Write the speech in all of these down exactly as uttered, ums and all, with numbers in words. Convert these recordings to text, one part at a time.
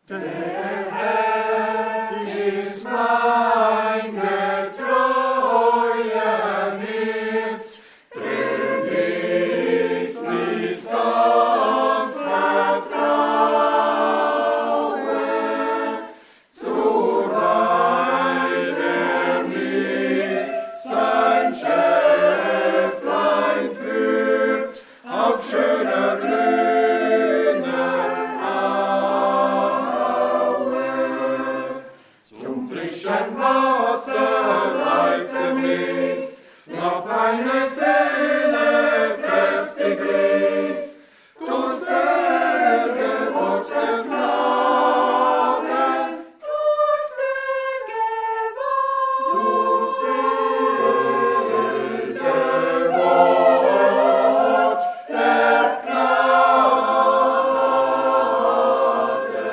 Der Herr ist mein getreuer Hirt, dem ich mich ganz vertraue. Zur Weide mir sein Schäflein führt, auf schöner grüner Aue. Zum frischen Wasser leite mich, noch meine Seele kräftig liegt, durch selge Wort der Gnade, durch selge Wort, durch selge Wort der Gnade.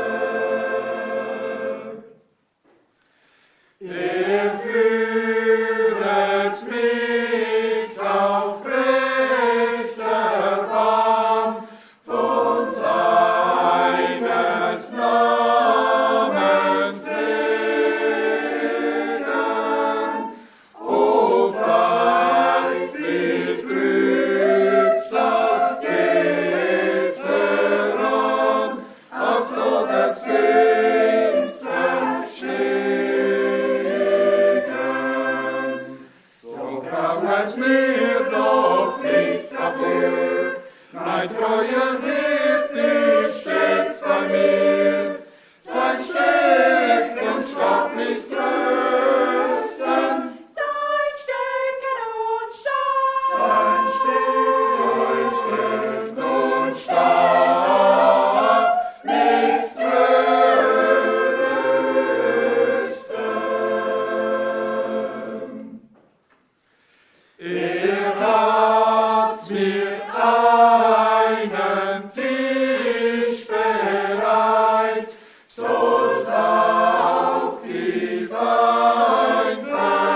Er führet mich auf rechter Bahn von seines Namens wegen, obgleich viel Trübsal geht heran, auf Todes finstern Stegen. So grauet mir doch nicht dafür, mein treuer Hirt ist stets bei mir, sein Stecken Stab mich trösten, sein Stecken und Stab, sein Stecken und Stab mich trösten. Er hat mir einen Tisch bereit, soll's auch die Feind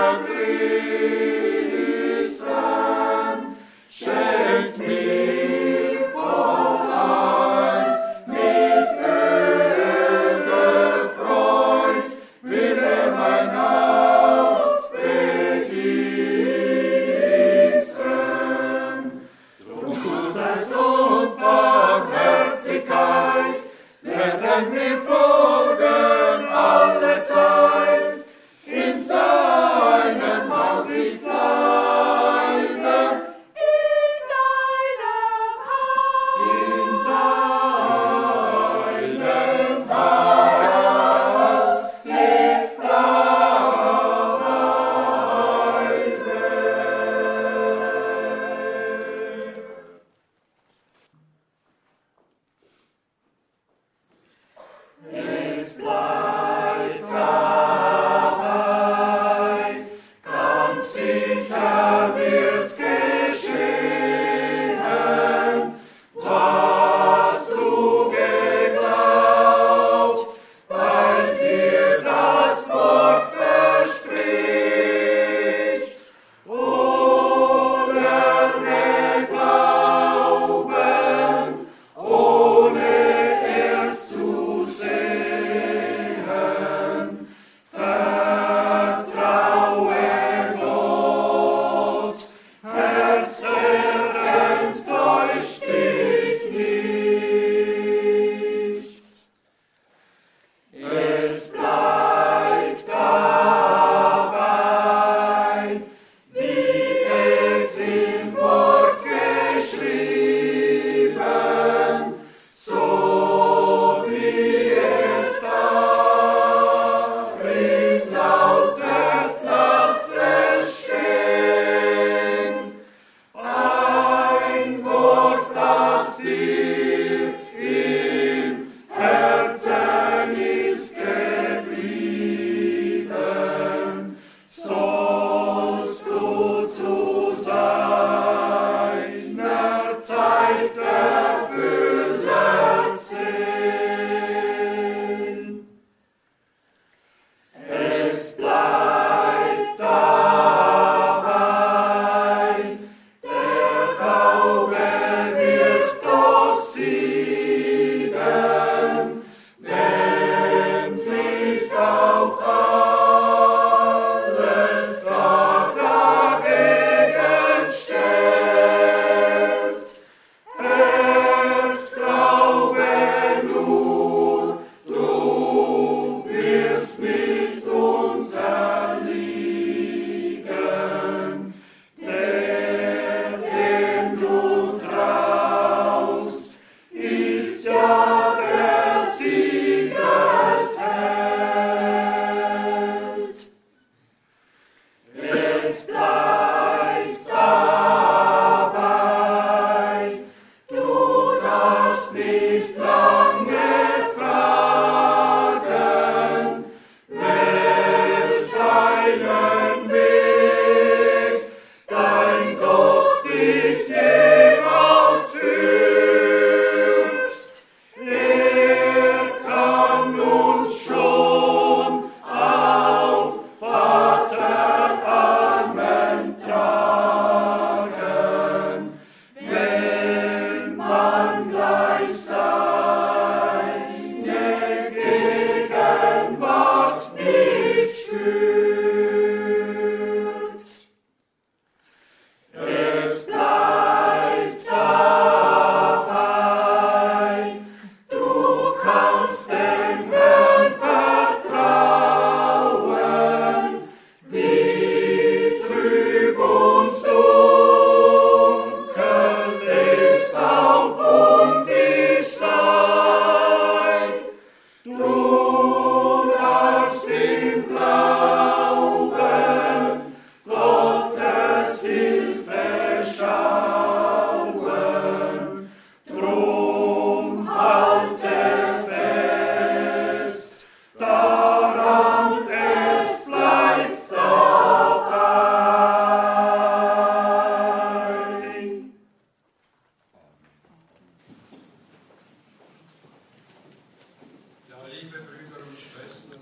verdrießen. Schenkt mir vorein mit Öl gefreut, will er mein Haupt begießen. Drum Gutes und Barmherzigkeit werden mir folgen alle Zeit. In seinem Haus ich bleibe, in seinem Haus, in seinem Haus ich bleibe.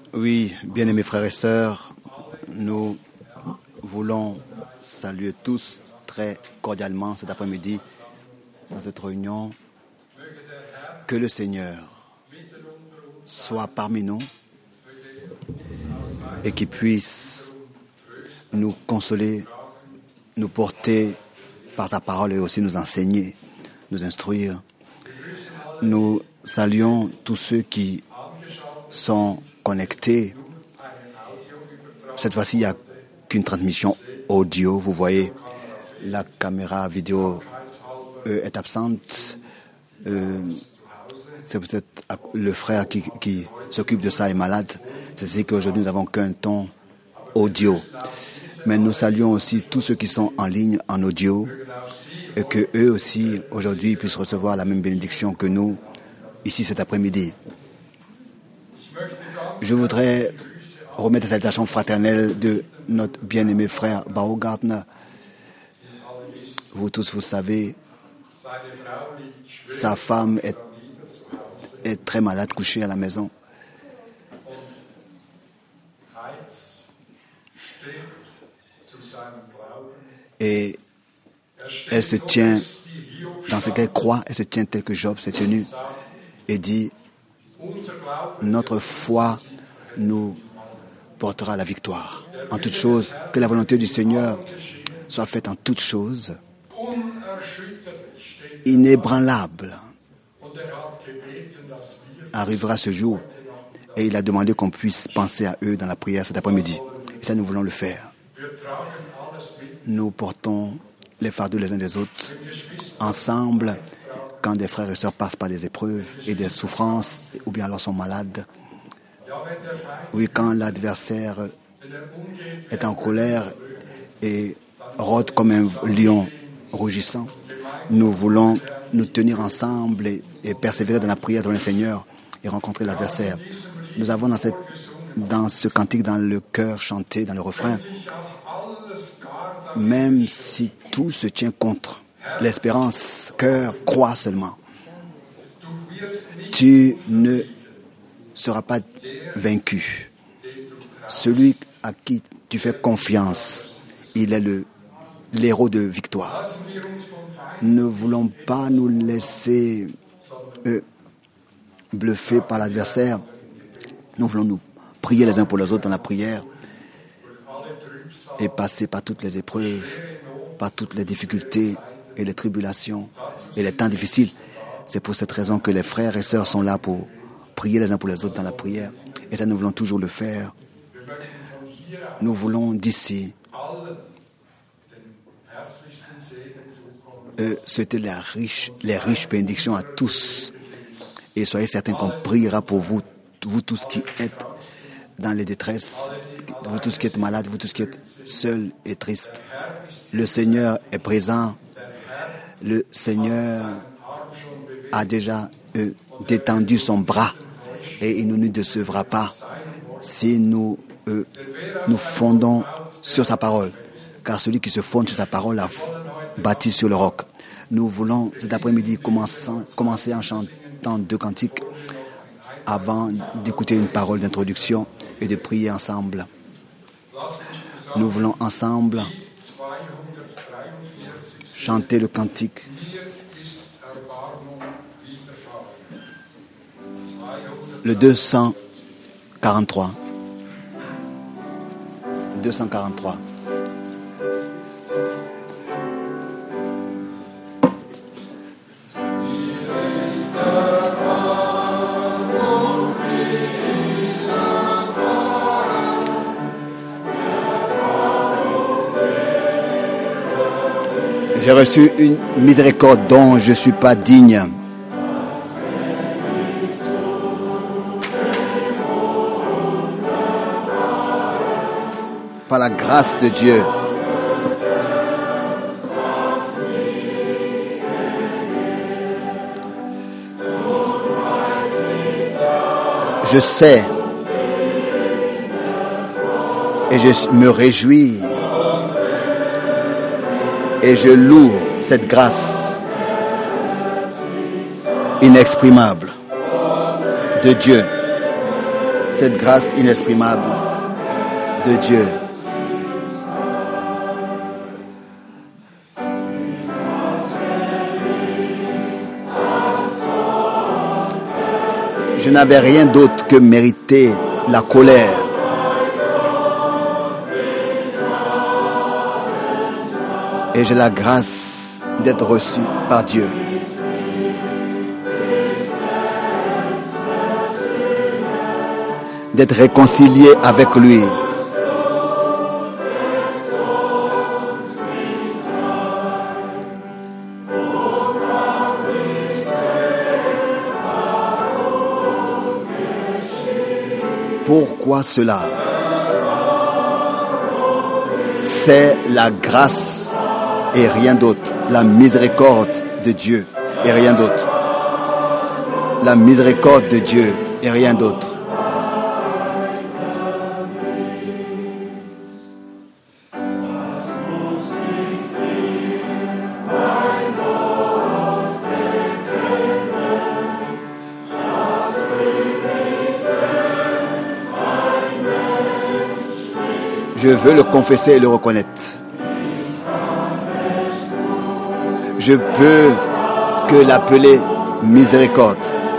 Oui, bien-aimés frères et sœurs, nous voulons saluer tous très cordialement cet après-midi dans cette réunion. Que le Seigneur soit parmi nous et qu'il puisse nous consoler, nous porter par sa parole et aussi nous enseigner, nous instruire. Nous saluons tous ceux qui sont connectés. Cette fois-ci, il n'y a qu'une transmission audio. Vous voyez, la caméra vidéo euh, est absente. Euh, c'est peut-être le frère qui, qui s'occupe de ça est malade. C'est-à-dire qu'aujourd'hui, nous n'avons qu'un ton audio. Mais nous saluons aussi tous ceux qui sont en ligne en audio et que eux aussi, aujourd'hui, puissent recevoir la même bénédiction que nous, ici cet après-midi. Je voudrais remettre la salutation fraternelle de notre bien-aimé frère Baumgartner. Vous tous, vous savez, sa femme est, est très malade, couchée à la maison. Et elle se tient, dans ce qu'elle croit, elle se tient tel que Job s'est tenu et dit, notre foi nous portera la victoire. En toutes choses, que la volonté du Seigneur soit faite en toutes choses, inébranlable. Arrivera ce jour et il a demandé qu'on puisse penser à eux dans la prière cet après-midi. Et ça, nous voulons le faire. Nous portons les fardeaux les uns des autres ensemble quand des frères et sœurs passent par des épreuves et des souffrances ou bien alors sont malades. Oui, quand l'adversaire est en colère et rôde comme un lion rugissant, nous voulons nous tenir ensemble et, et persévérer dans la prière devant le Seigneur et rencontrer l'adversaire. Nous avons dans, cette, dans ce cantique, dans le cœur chanté, dans le refrain, même si tout se tient contre, l'espérance, cœur, croit seulement. Tu ne seras pas vaincu. Celui à qui tu fais confiance, il est le, l'héros de victoire. Ne voulons pas nous laisser euh, bluffer par l'adversaire. Nous voulons nous prier les uns pour les autres dans la prière et passer par toutes les épreuves, par toutes les difficultés et les tribulations et les temps difficiles. C'est pour cette raison que les frères et sœurs sont là pour prier les uns pour les autres dans la prière. Et ça, nous voulons toujours le faire. Nous voulons d'ici euh, souhaiter les riches, les riches bénédictions à tous. Et soyez certains qu'on priera pour vous, vous tous qui êtes dans les détresses, vous tous qui êtes malades, vous tous qui êtes seuls et tristes. Le Seigneur est présent. Le Seigneur a déjà euh, détendu son bras et il ne nous décevra pas si nous euh, nous fondons sur sa parole. Car celui qui se fonde sur sa parole a bâti sur le roc. Nous voulons cet après-midi commencer, commencer en chantant deux cantiques avant d'écouter une parole d'introduction et de prier ensemble. Nous voulons ensemble chanter le cantique le deux cent quarante-trois. Le deux cent quarante-trois. J'ai reçu une miséricorde dont je ne suis pas digne. Par la grâce de Dieu. Je sais et je me réjouis et je loue cette grâce inexprimable de Dieu cette grâce inexprimable de Dieu. Je n'avais rien d'autre que mériter la colère. Et j'ai la grâce d'être reçu par Dieu. D'être réconcilié avec lui. Pourquoi cela? C'est la grâce et rien d'autre. La miséricorde de Dieu et rien d'autre. La miséricorde de Dieu et rien d'autre. Je veux le confesser et le reconnaître. Je peux que l'appeler miséricorde.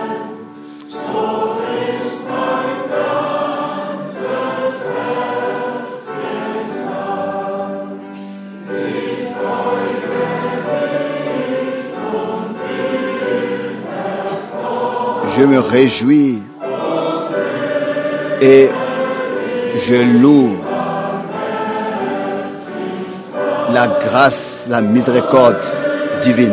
Je me réjouis et je loue la grâce, la miséricorde divine.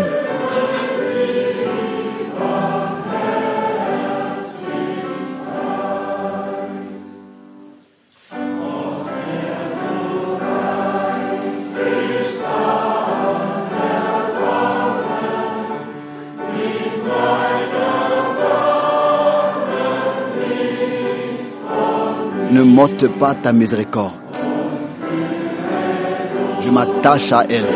Ne m'ôte pas ta miséricorde. Je m'attache à elle.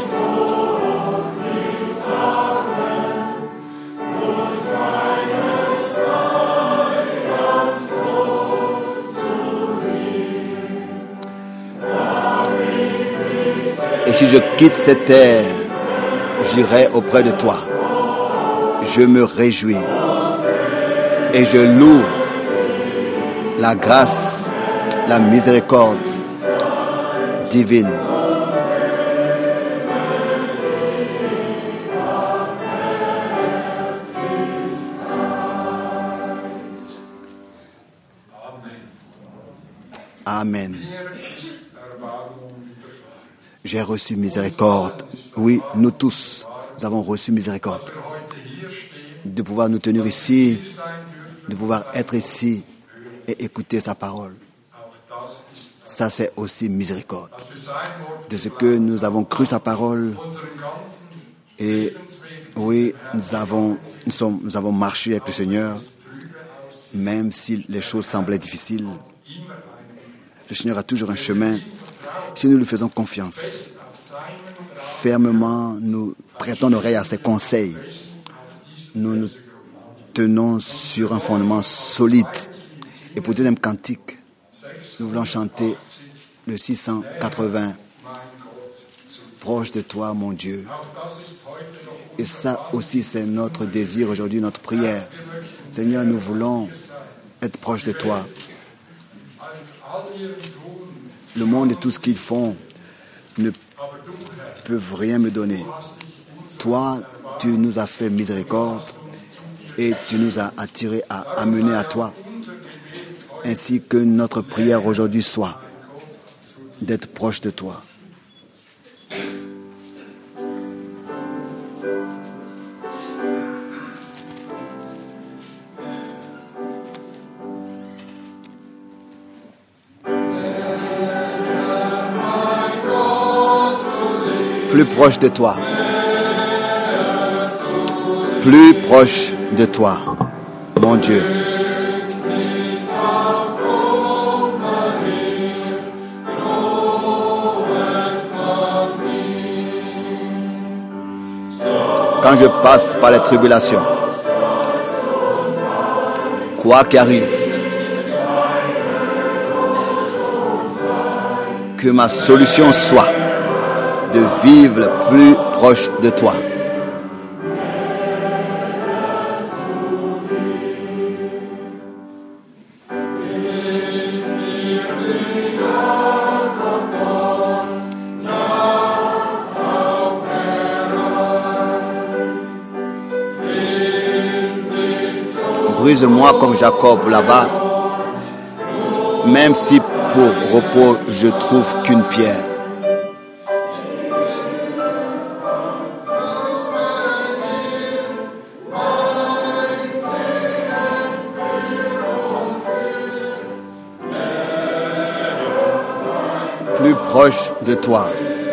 Et si je quitte cette terre, j'irai auprès de toi. Je me réjouis et je loue la grâce, la miséricorde divine. Amen. J'ai reçu miséricorde. Oui, nous tous, nous avons reçu miséricorde. De pouvoir nous tenir ici, de pouvoir être ici et écouter sa parole. Ça, c'est aussi miséricorde. De ce que nous avons cru sa parole. Et oui, nous avons, nous sommes, nous avons marché avec le Seigneur, même si les choses semblaient difficiles. Le Seigneur a toujours un chemin. Si nous lui faisons confiance, fermement, nous prêtons l'oreille à ses conseils. Nous nous tenons sur un fondement solide. Et pour le deuxième cantique, nous voulons chanter le six cent quatre-vingts. Proche de toi, mon Dieu. Et ça aussi, c'est notre désir aujourd'hui, notre prière. Seigneur, nous voulons être proches de toi. Le monde et tout ce qu'ils font ne peuvent rien me donner. Toi, tu nous as fait miséricorde et tu nous as attirés à amener à toi. Ainsi que notre prière aujourd'hui soit d'être proche de toi. Plus proche de toi. Plus proche de toi, mon Dieu. Quand je passe par les tribulations, quoi qu'arrive, que ma solution soit de vivre plus proche de toi. Brise-moi comme Jacob là-bas, même si pour repos je trouve qu'une pierre. Plus proche de toi.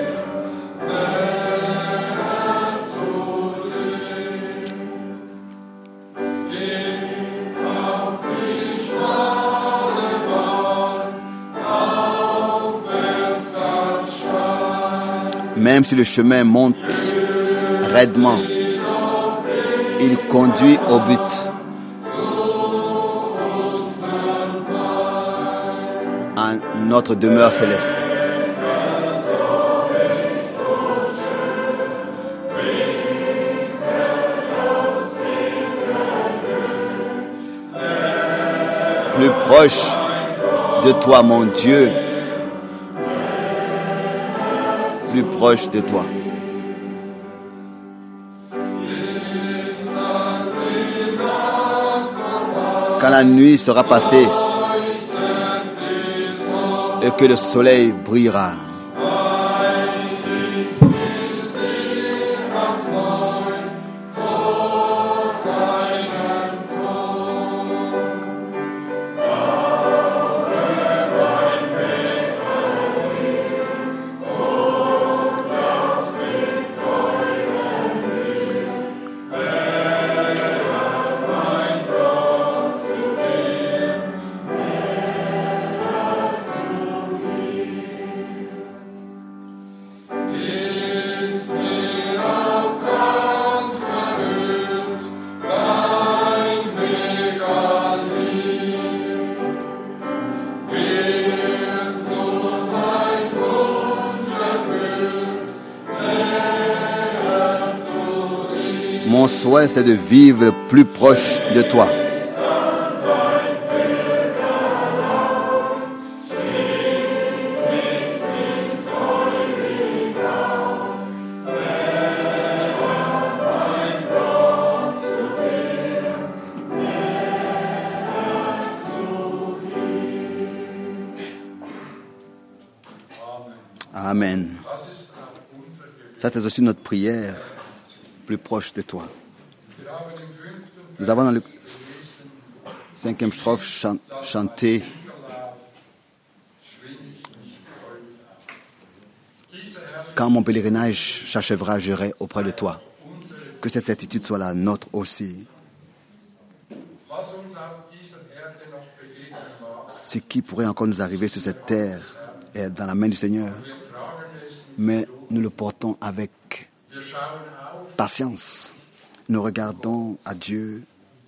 Même si le chemin monte raidement, il conduit au but. En notre demeure céleste. Plus proche de toi, mon Dieu. Plus proche de toi. Quand la nuit sera passée et que le soleil brillera, mon souhait, c'est de vivre plus proche de toi. Amen. Ça, c'est aussi notre prière. Plus proche de toi. Nous avons dans le cinquième strophe chant, chanté quand mon pèlerinage s'achèvera, j'irai auprès de toi. Que cette certitude soit la nôtre aussi. Ce qui pourrait encore nous arriver sur cette terre est dans la main du Seigneur, mais nous le portons avec patience. Nous regardons à Dieu.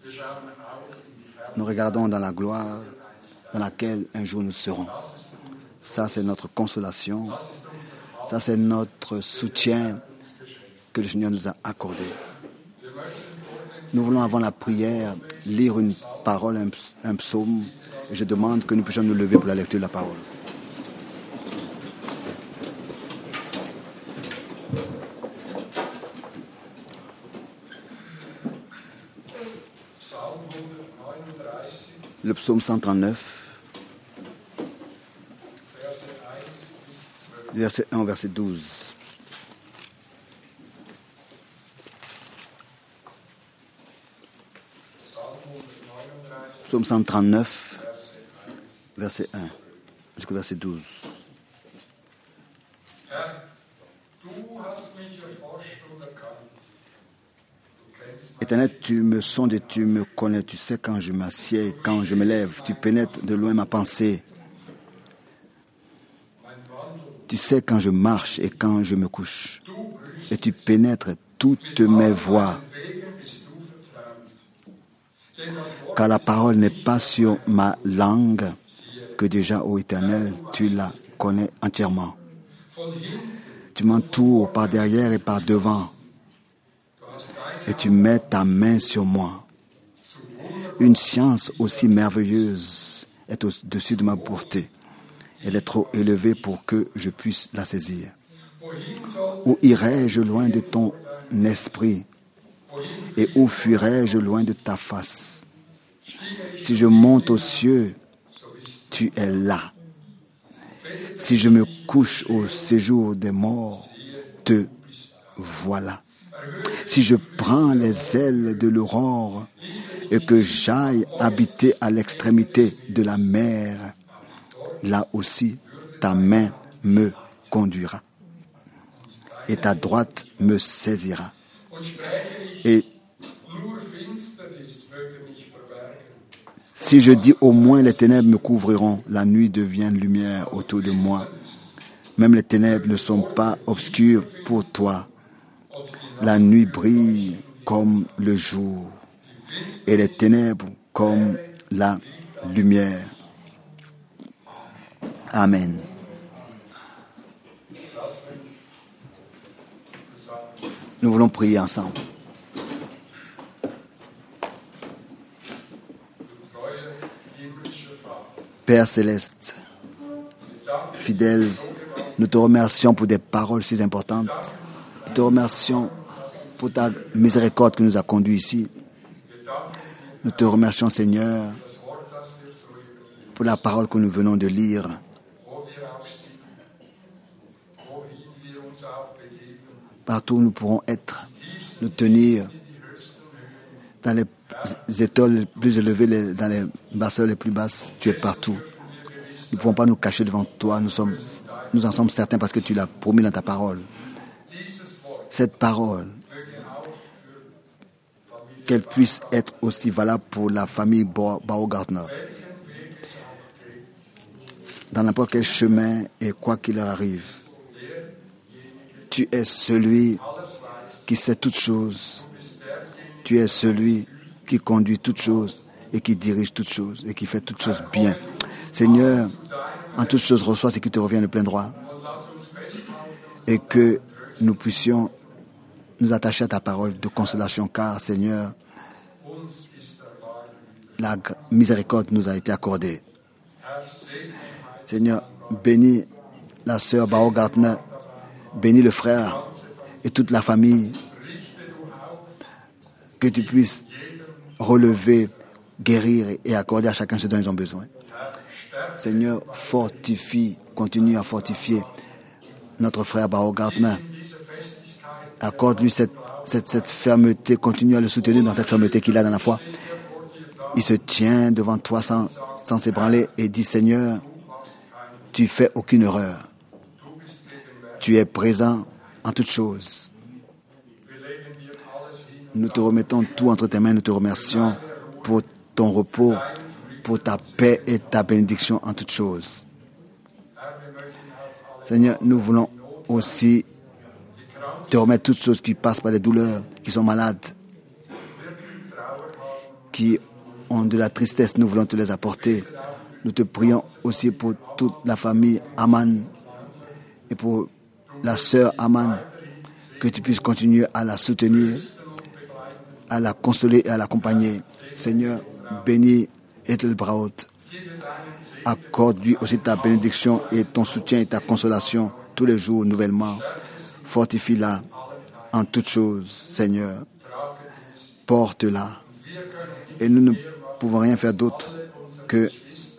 Nous regardons dans la gloire dans laquelle un jour nous serons. Ça, c'est notre consolation. Ça, c'est notre soutien que le Seigneur nous a accordé. Nous voulons, avant la prière, lire une parole, un, un psaume. Et je demande que nous puissions nous lever pour la lecture de la parole. Le psaume cent trente-neuf, verset un au verset douze. Psaume cent trente-neuf, verset un jusqu'au verset douze. Éternel, tu me sondes et tu me connais. Tu sais quand je m'assieds et quand je me lève. Tu pénètres de loin ma pensée. Tu sais quand je marche et quand je me couche. Et tu pénètres toutes mes voies. Car la parole n'est pas sur ma langue, que déjà, ô Éternel, tu l'as connais entièrement. Tu m'entoures par derrière et par devant. Et tu mets ta main sur moi. Une science aussi merveilleuse est au-dessus de ma portée. Elle est trop élevée pour que je puisse la saisir. Où irai-je loin de ton esprit? Et où fuirai-je loin de ta face? Si je monte aux cieux, tu es là. Si je me couche au séjour des morts, te voilà. Si je prends les ailes de l'aurore et que j'aille habiter à l'extrémité de la mer, là aussi ta main me conduira et ta droite me saisira. Et si je dis au moins les ténèbres me couvriront, la nuit devient lumière autour de moi. Même les ténèbres ne sont pas obscures pour toi. La nuit brille comme le jour et les ténèbres comme la lumière. Amen. Nous voulons prier ensemble. Père céleste, fidèle, nous te remercions pour des paroles si importantes. Nous te remercions pour ta miséricorde qui nous a conduits ici. Nous te remercions, Seigneur, pour la parole que nous venons de lire. Partout où nous pourrons être, nous tenir dans les étoiles les plus élevées, dans les basseurs les plus basses, tu es partout. Nous ne pouvons pas nous cacher devant toi, nous, sommes, nous en sommes certains parce que tu l'as promis dans ta parole. Cette parole, qu'elle puisse être aussi valable pour la famille Baumgartner. Dans n'importe quel chemin et quoi qu'il leur arrive, tu es celui qui sait toutes choses. Tu es celui qui conduit toutes choses et qui dirige toutes choses et qui fait toutes choses bien. Seigneur, en toutes choses, reçois ce qui te revient de plein droit et que nous puissions nous attacher à ta parole de consolation, car, Seigneur, la miséricorde nous a été accordée. Seigneur, bénis la sœur Baumgartner, bénis le frère et toute la famille, que tu puisses relever, guérir et accorder à chacun ce dont ils ont besoin. Seigneur, fortifie, continue à fortifier notre frère Baumgartner. Accorde-lui cette, cette, cette fermeté, continue à le soutenir dans cette fermeté qu'il a dans la foi. Il se tient devant toi sans, sans s'ébranler et dit, Seigneur, tu fais aucune erreur. Tu es présent en toutes choses. Nous te remettons tout entre tes mains, nous te remercions pour ton repos, pour ta paix et ta bénédiction en toutes choses. Seigneur, nous voulons aussi te remettre toutes choses qui passent par les douleurs, qui sont malades, qui ont de la tristesse, nous voulons te les apporter. Nous te prions aussi pour toute la famille Aman et pour la sœur Aman, que tu puisses continuer à la soutenir, à la consoler et à l'accompagner. Seigneur, bénis Ethel Braut. Accorde-lui aussi ta bénédiction et ton soutien et ta consolation tous les jours nouvellement. Fortifie-la en toutes choses, Seigneur. Porte-la. Et nous ne pouvons rien faire d'autre que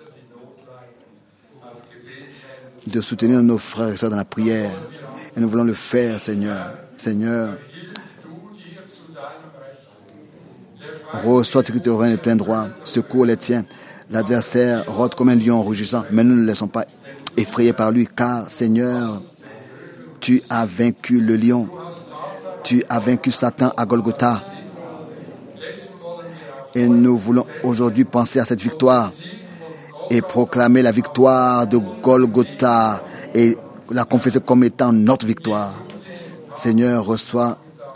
de soutenir nos frères et sœurs dans la prière. Et nous voulons le faire, Seigneur. Seigneur, reçois ce qui te revient de plein droit. Secours les tiens. L'adversaire rôde comme un lion rugissant, mais nous ne le laissons pas effrayer par lui, car, Seigneur, tu as vaincu le lion. Tu as vaincu Satan à Golgotha. Et nous voulons aujourd'hui penser à cette victoire et proclamer la victoire de Golgotha et la confesser comme étant notre victoire. Seigneur, reçois,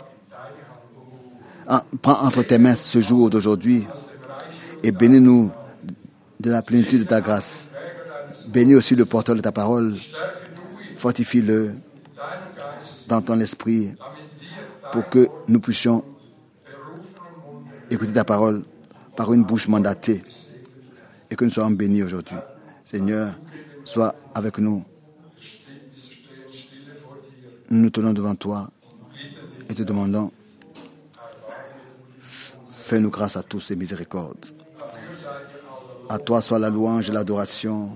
ah, prends entre tes mains ce jour d'aujourd'hui et bénis-nous de la plénitude de ta grâce. Bénis aussi le porteur de ta parole. Fortifie-le dans ton esprit pour que nous puissions écouter ta parole par une bouche mandatée et que nous soyons bénis aujourd'hui. Seigneur, sois avec nous. Nous nous tenons devant toi et te demandons, fais-nous grâce à tous et miséricorde. À toi soit la louange et l'adoration.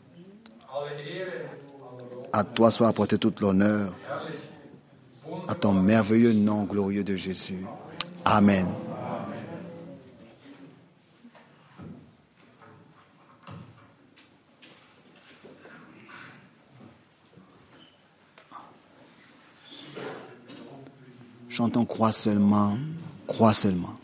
À toi soit apporté tout l'honneur. À ton merveilleux nom glorieux de Jésus. Amen. Chantons crois seulement, crois seulement.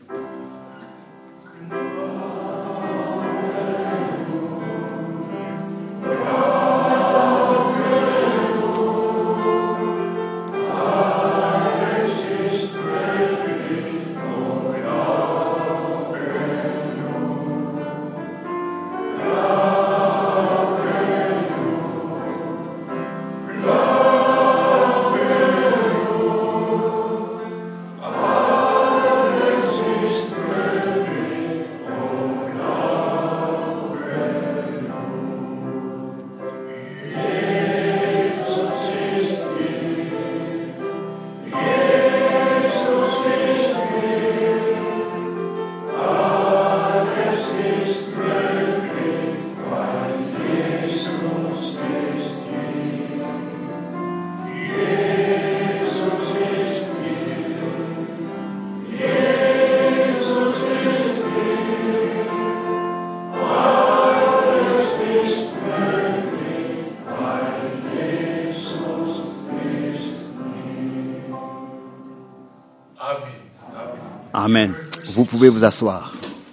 Amen. Vous pouvez vous asseoir.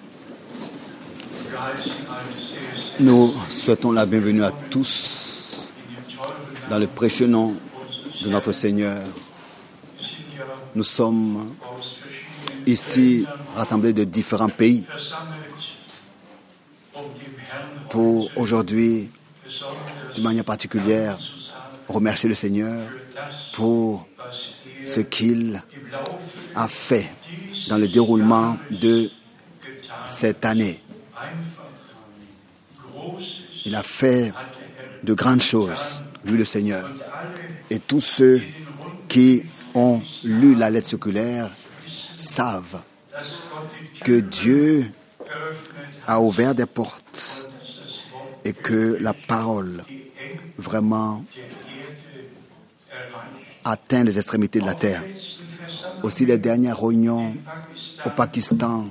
Nous souhaitons la bienvenue à tous dans le précieux nom de notre Seigneur. Nous sommes ici rassemblés de différents pays pour aujourd'hui, de manière particulière, remercier le Seigneur pour ce qu'il a fait dans le déroulement de cette année. Il a fait de grandes choses, lui le Seigneur. Et tous ceux qui ont lu la lettre circulaire savent que Dieu a ouvert des portes et que la parole vraiment atteint les extrémités de la terre. Aussi, les dernières réunions au Pakistan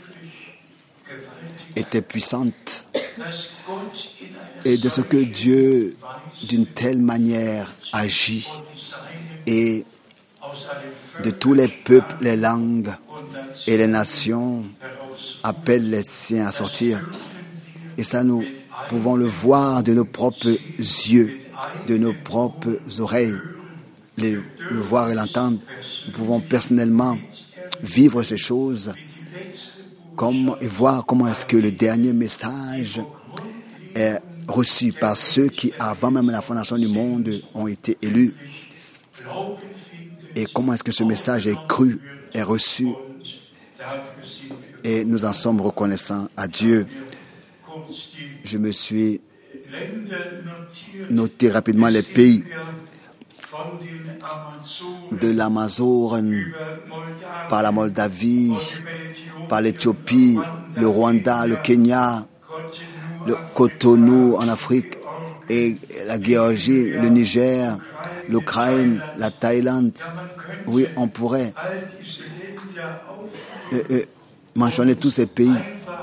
étaient puissantes. Et de ce que Dieu, d'une telle manière, agit. Et de tous les peuples, les langues et les nations appellent les siens à sortir. Et ça, nous pouvons le voir de nos propres yeux, de nos propres oreilles. Les, le voir et l'entendre, nous pouvons personnellement vivre ces choses comme, et voir comment est-ce que le dernier message est reçu par ceux qui, avant même la fondation du monde, ont été élus. Et comment est-ce que ce message est cru, est reçu. Et nous en sommes reconnaissants à Dieu. Je me suis noté rapidement les pays de l'Amazone, par la Moldavie, par l'Éthiopie, le Rwanda, le Kenya, le Cotonou en Afrique, et la Géorgie, le Niger, l'Ukraine, la Thaïlande. Oui, on pourrait euh, euh, mentionner tous ces pays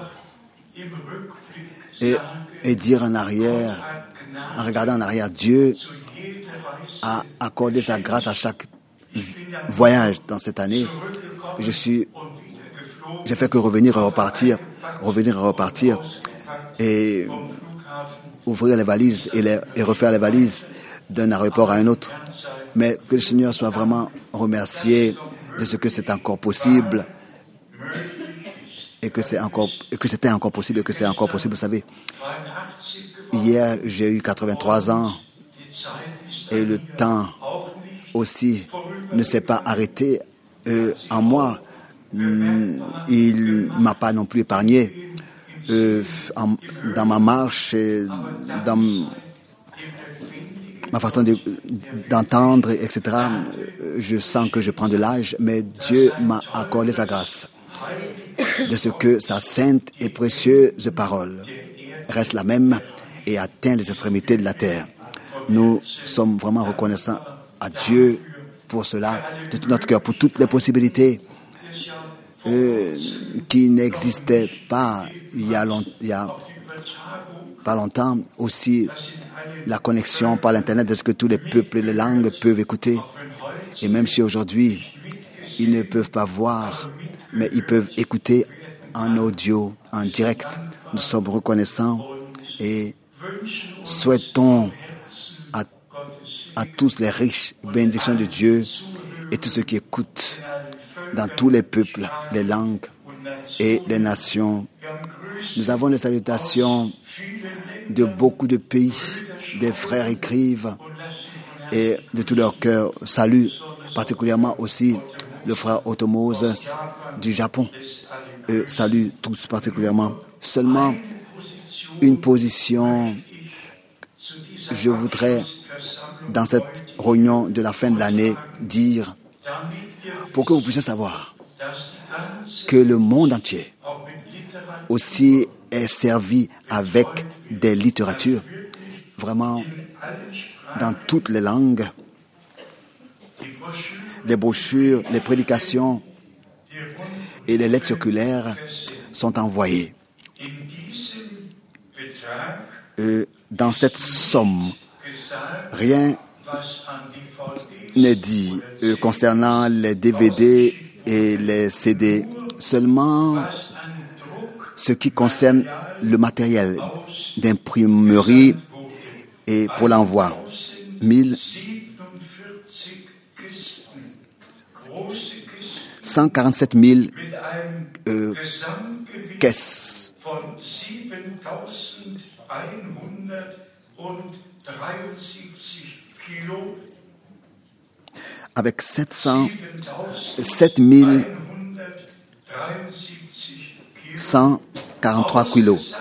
et, et dire en arrière, en regardant en arrière, Dieu a accordé sa grâce à chaque voyage dans cette année. Je suis, j'ai fait que revenir et repartir, revenir et repartir, et ouvrir les valises et, les, et refaire les valises d'un aéroport à un autre. Mais que le Seigneur soit vraiment remercié de ce que c'est encore possible et que c'est encore, et que c'était encore possible et que c'est encore possible. Vous savez, Hier, j'ai eu quatre-vingt-trois ans et le temps aussi ne s'est pas arrêté euh, en moi. Il ne m'a pas non plus épargné euh, en, dans ma marche, dans ma façon de, d'entendre, et cetera. Je sens que je prends de l'âge, mais Dieu m'a accordé sa grâce de ce que sa sainte et précieuse parole reste la même et atteint les extrémités de la terre. Nous sommes vraiment reconnaissants à Dieu pour cela, de tout notre cœur, pour toutes les possibilités euh, qui n'existaient pas il y a, long, il y a pas longtemps. Aussi, la connexion par l'Internet de ce que tous les peuples et les langues peuvent écouter. Et même si aujourd'hui, ils ne peuvent pas voir, mais ils peuvent écouter en audio, en direct. Nous sommes reconnaissants et souhaitons à, à tous les riches bénédictions de Dieu et tous ceux qui écoutent dans tous les peuples, les langues et les nations. Nous avons les salutations de beaucoup de pays. Des frères écrivent et de tout leur cœur saluent, particulièrement aussi le frère Otomose du Japon. Euh, salue tous particulièrement. Seulement une position, je voudrais, dans cette réunion de la fin de l'année, dire, pour que vous puissiez savoir que le monde entier aussi est servi avec des littératures, vraiment dans toutes les langues, les brochures, les prédications et les lettres circulaires sont envoyées. Euh, dans cette somme, rien n'est dit euh, concernant les D V D et les C D, seulement ce qui concerne le matériel d'imprimerie et pour l'envoi. mille cent quarante-sept mille euh, caisses. Avec sept cent, sept mille cent quarante-trois kilos.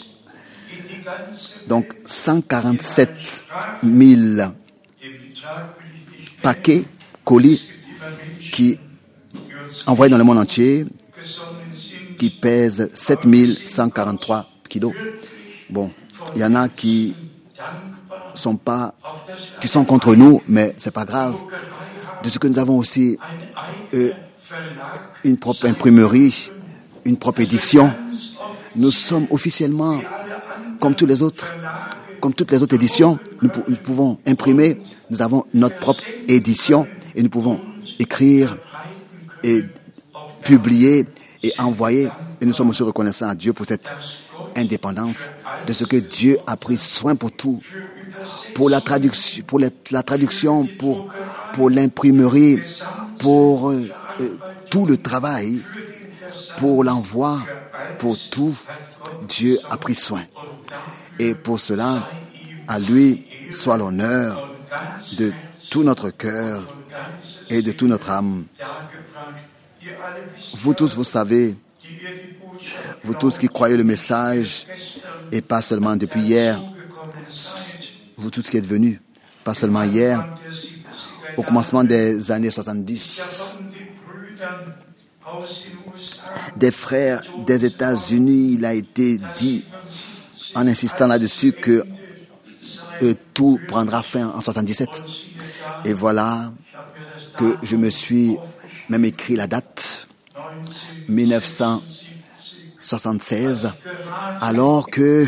Donc cent quarante-sept mille paquets, colis qui envoyés dans le monde entier, qui pèsent sept mille cent quarante-trois kilos. Bon, il y en a qui sont pas, qui sont contre nous, mais c'est pas grave. De ce que nous avons aussi euh, une propre imprimerie, une propre édition. Nous sommes officiellement, comme tous les autres, comme toutes les autres éditions, nous, pou- nous pouvons imprimer. Nous avons notre propre édition et nous pouvons écrire et publier et envoyer. Et nous sommes aussi reconnaissants à Dieu pour cette indépendance, de ce que Dieu a pris soin pour tout, pour la traduction, pour les, la traduction, pour, pour l'imprimerie, pour euh, euh, tout le travail, pour l'envoi, pour tout. Dieu a pris soin. Et pour cela, à lui soit l'honneur de tout notre cœur et de toute notre âme. Vous tous, vous savez, vous tous qui croyez le message, et pas seulement depuis hier, vous tous qui êtes venus, pas seulement hier, au commencement des années soixante-dix, des frères des États-Unis, il a été dit, en insistant là-dessus, que euh, tout prendra fin en soixante-dix-sept. Et voilà que je me suis même écrit la date, mille neuf cent soixante-seize, alors que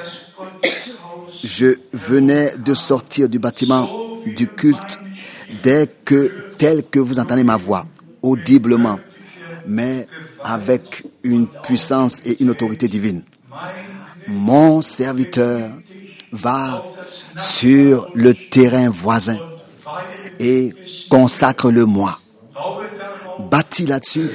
je venais de sortir du bâtiment du culte, dès que, tel que vous entendez ma voix, audiblement, mais avec une puissance et une autorité divine. Mon serviteur va sur le terrain voisin et consacre-le moi. Bâtis là-dessus,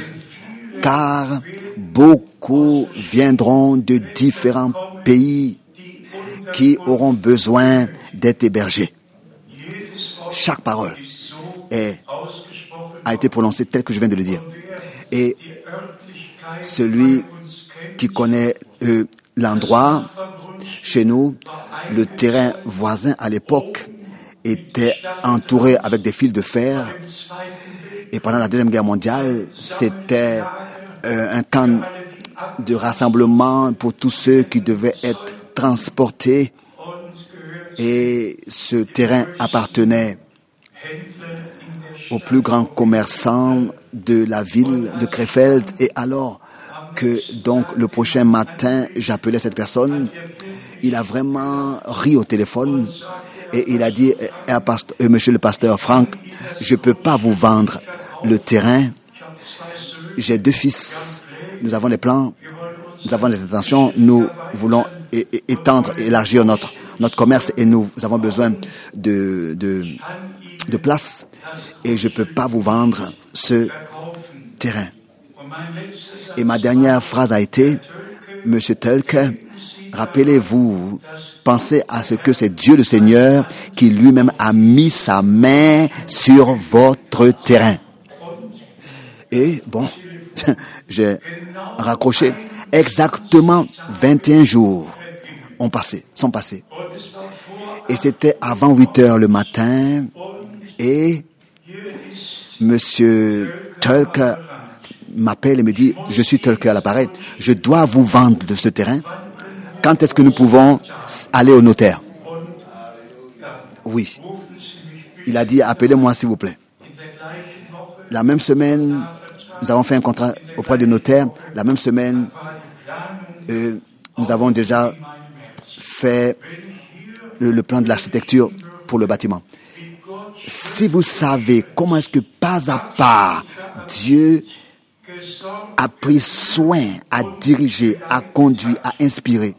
car beaucoup viendront de différents pays qui auront besoin d'être hébergés. Chaque parole est, a été prononcée telle que je viens de le dire. Et celui qui connaît euh, l'endroit, chez nous, le terrain voisin à l'époque était entouré avec des fils de fer. Et pendant la Deuxième Guerre mondiale, c'était euh, un camp de rassemblement pour tous ceux qui devaient être transportés. Et ce terrain appartenait aux plus grands commerçants de la ville de Krefeld. Et alors que donc le prochain matin, j'appelais cette personne, il a vraiment ri au téléphone et il a dit eh, pasteur, eh, monsieur le pasteur Franck, je ne peux pas vous vendre le terrain. J'ai deux fils, nous avons des plans, nous avons des intentions, nous voulons é- é- étendre, élargir notre, notre commerce et nous avons besoin de, de, de place et je ne peux pas vous vendre ce terrain. Et ma dernière phrase a été, monsieur Tölke, rappelez-vous, pensez à ce que c'est Dieu le Seigneur qui lui-même a mis sa main sur votre terrain. Et bon, j'ai raccroché. Exactement vingt et un jours ont passé, sont passés. Et c'était avant huit heures le matin. Et monsieur Tölke m'appelle et me dit, je suis Tölke à l'appareil, je dois vous vendre de ce terrain. Quand est-ce que nous pouvons aller au notaire? Oui. Il a dit, appelez-moi s'il vous plaît. La même semaine, nous avons fait un contrat auprès du notaire. La même semaine, euh, nous avons déjà fait le, le plan de l'architecture pour le bâtiment. Si vous savez comment est-ce que pas à pas, Dieu a pris soin, a dirigé, a conduit, a inspiré,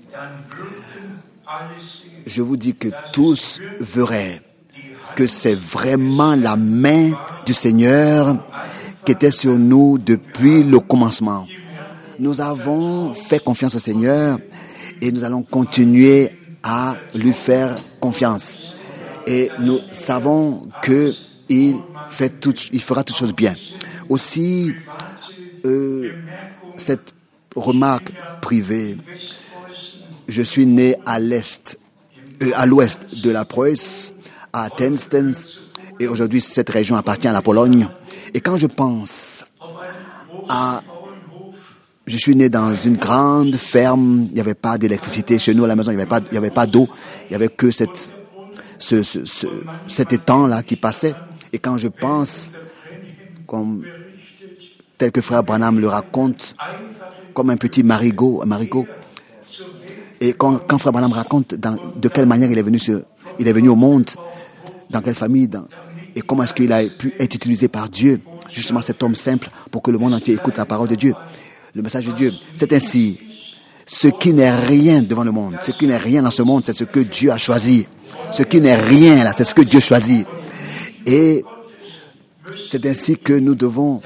je vous dis que tous verraient que c'est vraiment la main du Seigneur qui était sur nous depuis le commencement. Nous avons fait confiance au Seigneur et nous allons continuer à lui faire confiance. Et nous savons qu'il fait tout, il fera toutes choses bien. Aussi, euh, cette remarque privée, je suis né à l'est, euh, à l'ouest de la Prusse, à Tenstens, et aujourd'hui cette région appartient à la Pologne. Et quand je pense à... Je suis né dans une grande ferme, il n'y avait pas d'électricité chez nous à la maison, il n'y avait pas, il n'y avait pas d'eau, il n'y avait que cette, ce, ce, ce, cet étang-là qui passait. Et quand je pense, comme tel que frère Branham le raconte, comme un petit marigot, un marigot, et quand, quand frère Branham raconte dans, de quelle manière il est venu, sur, il est venu au monde, dans quelle famille, dans, et comment est-ce qu'il a pu être utilisé par Dieu, justement cet homme simple, pour que le monde entier écoute la parole de Dieu, le message de Dieu. C'est ainsi, ce qui n'est rien devant le monde, ce qui n'est rien dans ce monde, c'est ce que Dieu a choisi. Ce qui n'est rien là, c'est ce que Dieu choisit. Et c'est ainsi que nous devons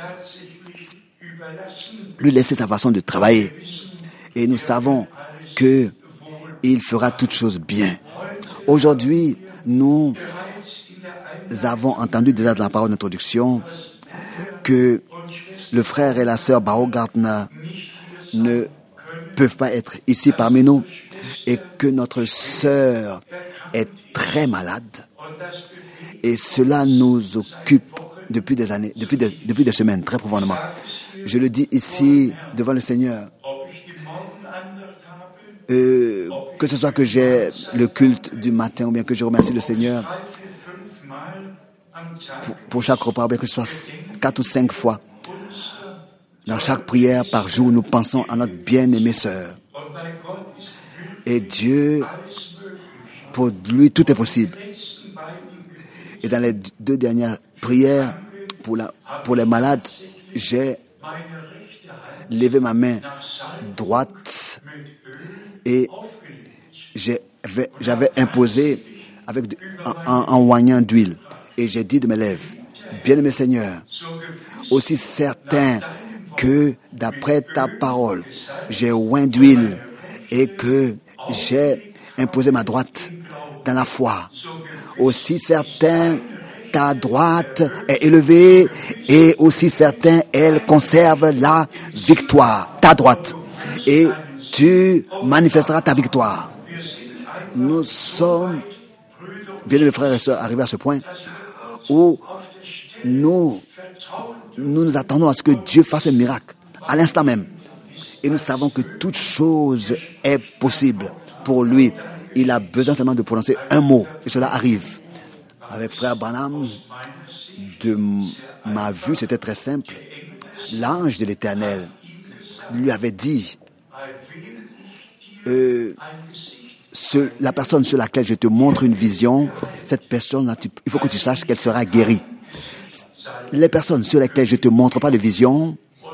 lui laisser sa façon de travailler. Et nous savons que il fera toutes choses bien. Aujourd'hui, nous avons entendu déjà dans la parole d'introduction que le frère et la sœur Baumgartner ne peuvent pas être ici parmi nous et que notre sœur est très malade. Et cela nous occupe depuis des années, depuis des, depuis des semaines, très profondément. Je le dis ici devant le Seigneur. Euh, que ce soit que j'ai le culte du matin ou bien que je remercie le Seigneur pour, pour chaque repas, ou bien que ce soit quatre ou cinq fois. Dans chaque prière par jour, nous pensons à notre bien-aimée sœur. Et Dieu, pour lui, tout est possible. Et dans les deux dernières prières pour, la, pour les malades, j'ai levé ma main droite et j'ai, j'avais imposé avec, en, en, en oignant d'huile. Et j'ai dit de mes lèvres, bien-aimé Seigneur, aussi certain que d'après ta parole, j'ai oint d'huile et que j'ai imposé ma droite dans la foi. Aussi certain ta droite est élevée et aussi certain elle conserve la victoire, ta droite. Et tu manifesteras ta victoire. Nous sommes, bien mes frères et sœurs, arrivés à ce point où nous, nous nous attendons à ce que Dieu fasse un miracle à l'instant même. Et nous savons que toute chose est possible pour lui. Il a besoin seulement de prononcer un mot et cela arrive. Avec frère Branham, de ma vue, c'était très simple. L'ange de l'Éternel lui avait dit euh, ce, la personne sur laquelle je te montre une vision, cette personne, il faut que tu saches qu'elle sera guérie. Les personnes sur lesquelles je ne te montre pas de vision,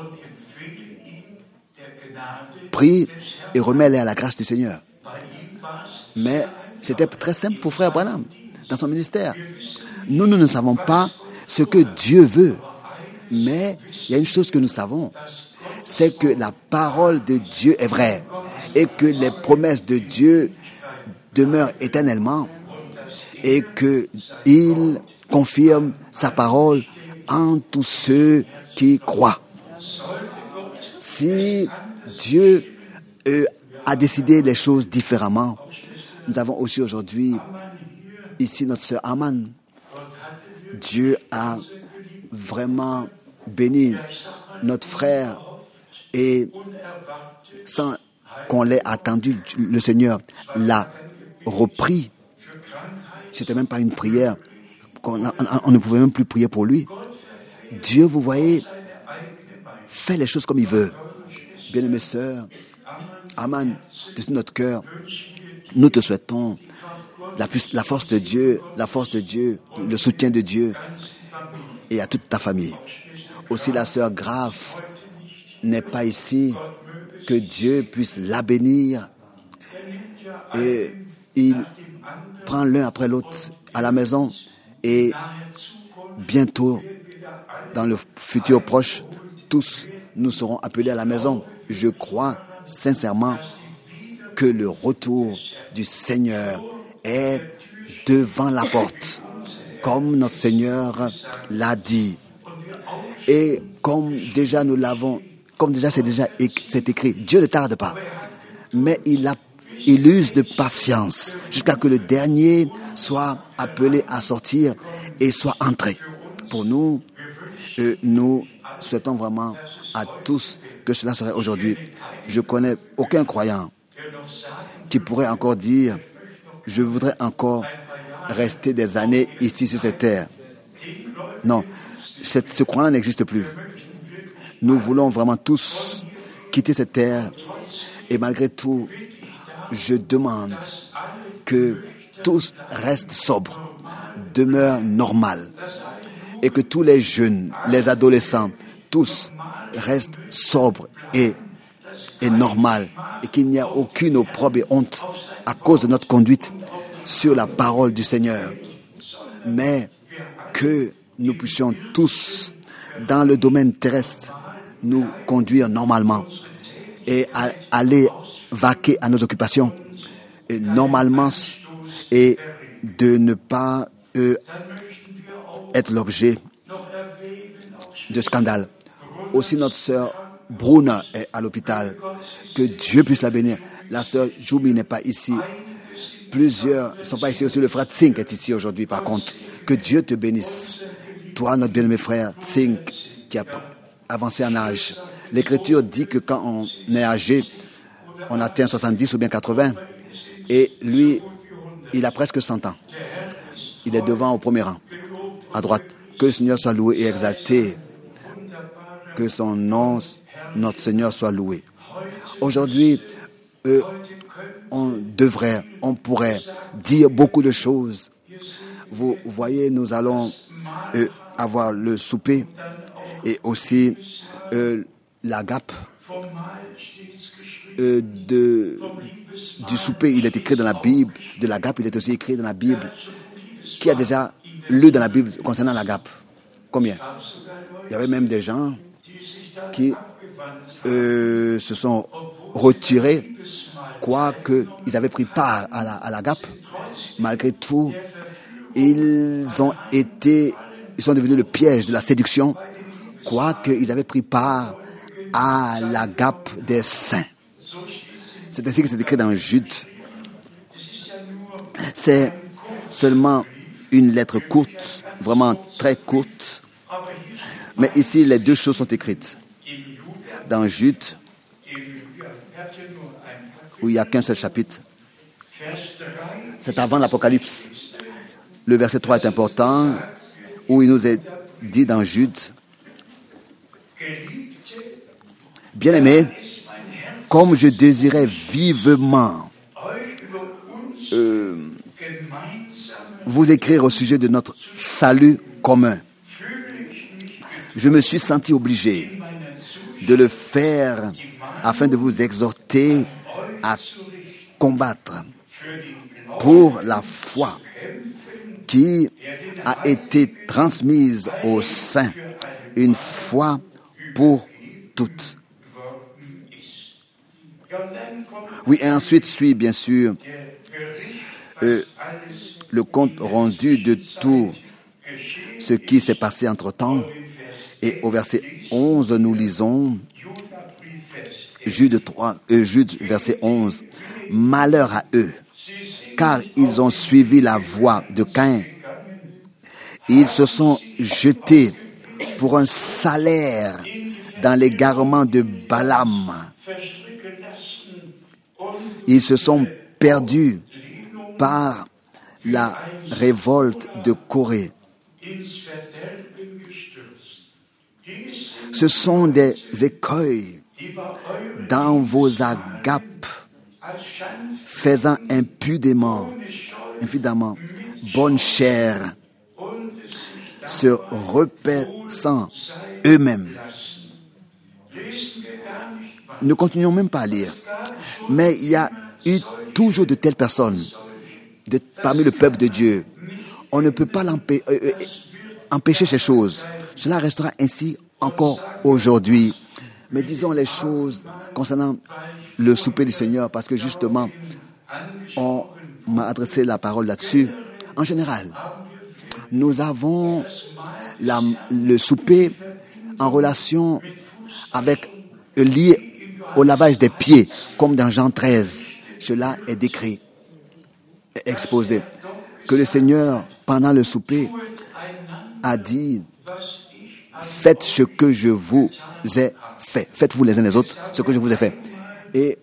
prie et remets-les à la grâce du Seigneur. Mais c'était très simple pour frère Branham dans son ministère. Nous, nous ne savons pas ce que Dieu veut. Mais il y a une chose que nous savons, c'est que la parole de Dieu est vraie et que les promesses de Dieu demeurent éternellement et qu'il confirme sa parole en tous ceux qui croient. Si Dieu euh, a décidé les choses différemment, nous avons aussi aujourd'hui ici notre sœur Aman. Dieu a vraiment béni notre frère et sans qu'on l'ait attendu, le Seigneur l'a repris. C'était même pas une prière, on, on, on ne pouvait même plus prier pour lui. Dieu, vous voyez, fait les choses comme il veut. Bien-aimées sœurs, Aman, de tout notre cœur, nous te souhaitons la, la force de Dieu, la force de Dieu, le soutien de Dieu et à toute ta famille. Aussi la sœur Graf n'est pas ici, que Dieu puisse la bénir. Et il prend l'un après l'autre à la maison et bientôt, dans le futur proche, tous nous serons appelés à la maison. Je crois sincèrement que le retour du Seigneur est devant la porte, comme notre Seigneur l'a dit. Et comme déjà nous l'avons, comme déjà c'est déjà c'est écrit, Dieu ne tarde pas, mais il a il use de patience jusqu'à que le dernier soit appelé à sortir et soit entré. Pour nous, euh, nous souhaitons vraiment à tous que cela serait aujourd'hui. Je connais aucun croyant qui pourrait encore dire « Je voudrais encore rester des années ici sur cette terre ». Non, cette, ce croyant n'existe plus. Nous voulons vraiment tous quitter cette terre et malgré tout, je demande que tous restent sobres, demeurent normales et que tous les jeunes, les adolescents, tous restent sobres et, et normales et qu'il n'y a aucune opprobre et honte à cause de notre conduite sur la parole du Seigneur. Mais que nous puissions tous, dans le domaine terrestre, nous conduire normalement et à, aller vaquer à nos occupations et normalement et de ne pas euh, être l'objet de scandale. Aussi notre sœur Bruna est à l'hôpital. Que Dieu puisse la bénir. La sœur Jumi n'est pas ici. Plusieurs ne sont pas ici aussi. Le frère Tsink est ici aujourd'hui par contre. Que Dieu te bénisse. Toi, notre bien-aimé frère Tsink, qui a avancé en âge. L'Écriture dit que quand on est âgé, on atteint soixante-dix ou bien quatre-vingts. Et lui, il a presque cent ans. Il est devant au premier rang, à droite. Que le Seigneur soit loué et exalté. Que son nom, notre Seigneur, soit loué. Aujourd'hui, euh, on devrait, on pourrait dire beaucoup de choses. Vous voyez, nous allons euh, avoir le souper et aussi euh, l'agape euh, de, du souper. Il est écrit dans la Bible. De l'agape, il est aussi écrit dans la Bible. Qui a déjà lu dans la Bible concernant l'agape? Combien? Il y avait même des gens qui euh, se sont retirés, quoique ils avaient pris part à la, à l'agape, malgré tout, ils ont été, ils sont devenus le piège de la séduction, quoique ils avaient pris part à l'agape des saints. C'est ainsi que c'est écrit dans Jude. C'est seulement une lettre courte, vraiment très courte, mais ici les deux choses sont écrites. Dans Jude, où il n'y a qu'un seul chapitre, c'est avant l'Apocalypse. Le verset trois est important, où il nous est dit dans Jude, « Bien-aimés, comme je désirais vivement euh, vous écrire au sujet de notre salut commun, je me suis senti obligé de le faire afin de vous exhorter à combattre pour la foi qui a été transmise aux saints, une foi pour toutes. » Oui, et ensuite suit bien sûr euh, le compte rendu de tout ce qui s'est passé entre-temps. Et au verset onze, nous lisons Jude trois, euh, Jude verset onze. « Malheur à eux, car ils ont suivi la voie de Caïn. Ils se sont jetés pour un salaire dans l'égarement de Balaam. Ils se sont perdus par la révolte de Corée. Ce sont des écueils dans vos agapes, faisant impudemment, infidemment, bonne chère, se repaissant eux-mêmes. » Ne continuons même pas à lire. Mais il y a eu toujours de telles personnes de, parmi le peuple de Dieu. On ne peut pas l'empêcher euh, euh, empêcher ces choses. Cela restera ainsi encore aujourd'hui. Mais disons les choses concernant le souper du Seigneur, parce que justement, on m'a adressé la parole là-dessus. En général, nous avons la, le souper en relation avec, lié au lavage des pieds, comme dans Jean treize. Cela est décrit, exposé. Que le Seigneur, pendant le souper, a dit, faites ce que je vous ai fait. Faites-vous les uns les autres ce que je vous ai fait. Et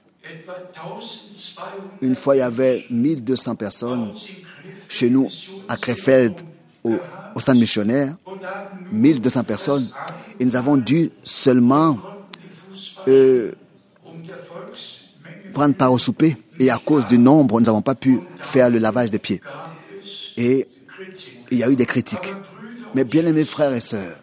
une fois, il y avait mille deux cents personnes chez nous, à Krefeld, au, au centre missionnaire. mille deux cents personnes. Et nous avons dû seulement euh, prendre part au souper. Et à cause du nombre, nous n'avons pas pu faire le lavage des pieds. Et il y a eu des critiques. Mais bien aimés frères et sœurs,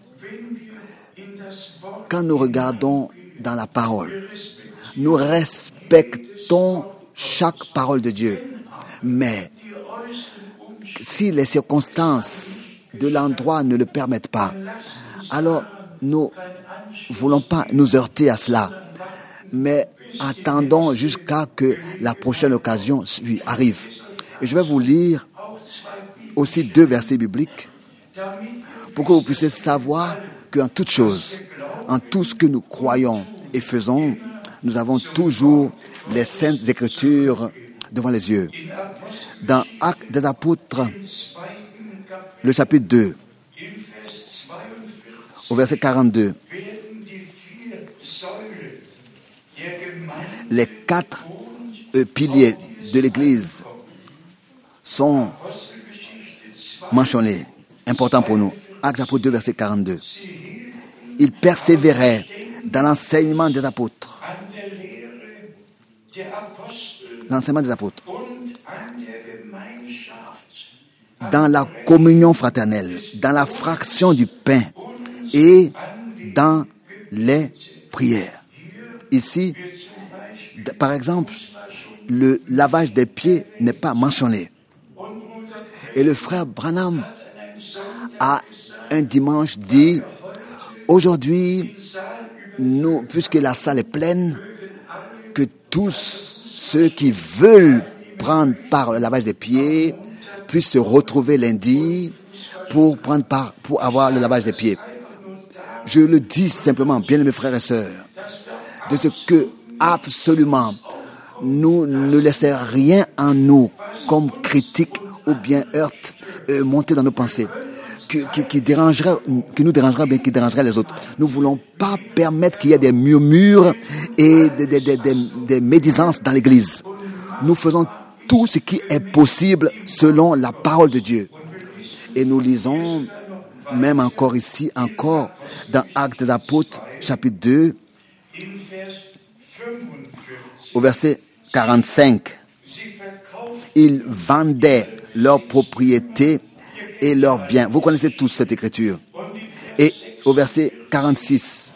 quand nous regardons dans la parole, nous respectons chaque parole de Dieu. Mais si les circonstances de l'endroit ne le permettent pas, alors nous ne voulons pas nous heurter à cela. Mais attendons jusqu'à que la prochaine occasion arrive. Et je vais vous lire aussi deux versets bibliques pour que vous puissiez savoir qu'en toute chose, en tout ce que nous croyons et faisons, nous avons toujours les Saintes Écritures devant les yeux. Dans Actes des Apôtres, le chapitre deux, au verset quarante-deux, les quatre euh, piliers de l'Église sont mentionnés, importants pour nous. Actes des Apôtres deux, verset quarante-deux. Ils persévéraient dans l'enseignement des apôtres, l'enseignement des apôtres, dans la communion fraternelle, dans la fraction du pain et dans les prières. Ici, par exemple, le lavage des pieds n'est pas mentionné. Et le frère Branham a un dimanche dit, aujourd'hui, nous, puisque la salle est pleine, que tous ceux qui veulent prendre part au lavage des pieds puissent se retrouver lundi pour prendre part, pour avoir le lavage des pieds. Je le dis simplement, bien mes frères et sœurs, de ce que absolument nous ne laissons rien en nous comme critique ou bien heurte euh, monter dans nos pensées, qui, qui, qui dérangerait, qui nous dérangerait, bien qui dérangerait les autres. Nous ne voulons pas permettre qu'il y ait des murmures et des, des, des, des, des médisances dans l'Église. Nous faisons tout ce qui est possible selon la parole de Dieu. Et nous lisons même encore ici, encore dans Actes des Apôtres, chapitre deux, au verset quarante-cinq. Ils vendaient leurs propriétés et leurs biens. Vous connaissez tous cette écriture. Et au verset quarante-six,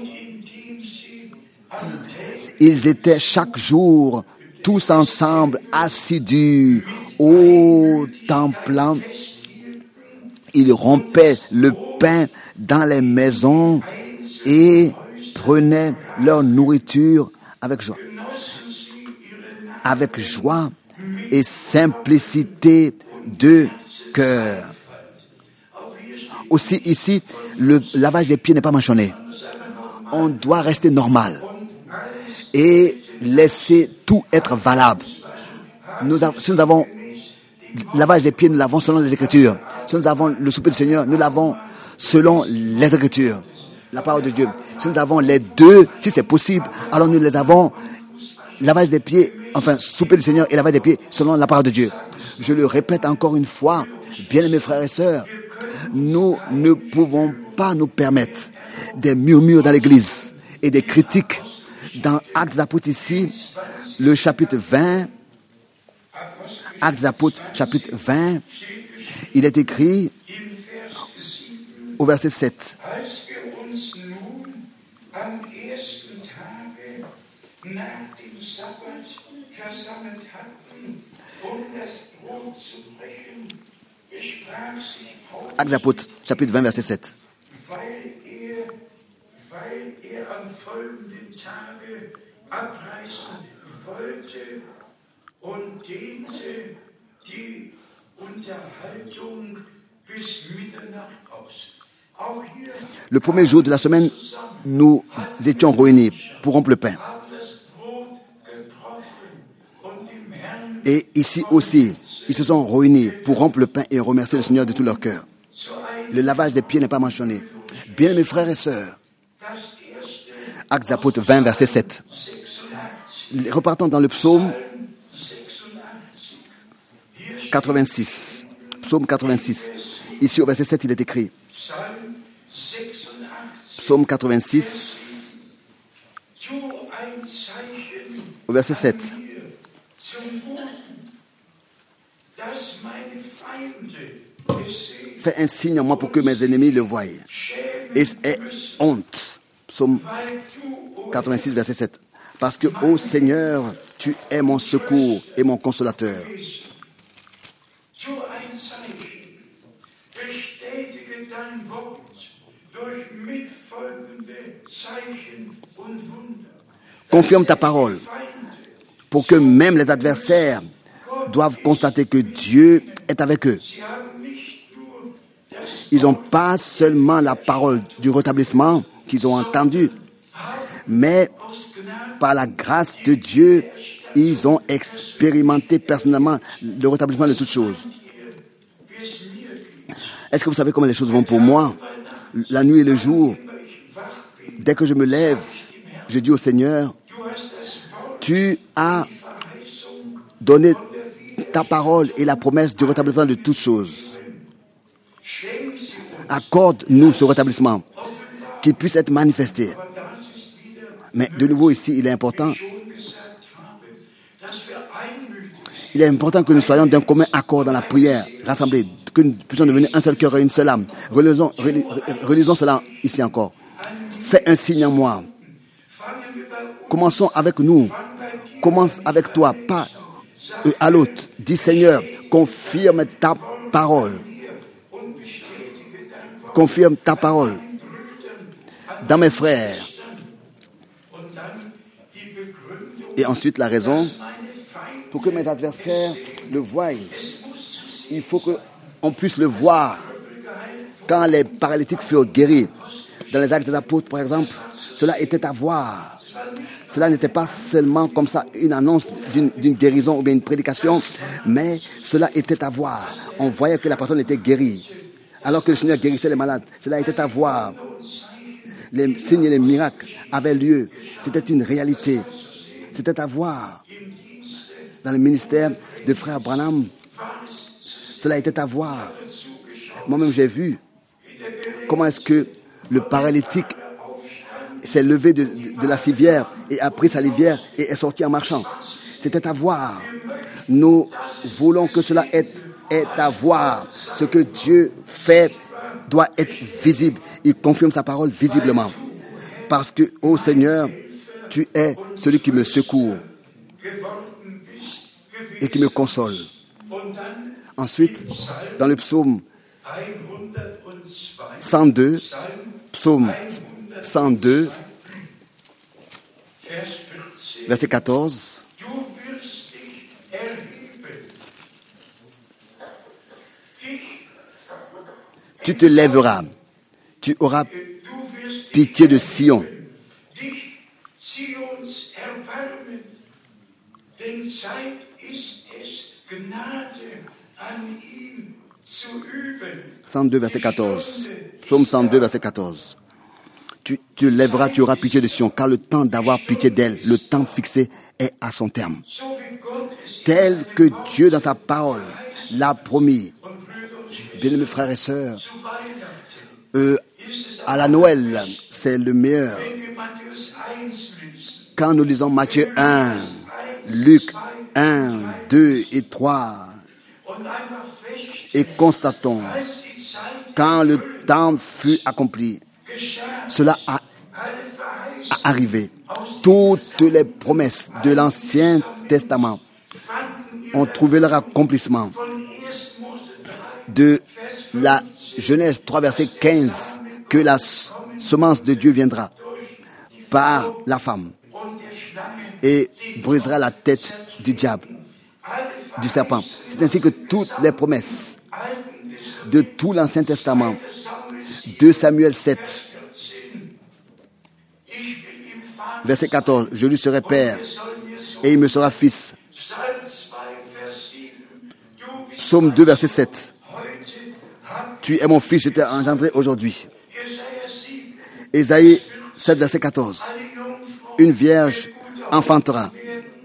ils étaient chaque jour tous ensemble assidus au temple. Ils rompaient le pain dans les maisons et prenaient leur nourriture avec joie. Avec joie et simplicité de cœur. Aussi ici, le lavage des pieds n'est pas mentionné. On doit rester normal et laisser tout être valable. Nous avons, si nous avons le lavage des pieds, nous l'avons selon les Écritures. Si nous avons le souper du Seigneur, nous l'avons selon les Écritures, la parole de Dieu. Si nous avons les deux, si c'est possible, alors nous les avons, lavage des pieds, enfin, souper du Seigneur et lavage des pieds selon la parole de Dieu. Je le répète encore une fois, bien-aimés frères et sœurs, nous ne pouvons pas nous permettre des murmures dans l'Église et des critiques. Dans Actes des Apôtres ici, le chapitre vingt, Actes des Apôtres, chapitre vingt, il est écrit au verset sept. Actes des Apôtres, chapitre vingt, verset sept. Le premier jour de la semaine, nous étions réunis pour rompre le pain. Et ici aussi, ils se sont réunis pour rompre le pain et remercier le Seigneur de tout leur cœur. Le lavage des pieds n'est pas mentionné. Bien, mes frères et sœurs, Actes des Apôtres vingt, verset sept. Repartons dans le psaume quatre-vingt-six. Psaume quatre-vingt-six. Ici, au verset sept, il est écrit. Psaume quatre-vingt-six, au verset sept. Fais un signe en moi pour que mes ennemis le voient. Et, et honte. Psaume quatre-vingt-six, verset sept. Parce que, ô Seigneur, tu es mon secours et mon consolateur. Confirme ta parole pour que même les adversaires doivent constater que Dieu est avec eux. Ils n'ont pas seulement la parole du rétablissement qu'ils ont entendue, mais par la grâce de Dieu, ils ont expérimenté personnellement le rétablissement de toutes choses. Est-ce que vous savez comment les choses vont pour moi? La nuit et le jour, dès que je me lève, je dis au Seigneur, tu as donné ta parole et la promesse du rétablissement de toutes choses. Accorde-nous ce rétablissement, qu'il puisse être manifesté. Mais de nouveau ici, il est important, il est important que nous soyons d'un commun accord dans la prière, rassemblés, que nous puissions devenir un seul cœur et une seule âme. Relisons, relisons cela ici encore. Fais un signe en moi. Commençons avec nous. Commence avec toi, pas à l'autre. Dis Seigneur, confirme ta parole. Confirme ta parole dans mes frères. Et ensuite la raison pour que mes adversaires le voient. Il faut qu'on puisse le voir. Quand les paralytiques furent guéris, dans les Actes des Apôtres, par exemple, cela était à voir. Cela n'était pas seulement comme ça une annonce d'une, d'une guérison ou bien une prédication, mais cela était à voir. On voyait que la personne était guérie. Alors que le Seigneur guérissait les malades, cela était à voir. Les signes et les miracles avaient lieu. C'était une réalité. C'était à voir. Dans le ministère de Frère Branham, cela était à voir. Moi-même, j'ai vu comment est-ce que le paralytique s'est levé de, de la civière et a pris sa livière et est sorti en marchant. C'était à voir. Nous voulons que cela est, est à voir. Ce que Dieu fait doit être visible. Il confirme sa parole visiblement. Parce que, ô Seigneur, tu es celui qui me secourt et qui me console. Ensuite, dans le psaume cent deux, psaume cent deux, verset quatorze. Tu te lèveras, tu auras pitié de Sion. cent deux, verset quatorze. Psaume cent deux, verset quatorze. Tu te lèveras, tu auras pitié de Sion, car le temps d'avoir pitié d'elle, le temps fixé est à son terme. Tel que Dieu, dans sa parole, l'a promis. Bien-aimés frères et sœurs, euh, à la Noël, c'est le meilleur. Quand nous lisons Matthieu un, Luc un, deux et trois, et constatons, quand le temps fut accompli, cela a, a arrivé. Toutes les promesses de l'Ancien Testament ont trouvé leur accomplissement. De la Genèse trois, verset quinze, que la semence de Dieu viendra par la femme et brisera la tête du diable, du serpent. C'est ainsi que toutes les promesses de tout l'Ancien Testament, deux Samuel sept, verset quatorze, je lui serai père et il me sera fils. Psaume deux, verset sept, tu es mon fils, je t'ai engendré aujourd'hui. Ésaïe sept, verset quatorze, une vierge enfantera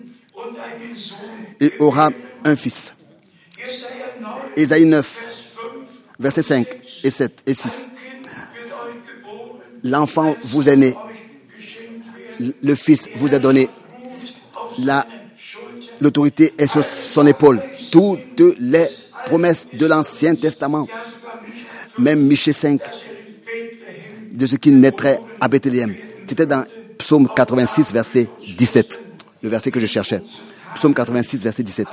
et aura un fils. Ésaïe neuf, verset cinq et sept et six. L'enfant vous est né, le fils vous est donné, la, l'autorité est sur son épaule. Toutes les promesses de l'Ancien Testament, même Michée cinq, de ce qui naîtrait à Bethléem. C'était dans Psaume quatre-vingt-six, verset dix-sept, le verset que je cherchais. Psaume quatre-vingt-six, verset dix-sept.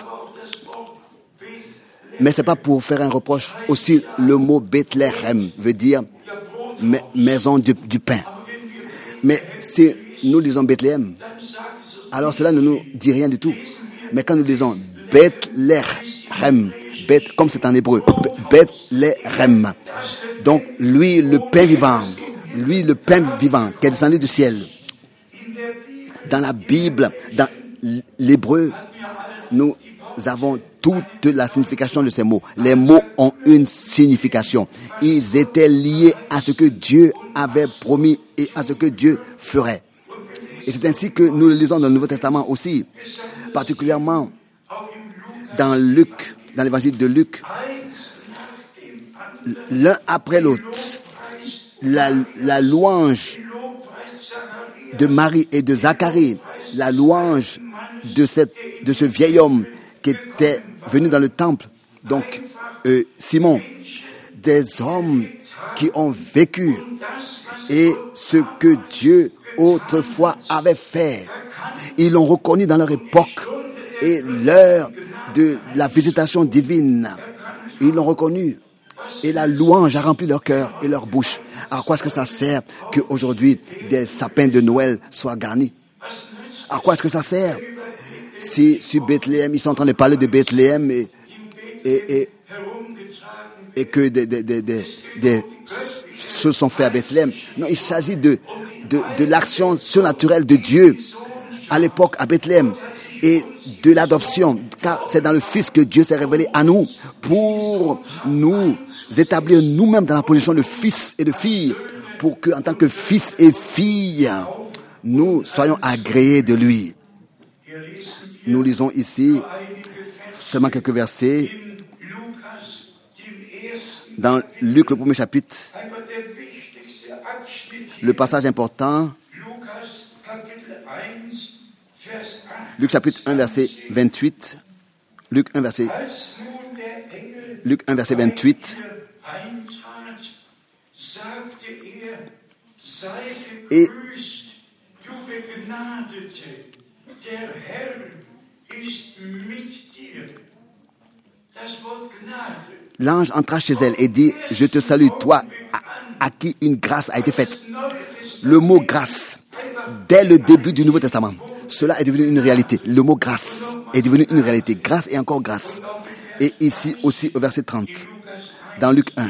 Mais ce n'est pas pour faire un reproche. Aussi, le mot Bethléem veut dire maison du, du pain. Mais si nous lisons Bethléem, alors cela ne nous dit rien du tout. Mais quand nous lisons Bethléem, Beth, comme c'est en hébreu, Bethléem, donc lui, le pain vivant, lui, le pain vivant qui est descendu du ciel. Dans la Bible, dans l'hébreu, nous avons toute la signification de ces mots. Les mots ont une signification. Ils étaient liés à ce que Dieu avait promis et à ce que Dieu ferait. Et c'est ainsi que nous le lisons dans le Nouveau Testament aussi, particulièrement dans Luc, dans l'évangile de Luc, l'un après l'autre, la, la louange de Marie et de Zacharie, la louange de, cette, de ce vieil homme qui était venu dans le temple, donc euh, Simon, des hommes qui ont vécu et ce que Dieu autrefois avait fait. Ils l'ont reconnu dans leur époque et l'heure de la visitation divine. Ils l'ont reconnu et la louange a rempli leur cœur et leur bouche. À quoi est-ce que ça sert qu'aujourd'hui des sapins de Noël soient garnis? À quoi est-ce que ça sert Si sur Bethléem, ils sont en train de parler de Bethléem et, et, et, et que des, des, des, des, des choses sont faites à Bethléem. Non, il s'agit de, de, de l'action surnaturelle de Dieu à l'époque à Bethléem et de l'adoption, car c'est dans le Fils que Dieu s'est révélé à nous pour nous établir nous-mêmes dans la position de fils et de filles, pour que, en tant que fils et filles, nous soyons agréés de lui. Nous lisons ici seulement quelques versets dans Luc, le premier chapitre. Le passage important, Luc chapitre un, verset vingt-huit. Luc un, verset, Luc un, verset vingt-huit. Et l'ange entra chez elle et dit, je te salue, toi à, à qui une grâce a été faite. Le mot grâce, dès le début du Nouveau Testament, cela est devenu une réalité. Le mot grâce est devenu une réalité. Grâce et encore grâce. Et ici aussi au verset trente, dans Luc un,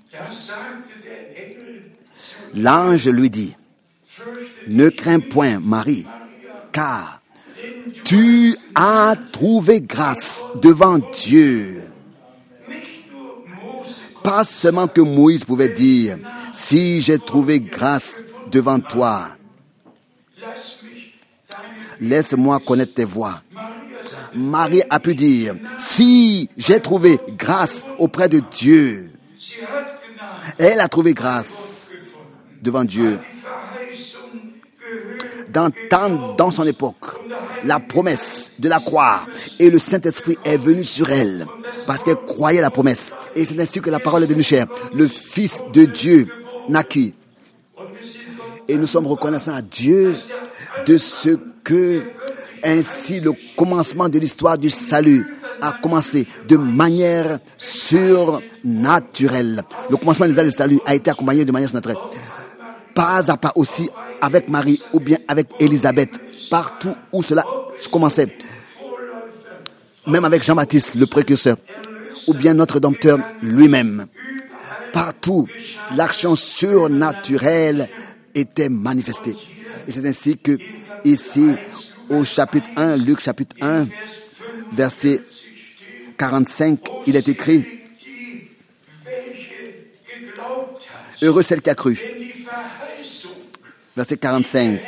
l'ange lui dit, ne crains point, Marie, car tu as trouvé grâce devant Dieu. Pas seulement que Moïse pouvait dire, si j'ai trouvé grâce devant toi, laisse-moi connaître tes voies. Marie a pu dire, si j'ai trouvé grâce auprès de Dieu, elle a trouvé grâce devant Dieu. Dans, tant, dans son époque, la promesse de la croix et le Saint-Esprit est venu sur elle parce qu'elle croyait la promesse. Et c'est ainsi que la parole est devenue chère. Le Fils de Dieu naquit. Et nous sommes reconnaissants à Dieu de ce que ainsi le commencement de l'histoire du salut a commencé de manière surnaturelle. Le commencement de l'histoire du salut a été accompagné de manière surnaturelle. Pas à pas aussi avec Marie ou bien avec Élisabeth, partout où cela commençait. Même avec Jean-Baptiste, le précurseur, ou bien notre Rédempteur lui-même. Partout, l'action surnaturelle était manifestée. Et c'est ainsi que, ici, au chapitre un, Luc chapitre un, verset quarante-cinq, il est écrit, « Heureux celle qui a cru. » Verset quarante-cinq.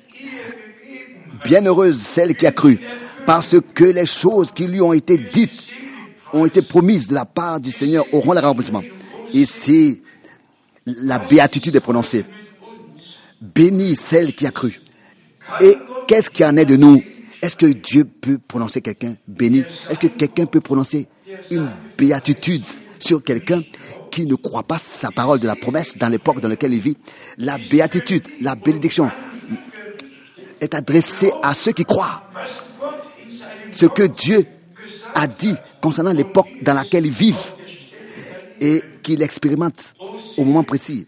« Bienheureuse celle qui a cru, parce que les choses qui lui ont été dites, ont été promises de la part du Seigneur, auront leur accomplissement. » Ici, la béatitude est prononcée. Bénie celle qui a cru. Et qu'est-ce qu'il en est de nous? Est-ce que Dieu peut prononcer quelqu'un béni? Est-ce que quelqu'un peut prononcer une béatitude sur quelqu'un qui ne croit pas sa parole de la promesse dans l'époque dans laquelle il vit? La béatitude, la bénédiction est adressée à ceux qui croient. Ce que Dieu a dit concernant l'époque dans laquelle ils vivent et qu'ils expérimentent au moment précis.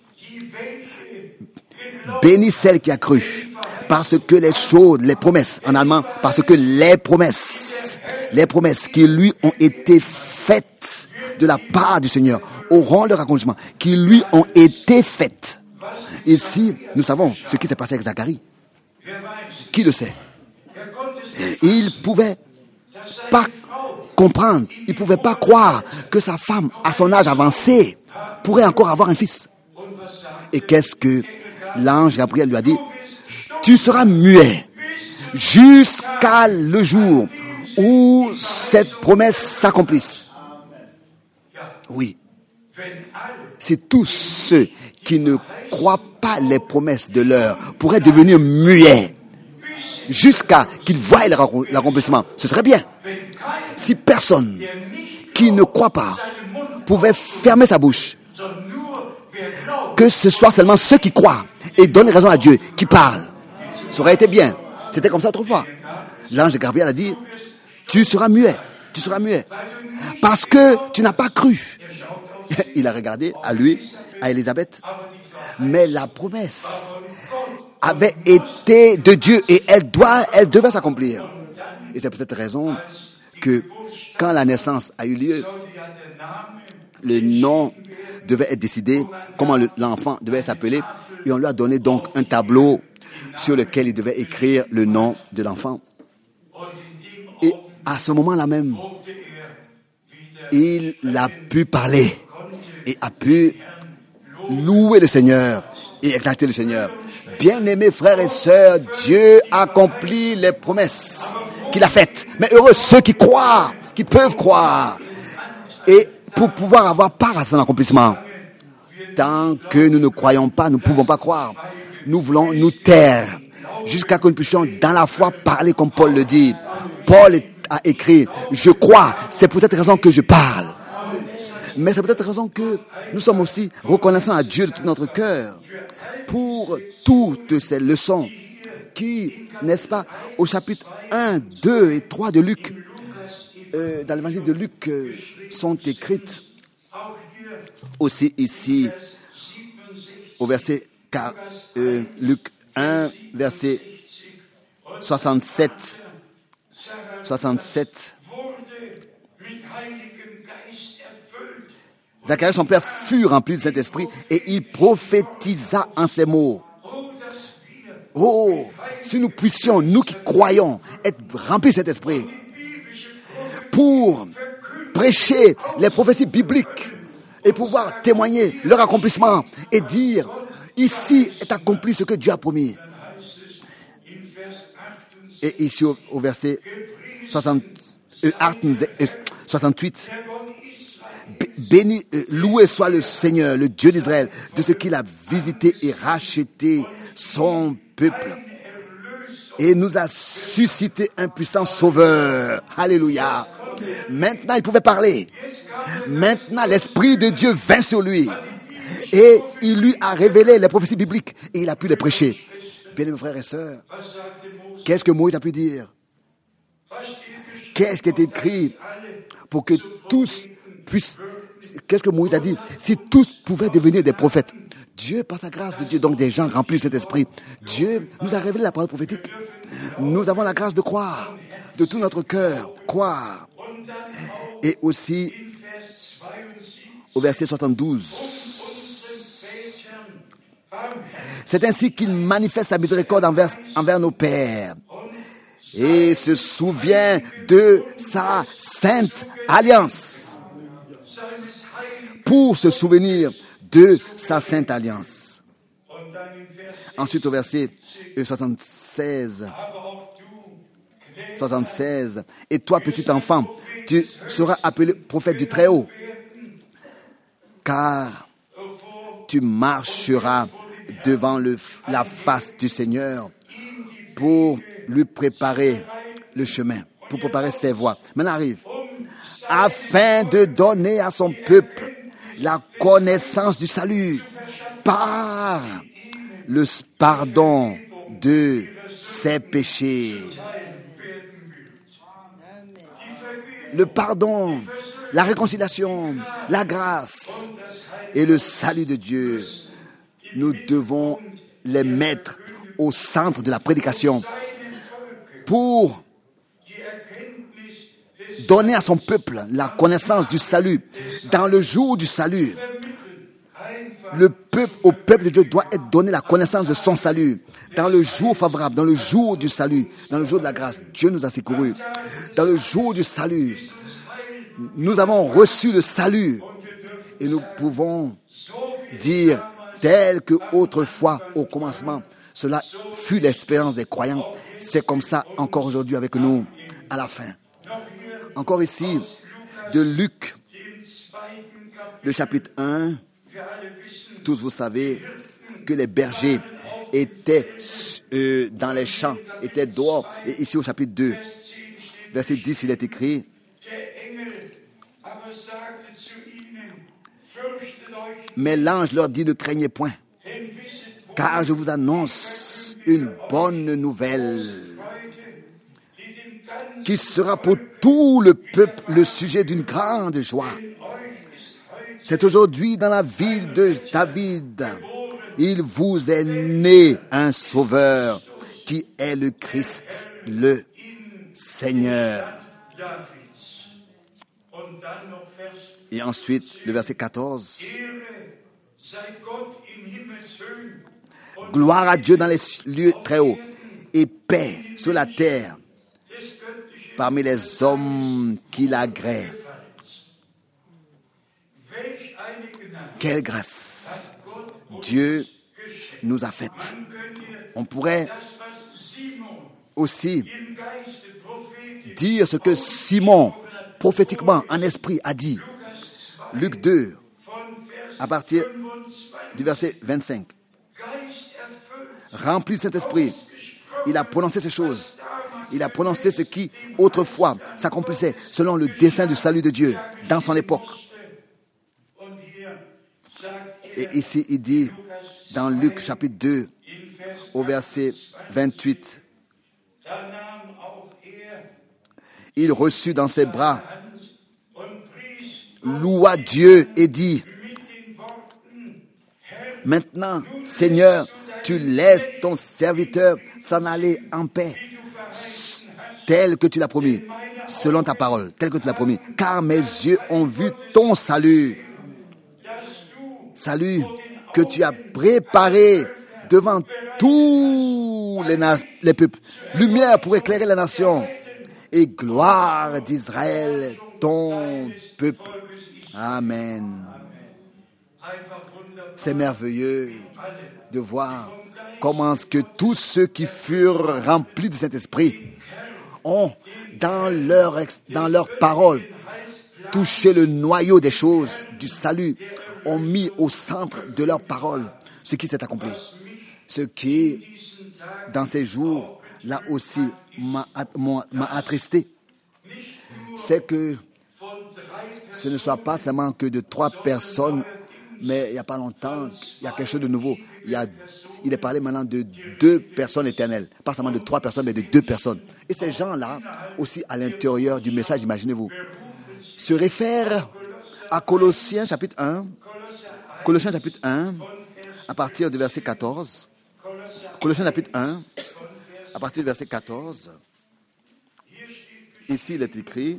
Bénis celle qui a cru, parce que les choses, les promesses, en allemand, parce que les promesses, les promesses qui lui ont été faites de la part du Seigneur auront leur accomplissement, qui lui ont été faites. Ici, nous savons ce qui s'est passé avec Zacharie. Qui le sait? Il ne pouvait pas comprendre, il ne pouvait pas croire que sa femme, à son âge avancé, pourrait encore avoir un fils. Et qu'est-ce que l'ange Gabriel lui a dit? Tu seras muet jusqu'à le jour où cette promesse s'accomplisse. Oui. Si tous ceux qui ne croient pas les promesses de l'heure pourraient devenir muets jusqu'à qu'ils voient l'accomplissement, ce serait bien. Si personne qui ne croit pas pouvait fermer sa bouche, que ce soit seulement ceux qui croient et donnent raison à Dieu qui parlent, ça aurait été bien. C'était comme ça autrefois. L'ange Gabriel a dit, tu seras muet, tu seras muet, parce que tu n'as pas cru. Il a regardé à lui, à Élisabeth, mais la promesse avait été de Dieu et elle doit, elle devait s'accomplir. Et c'est pour cette raison que quand la naissance a eu lieu, le nom devait être décidé, comment le, l'enfant devait s'appeler, et on lui a donné donc un tableau sur lequel il devait écrire le nom de l'enfant. Et à ce moment-là même, il a pu parler et a pu louer le Seigneur et exalter le Seigneur. Bien-aimés frères et sœurs, Dieu accomplit les promesses qu'il a faites. Mais heureux ceux qui croient, qui peuvent croire. Et pour pouvoir avoir part à son accomplissement. Tant que nous ne croyons pas, nous ne pouvons pas croire. Nous voulons nous taire jusqu'à ce que nous puissions dans la foi parler comme Paul le dit. Paul a écrit, je crois, c'est pour cette raison que je parle. Mais c'est pour cette raison que nous sommes aussi reconnaissants à Dieu de tout notre cœur pour toutes ces leçons qui, n'est-ce pas, au chapitre un, deux et trois de Luc, euh, dans l'évangile de Luc, euh, sont écrites aussi ici au verset car, euh, Luc un, verset soixante-sept. soixante-sept. Zacharie, son père, fut rempli de Saint-Esprit et il prophétisa en ces mots. Oh, si nous puissions, nous qui croyons, être remplis de Saint-Esprit pour prêcher les prophéties bibliques et pouvoir témoigner leur accomplissement et dire, ici est accompli ce que Dieu a promis. Et ici au, au verset soixante, euh, soixante-huit, béni, euh, loué soit le Seigneur, le Dieu d'Israël, de ce qu'il a visité et racheté son peuple et nous a suscité un puissant sauveur. Alléluia. Maintenant, il pouvait parler. Maintenant, l'Esprit de Dieu vint sur lui et il lui a révélé les prophéties bibliques et il a pu les prêcher. Bien, mes frères et sœurs, qu'est-ce que Moïse a pu dire? Qu'est-ce qui est écrit pour que tous puissent... Qu'est-ce que Moïse a dit? Si tous pouvaient devenir des prophètes. Dieu, par sa grâce de Dieu, donc des gens remplis de cet esprit, Dieu nous a révélé la parole prophétique. Nous avons la grâce de croire, de tout notre cœur, croire. Et aussi, au verset soixante-douze, c'est ainsi qu'il manifeste sa miséricorde envers, envers nos pères et se souvient de sa sainte alliance. Pour se souvenir de sa sainte alliance. Ensuite au verset soixante-seize, soixante-seize, et toi petit enfant, tu seras appelé prophète du Très-Haut, car tu marcheras devant le, la face du Seigneur pour lui préparer le chemin, pour préparer ses voies. Maintenant arrive, afin de donner à son peuple la connaissance du salut par le pardon de ses péchés. Le pardon, la réconciliation, la grâce et le salut de Dieu. Nous devons les mettre au centre de la prédication pour donner à son peuple la connaissance du salut. Dans le jour du salut, le peuple, au peuple de Dieu doit être donné la connaissance de son salut. Dans le jour favorable, dans le jour du salut, dans le jour de la grâce, Dieu nous a secourus. Dans le jour du salut, nous avons reçu le salut et nous pouvons dire, tel que autrefois, au commencement, cela fut l'expérience des croyants. C'est comme ça encore aujourd'hui avec nous, à la fin. Encore ici, de Luc, le chapitre un, tous vous savez que les bergers étaient euh, dans les champs, étaient dehors. Et ici au chapitre deux, verset dix, il est écrit, mais l'ange leur dit, ne craignez point, car je vous annonce une bonne nouvelle qui sera pour tout le peuple le sujet d'une grande joie. C'est aujourd'hui dans la ville de David, il vous est né un sauveur qui est le Christ, le Seigneur. Et ensuite, le verset quatorze. Gloire à Dieu dans les lieux très hauts et paix sur la terre parmi les hommes qui l'agréent. Quelle grâce Dieu nous a faite. On pourrait aussi dire ce que Simon, prophétiquement, en esprit, a dit. Luc deux, à partir du verset vingt-cinq. Rempli de Saint-Esprit, il a prononcé ces choses. Il a prononcé ce qui, autrefois, s'accomplissait selon le dessein du salut de Dieu dans son époque. Et ici, il dit, dans Luc chapitre deux, au verset vingt-huit, il reçut dans ses bras, loua Dieu et dit, maintenant, Seigneur, tu laisses ton serviteur s'en aller en paix, tel que tu l'as promis, selon ta parole, tel que tu l'as promis, car mes yeux ont vu ton salut. Salut que tu as préparé devant tous les, na- les peuples, lumière pour éclairer la nation, et gloire d'Israël, ton peuple. Amen. C'est merveilleux de voir comment est-ce que tous ceux qui furent remplis du Saint-Esprit ont, dans leur, ex- dans leur parole, touché le noyau des choses du salut, ont mis au centre de leur parole ce qui s'est accompli. Ce qui, dans ces jours, là aussi, m'a, m'a attristé, c'est que ce ne soit pas seulement que de trois personnes, mais il n'y a pas longtemps, il y a quelque chose de nouveau. Il, y a, il est parlé maintenant de deux personnes éternelles, pas seulement de trois personnes, mais de deux personnes. Et ces gens-là, aussi à l'intérieur du message, imaginez-vous, se réfèrent à Colossiens chapitre un, Colossiens chapitre un, à partir du verset quatorze. Colossiens chapitre un, à partir du verset quatorze. Ici, il est écrit,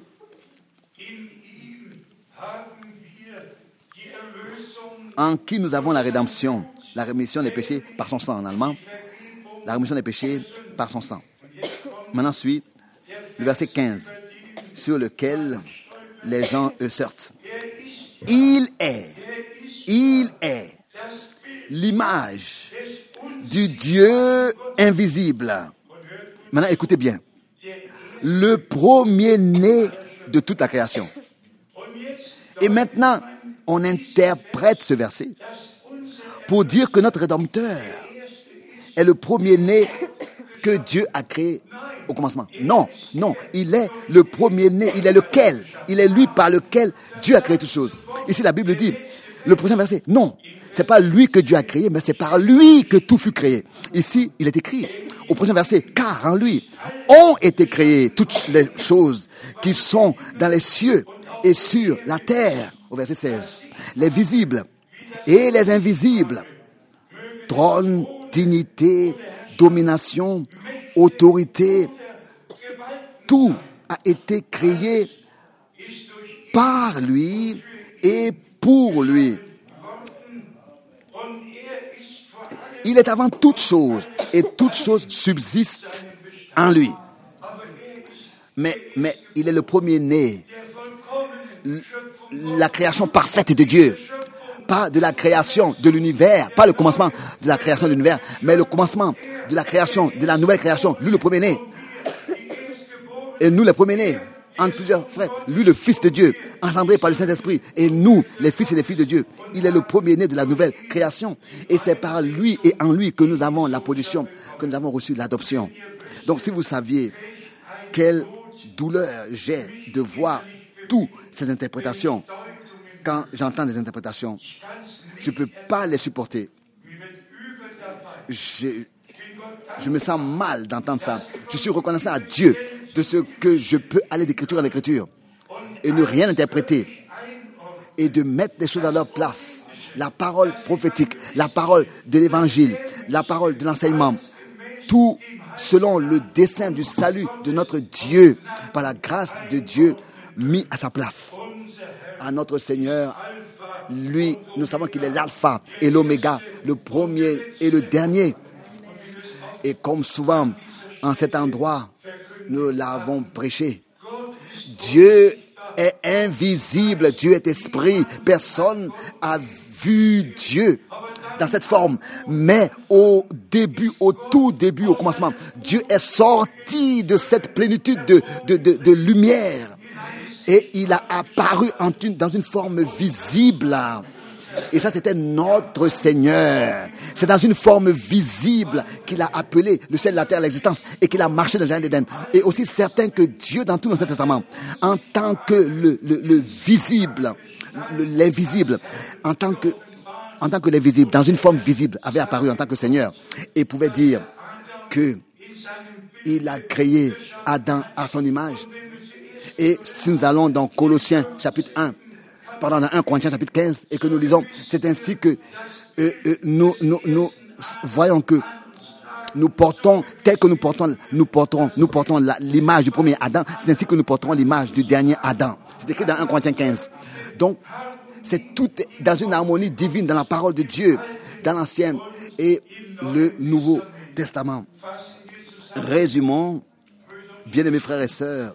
en qui nous avons la rédemption, la rémission des péchés par son sang en allemand, la rémission des péchés par son sang. Maintenant suit le verset quinze, sur lequel les gens eux sortent. Il est, il est l'image du Dieu invisible. Maintenant écoutez bien, le premier-né de toute la création. Et maintenant, on interprète ce verset pour dire que notre Rédempteur est le premier-né que Dieu a créé au commencement. Non, non, il est le premier-né, il est lequel? Il est lui par lequel Dieu a créé toutes choses. Ici, la Bible dit, le prochain verset, non, c'est pas lui que Dieu a créé, mais c'est par lui que tout fut créé. Ici, il est écrit, au prochain verset, car en lui ont été créées toutes les choses qui sont dans les cieux et sur la terre. Au verset seize, les visibles et les invisibles, trône, dignité, domination, autorité, tout a été créé par lui et pour lui. Il est avant toute chose et toute chose subsiste en lui. Mais, mais il est le premier-né, la création parfaite de Dieu, pas de la création de l'univers, pas le commencement de la création de l'univers, mais le commencement de la création, de la nouvelle création, lui le premier-né. Et nous les premiers-nés, entre plusieurs frères, lui le Fils de Dieu, engendré par le Saint-Esprit, et nous les fils et les filles de Dieu. Il est le premier-né de la nouvelle création, et c'est par lui et en lui que nous avons la position, que nous avons reçu l'adoption. Donc si vous saviez quelle douleur j'ai de voir toutes ces interprétations, quand j'entends des interprétations, je ne peux pas les supporter. Je, je me sens mal d'entendre ça. Je suis reconnaissant à Dieu de ce que je peux aller d'écriture en écriture et ne rien interpréter et de mettre les choses à leur place. La parole prophétique, la parole de l'évangile, la parole de l'enseignement, tout selon le dessein du salut de notre Dieu, par la grâce de Dieu, mis à sa place. À notre Seigneur, lui, nous savons qu'il est l'alpha et l'oméga, le premier et le dernier. Et comme souvent, en cet endroit, nous l'avons prêché. Dieu est invisible, Dieu est esprit. Personne n'a vu Dieu dans cette forme. Mais au début, au tout début, au commencement, Dieu est sorti de cette plénitude de, de, de, de lumière. Et il a apparu en une, dans une forme visible. Et ça, c'était notre Seigneur. C'est dans une forme visible qu'il a appelé le ciel et la terre à l'existence et qu'il a marché dans le jardin d'Éden. Et aussi certain que Dieu, dans tout l'Ancien Testament, en tant que le, le, le visible, le, l'invisible, en tant que, en tant que l'invisible, dans une forme visible, avait apparu en tant que Seigneur et pouvait dire que il a créé Adam à son image. Et si nous allons dans Colossiens chapitre un, pardon, dans un Corinthiens chapitre quinze, et que nous lisons, c'est ainsi que euh, euh, nous, nous, nous voyons que nous portons, tel que nous portons, nous portons, nous portons la, l'image du premier Adam, c'est ainsi que nous portons l'image du dernier Adam. C'est écrit dans un Corinthiens quinze. Donc, c'est tout dans une harmonie divine dans la parole de Dieu, dans l'Ancien et le Nouveau Testament. Résumons, bien-aimés frères et sœurs,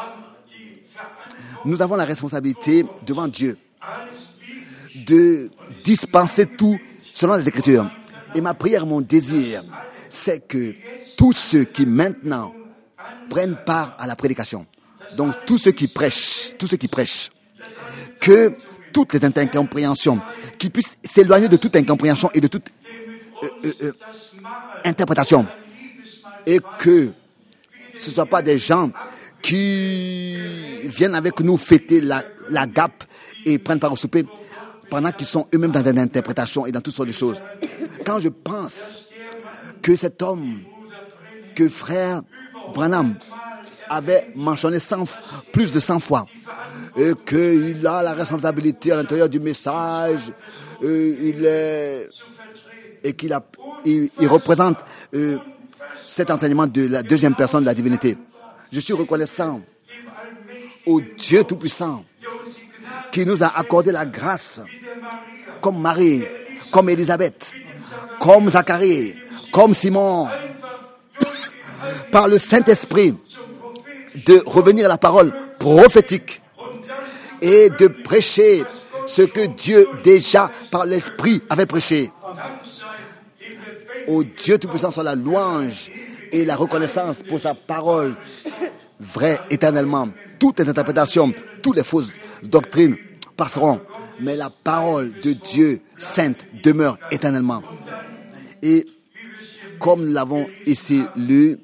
nous avons la responsabilité devant Dieu de dispenser tout selon les Écritures. Et ma prière, mon désir, c'est que tous ceux qui maintenant prennent part à la prédication, donc tous ceux qui prêchent, tous ceux qui prêchent, que toutes les incompréhensions, qu'ils puissent s'éloigner de toute incompréhension et de toute euh, euh, euh, interprétation, et que ce ne soient pas des gens qui viennent avec nous fêter la, la gape et prennent part au souper pendant qu'ils sont eux-mêmes dans une interprétation et dans toutes sortes de choses. Quand je pense que cet homme, que frère Branham avait mentionné cent, plus de cent fois, et qu'il a la responsabilité à l'intérieur du message, et, il est, et qu'il a, il, il représente euh, cet enseignement de la deuxième personne de la divinité. Je suis reconnaissant au Dieu Tout-Puissant qui nous a accordé la grâce, comme Marie, comme Élisabeth, comme Zacharie, comme Simon, par le Saint-Esprit, de revenir à la parole prophétique et de prêcher ce que Dieu déjà par l'Esprit avait prêché. Au Dieu Tout-Puissant soit la louange et la reconnaissance pour sa parole vraie éternellement. Toutes les interprétations, toutes les fausses doctrines passeront, mais la parole de Dieu sainte demeure éternellement. Et comme nous l'avons ici lu,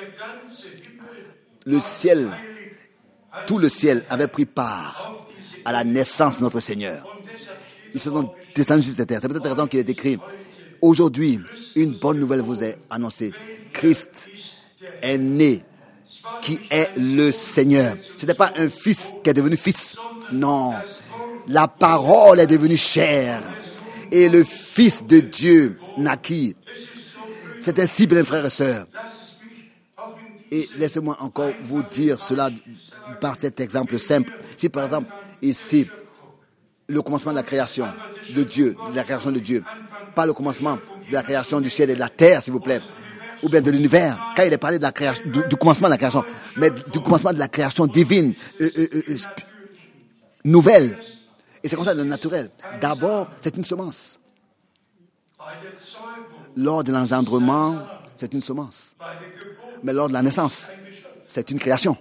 le ciel, tout le ciel avait pris part à la naissance de notre Seigneur. Ils se sont descendus sur cette terre. C'est peut-être la raison qu'il est écrit: aujourd'hui, une bonne nouvelle vous est annoncée. Christ est né, qui est le Seigneur. Ce n'était pas un fils qui est devenu fils. Non. La parole est devenue chair. Et le Fils de Dieu naquit. C'est ainsi, bien frères et sœurs. Et laissez-moi encore vous dire cela par cet exemple simple. Si par exemple, ici, le commencement de la création de Dieu, de la création de Dieu, pas le commencement de la création du ciel et de la terre, s'il vous plaît, ou bien de l'univers, quand il est parlé de la création, du, du commencement de la création, mais du commencement de la création divine, euh, euh, euh, nouvelle. Et c'est comme ça le naturel. D'abord, c'est une semence. Lors de l'engendrement, c'est une semence. Mais lors de la naissance, c'est une création.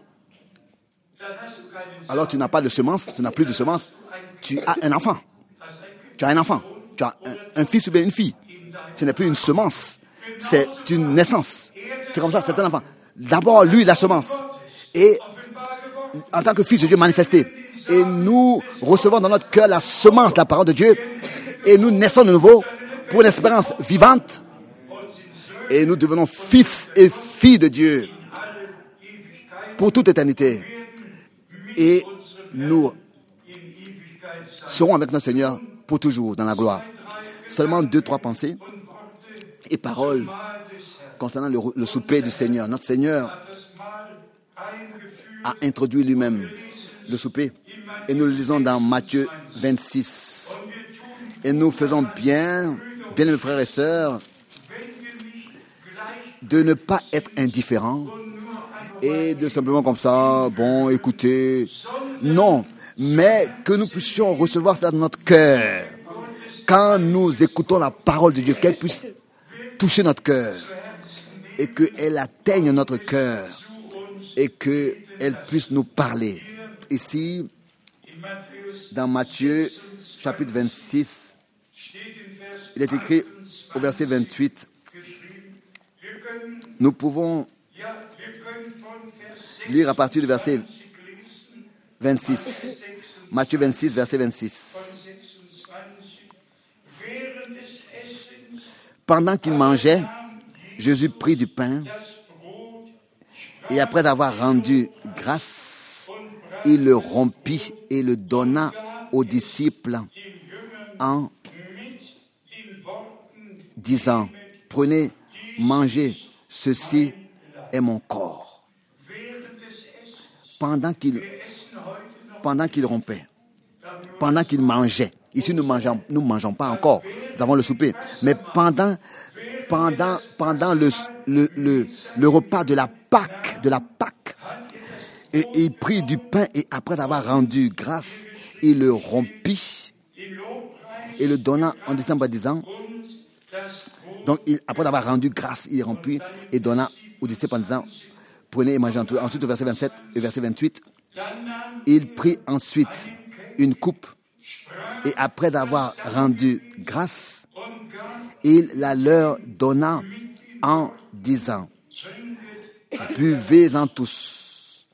Alors tu n'as pas de semence, tu n'as plus de semence, tu as un enfant. Tu as un enfant. Tu as un, un fils ou bien une fille. Ce n'est plus une semence, c'est une naissance. C'est comme ça, c'est un enfant. D'abord, lui, la semence. Et en tant que fils de Dieu manifesté, et nous recevons dans notre cœur la semence de la parole de Dieu, et nous naissons de nouveau pour une espérance vivante, et nous devenons fils et filles de Dieu pour toute éternité. Et nous serons avec notre Seigneur pour toujours dans la gloire. Seulement deux, trois pensées et paroles concernant le, le souper du Seigneur. Notre Seigneur a introduit lui-même le souper. Et nous le lisons dans Matthieu vingt-six. Et nous faisons bien, bien mes frères et sœurs, de ne pas être indifférents et de simplement comme ça, bon, écoutez. Non, mais que nous puissions recevoir cela dans notre cœur. Quand nous écoutons la parole de Dieu, qu'elle puisse toucher notre cœur et qu'elle atteigne notre cœur et qu'elle puisse nous parler. Ici, dans Matthieu, chapitre vingt-six, il est écrit au verset vingt-huit, nous pouvons lire à partir du verset vingt-six. Matthieu vingt-six, verset vingt-six. Pendant qu'il mangeait, Jésus prit du pain et après avoir rendu grâce, il le rompit et le donna aux disciples en disant, prenez, mangez, ceci est mon corps. Pendant qu'il, pendant qu'il rompait, pendant qu'il mangeait, ici nous ne mangeons, nous mangeons pas encore, nous avons le souper, mais pendant, pendant, pendant le, le, le, le repas de la Pâque, de la Pâque, et, et il prit du pain et après avoir rendu grâce, il le rompit et le donna en disant, disant, donc il, après avoir rendu grâce, il rompit et donna aux disciples en disant, prenez et mangez en tout. Ensuite au verset vingt-sept et verset vingt-huit, il prit ensuite une coupe et après avoir rendu grâce, il la leur donna en disant, buvez-en tous,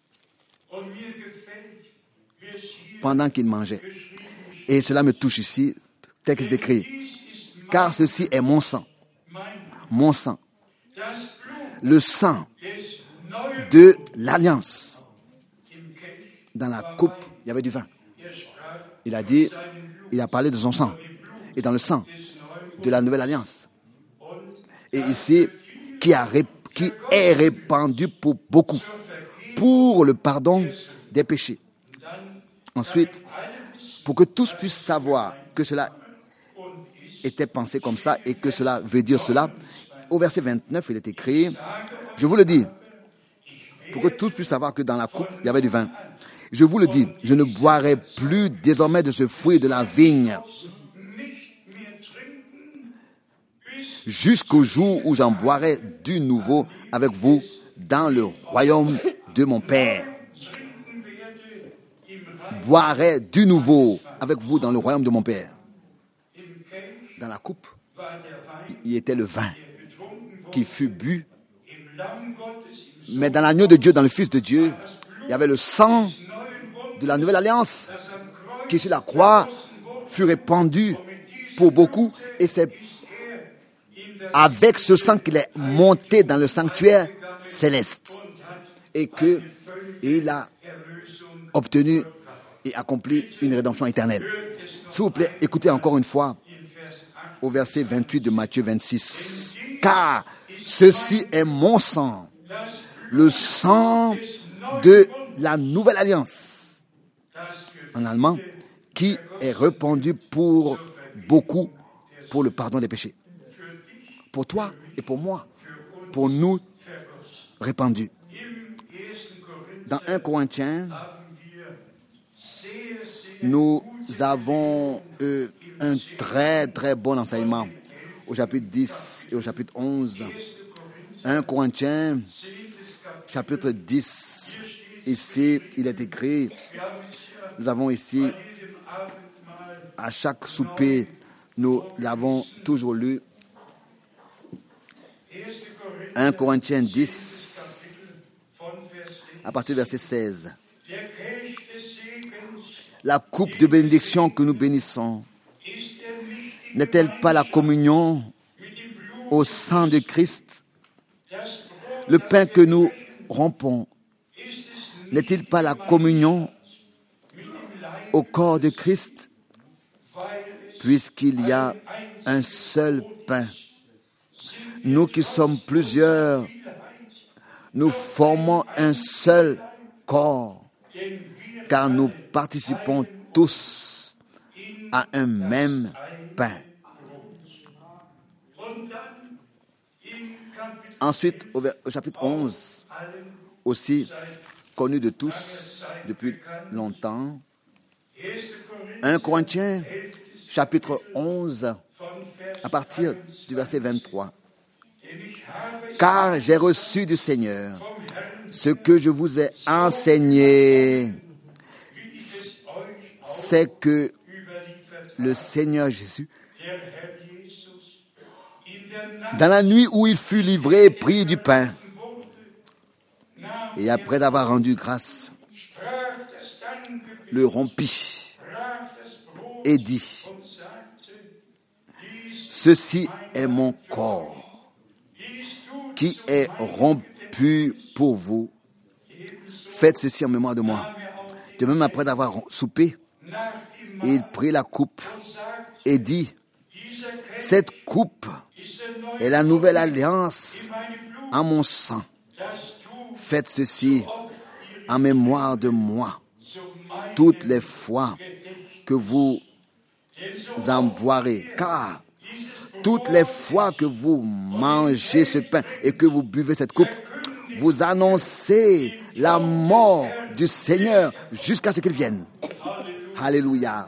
pendant qu'il mangeait. Et cela me touche ici, texte décrit, car ceci est mon sang, mon sang, le sang de l'alliance. Dans la coupe, il y avait du vin. Il a dit, il a parlé de son sang. Et dans le sang de la nouvelle alliance. Et ici, qui, a, qui est répandu pour beaucoup, pour le pardon des péchés. Ensuite, pour que tous puissent savoir que cela était pensé comme ça et que cela veut dire cela, au verset vingt-neuf, il est écrit, je vous le dis, pour que tous puissent savoir que dans la coupe, il y avait du vin. Je vous le dis, je ne boirai plus désormais de ce fruit de la vigne jusqu'au jour où j'en boirai du nouveau avec vous dans le royaume de mon Père. Boirai du nouveau avec vous dans le royaume de mon Père. Dans la coupe, il y était le vin qui fut bu. Mais dans l'agneau de Dieu, dans le Fils de Dieu, il y avait le sang de la nouvelle alliance qui sur la croix fut répandu pour beaucoup. Et c'est avec ce sang qu'il est monté dans le sanctuaire céleste. Et qu'il a obtenu et accompli une rédemption éternelle. S'il vous plaît, écoutez encore une fois au verset vingt-huit de Matthieu vingt-six. Car ceci est mon sang, le sang de la nouvelle alliance, en allemand, qui est répandu pour beaucoup pour le pardon des péchés. Pour toi et pour moi, pour nous répandus. Dans un Corinthiens, nous avons euh, un très très bon enseignement au chapitre dix et au chapitre onze. un Corinthiens, chapitre dix, ici il est écrit, nous avons ici, à chaque souper, nous l'avons toujours lu, un Corinthiens dix, à partir du verset seize. La coupe de bénédiction que nous bénissons, n'est-elle pas la communion au sang de Christ? Le pain que nous rompons, n'est-il pas la communion au corps de Christ? Puisqu'il y a un seul pain, nous qui sommes plusieurs, nous formons un seul corps, car nous participons tous à un même pain. Ensuite, au, au chapitre onze, aussi connu de tous depuis longtemps, premier Corinthiens, chapitre onze, à partir du verset vingt-trois. Car j'ai reçu du Seigneur ce que je vous ai enseigné, c'est que le Seigneur Jésus, dans la nuit où il fut livré, prit du pain, et après avoir rendu grâce, le rompit et dit, ceci est mon corps qui est rompu pour vous. Faites ceci en mémoire de moi. De même, après avoir soupé, il prit la coupe et dit, cette coupe est la nouvelle alliance en mon sang. Faites ceci en mémoire de moi toutes les fois que vous en boirez. Car toutes les fois que vous mangez ce pain et que vous buvez cette coupe, vous annoncez la mort du Seigneur jusqu'à ce qu'il vienne. Alléluia.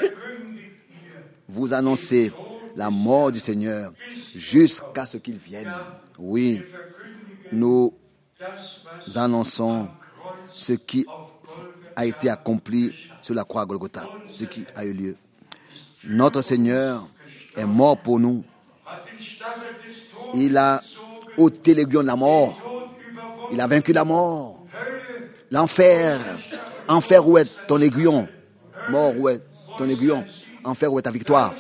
Vous annoncez la mort du Seigneur jusqu'à ce qu'il vienne. Oui, nous annonçons ce qui a été accompli sur la croix à Golgotha, ce qui a eu lieu. Notre Seigneur est mort pour nous. Il a ôté l'aiguillon de la mort. Il a vaincu la mort. L'enfer. Enfer, où est ton aiguillon? Mort, où est ton aiguillon? Enfer, où est ta victoire?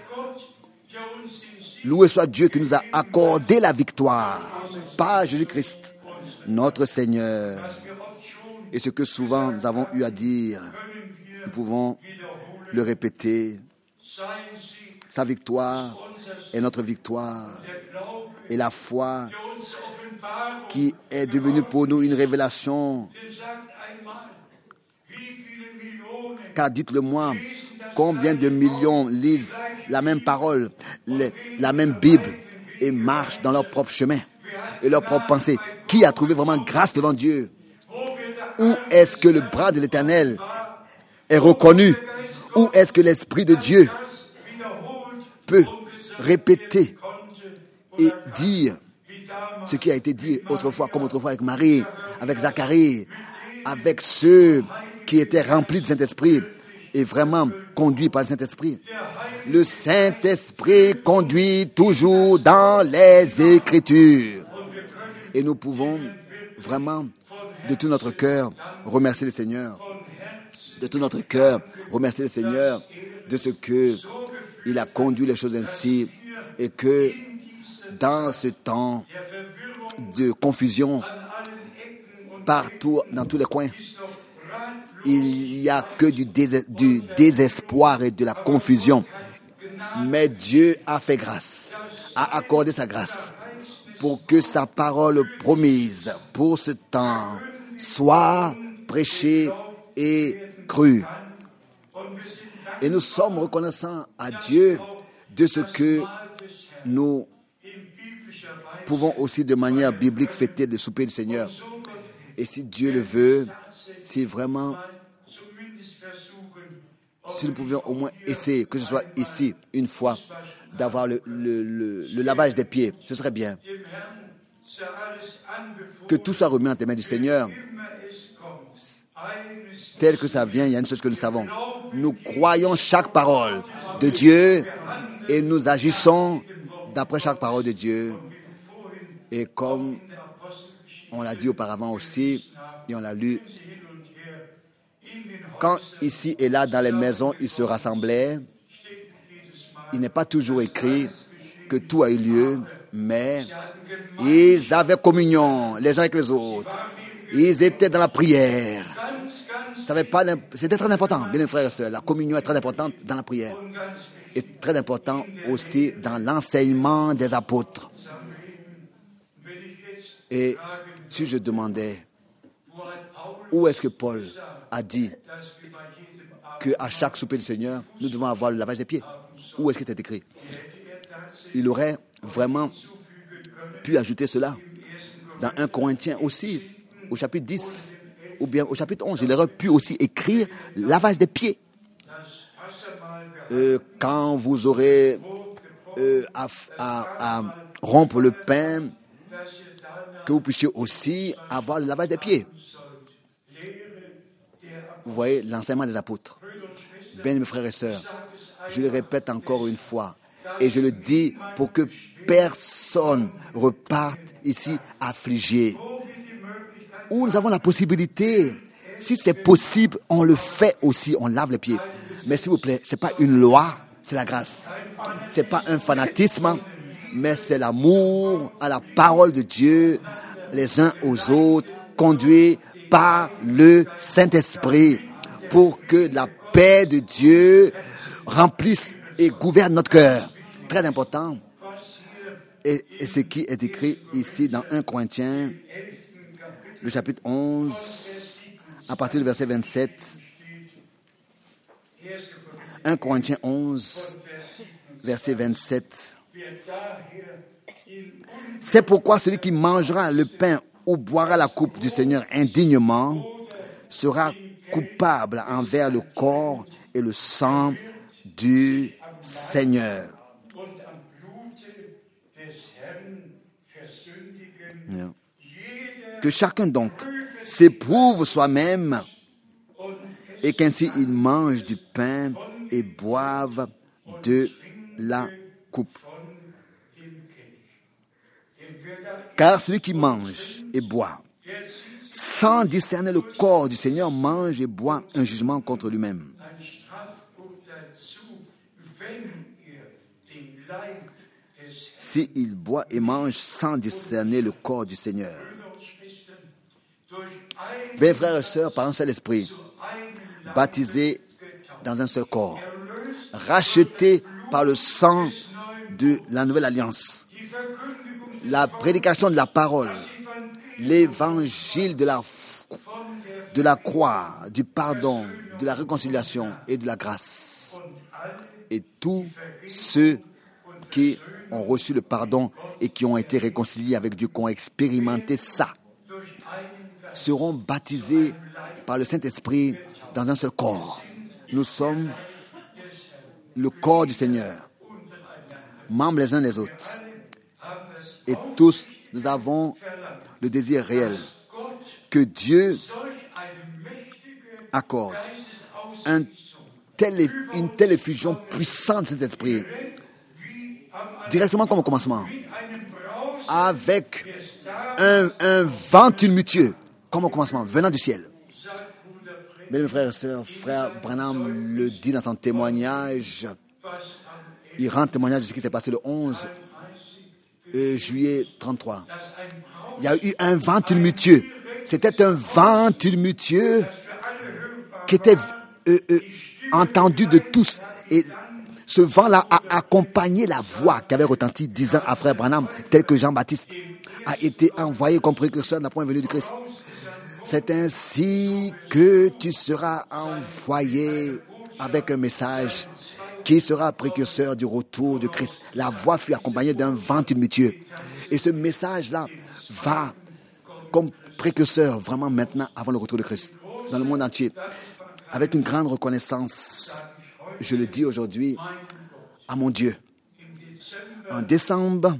Loué soit Dieu qui nous a accordé la victoire par Jésus-Christ, notre Seigneur. Et ce que souvent nous avons eu à dire, nous pouvons le répéter. Sa victoire est notre victoire. Et la foi qui est devenue pour nous une révélation. Car dites-le moi, combien de millions lisent la même parole, les, la même Bible et marchent dans leur propre chemin et leur propre pensée. Qui a trouvé vraiment grâce devant Dieu? Où est-ce que le bras de l'Éternel est reconnu? Où est-ce que l'Esprit de Dieu peut répéter et dire ce qui a été dit autrefois, comme autrefois avec Marie, avec Zacharie, avec ceux qui étaient remplis du Saint-Esprit et vraiment conduits par le Saint-Esprit. Le Saint-Esprit conduit toujours dans les Écritures. Et nous pouvons vraiment, de tout notre cœur, remercier le Seigneur. De tout notre cœur, remercier le Seigneur de ce que il a conduit les choses ainsi et que dans ce temps de confusion, partout, dans tous les coins, il n'y a que du, dés- du désespoir et de la confusion. Mais Dieu a fait grâce, a accordé sa grâce pour que sa parole promise pour ce temps soit prêchée et crue. Et nous sommes reconnaissants à Dieu de ce que nous pouvons aussi de manière biblique fêter le souper du Seigneur. Et si Dieu le veut, si vraiment, si nous pouvions au moins essayer, que ce soit ici, une fois, d'avoir le, le, le, le lavage des pieds, ce serait bien. Que tout soit remis entre les mains du Seigneur. Tel que ça vient, il y a une chose que nous savons. Nous croyons chaque parole de Dieu et nous agissons d'après chaque parole de Dieu. Et comme on l'a dit auparavant aussi, et on l'a lu, quand ici et là, dans les maisons, ils se rassemblaient, il n'est pas toujours écrit que tout a eu lieu, mais ils avaient communion les uns avec les autres. Ils étaient dans la prière. Ça avait pas, c'était très important, bien les frères et sœurs. La communion est très importante dans la prière. Et très important aussi dans l'enseignement des apôtres. Et si je demandais où est-ce que Paul a dit qu'à chaque souper du Seigneur, nous devons avoir le lavage des pieds, où est-ce que c'est écrit? Il aurait vraiment pu ajouter cela dans un Corinthiens aussi, au chapitre dix, ou bien au chapitre onze. Il aurait pu aussi écrire lavage des pieds. Euh, quand vous aurez euh, à, à, à rompre le pain, que vous puissiez aussi avoir le lavage des pieds. Vous voyez l'enseignement des apôtres. Bien, mes frères et sœurs, je le répète encore une fois, et je le dis pour que personne reparte ici affligé. Où nous avons la possibilité, si c'est possible, on le fait aussi, on lave les pieds. Mais s'il vous plaît, ce n'est pas une loi, c'est la grâce. Ce n'est pas un fanatisme, mais c'est l'amour à la parole de Dieu, les uns aux autres, conduits par le Saint-Esprit, pour que la paix de Dieu remplisse et gouverne notre cœur. Très important. Et, et ce qui est écrit ici dans un Corinthiens, le chapitre onze, à partir du verset vingt-sept. un Corinthiens onze, verset vingt-sept. C'est pourquoi celui qui mangera le pain ou boira la coupe du Seigneur indignement sera coupable envers le corps et le sang du Seigneur. Yeah. Que chacun donc s'éprouve soi-même et qu'ainsi il mange du pain et boive de la coupe. Car celui qui mange et boit sans discerner le corps du Seigneur mange et boit un jugement contre lui-même. S'il boit et mange sans discerner le corps du Seigneur. Mes frères et sœurs, par un seul esprit, baptisés dans un seul corps, rachetés par le sang de la nouvelle alliance, la prédication de la parole, l'évangile de la, de la croix, du pardon, de la réconciliation et de la grâce. Et tous ceux qui ont reçu le pardon et qui ont été réconciliés avec Dieu, qui ont expérimenté ça, seront baptisés par le Saint-Esprit dans un seul corps. Nous sommes le corps du Seigneur, membres les uns les autres. Et tous, nous avons le désir réel que Dieu accorde un tel, une telle effusion puissante de cet esprit, directement comme au commencement, avec un, un vent tumultueux, comme au commencement, venant du ciel. Mais mes frères et sœurs, frère Branham le dit dans son témoignage, il rend témoignage de ce qui s'est passé le onze juillet trente-trois. Il y a eu un vent tumultueux. C'était un vent tumultueux qui était euh, euh, entendu de tous. Et ce vent-là a accompagné la voix qui avait retenti dix ans à frère Branham, tel que Jean-Baptiste a été envoyé comme précurseur de la première venue du Christ. C'est ainsi que tu seras envoyé avec un message qui sera précurseur du retour de Christ. La voix fut accompagnée d'un vent tumultueux. Et ce message-là va comme précurseur vraiment maintenant avant le retour de Christ dans le monde entier. Avec une grande reconnaissance, je le dis aujourd'hui à mon Dieu. En décembre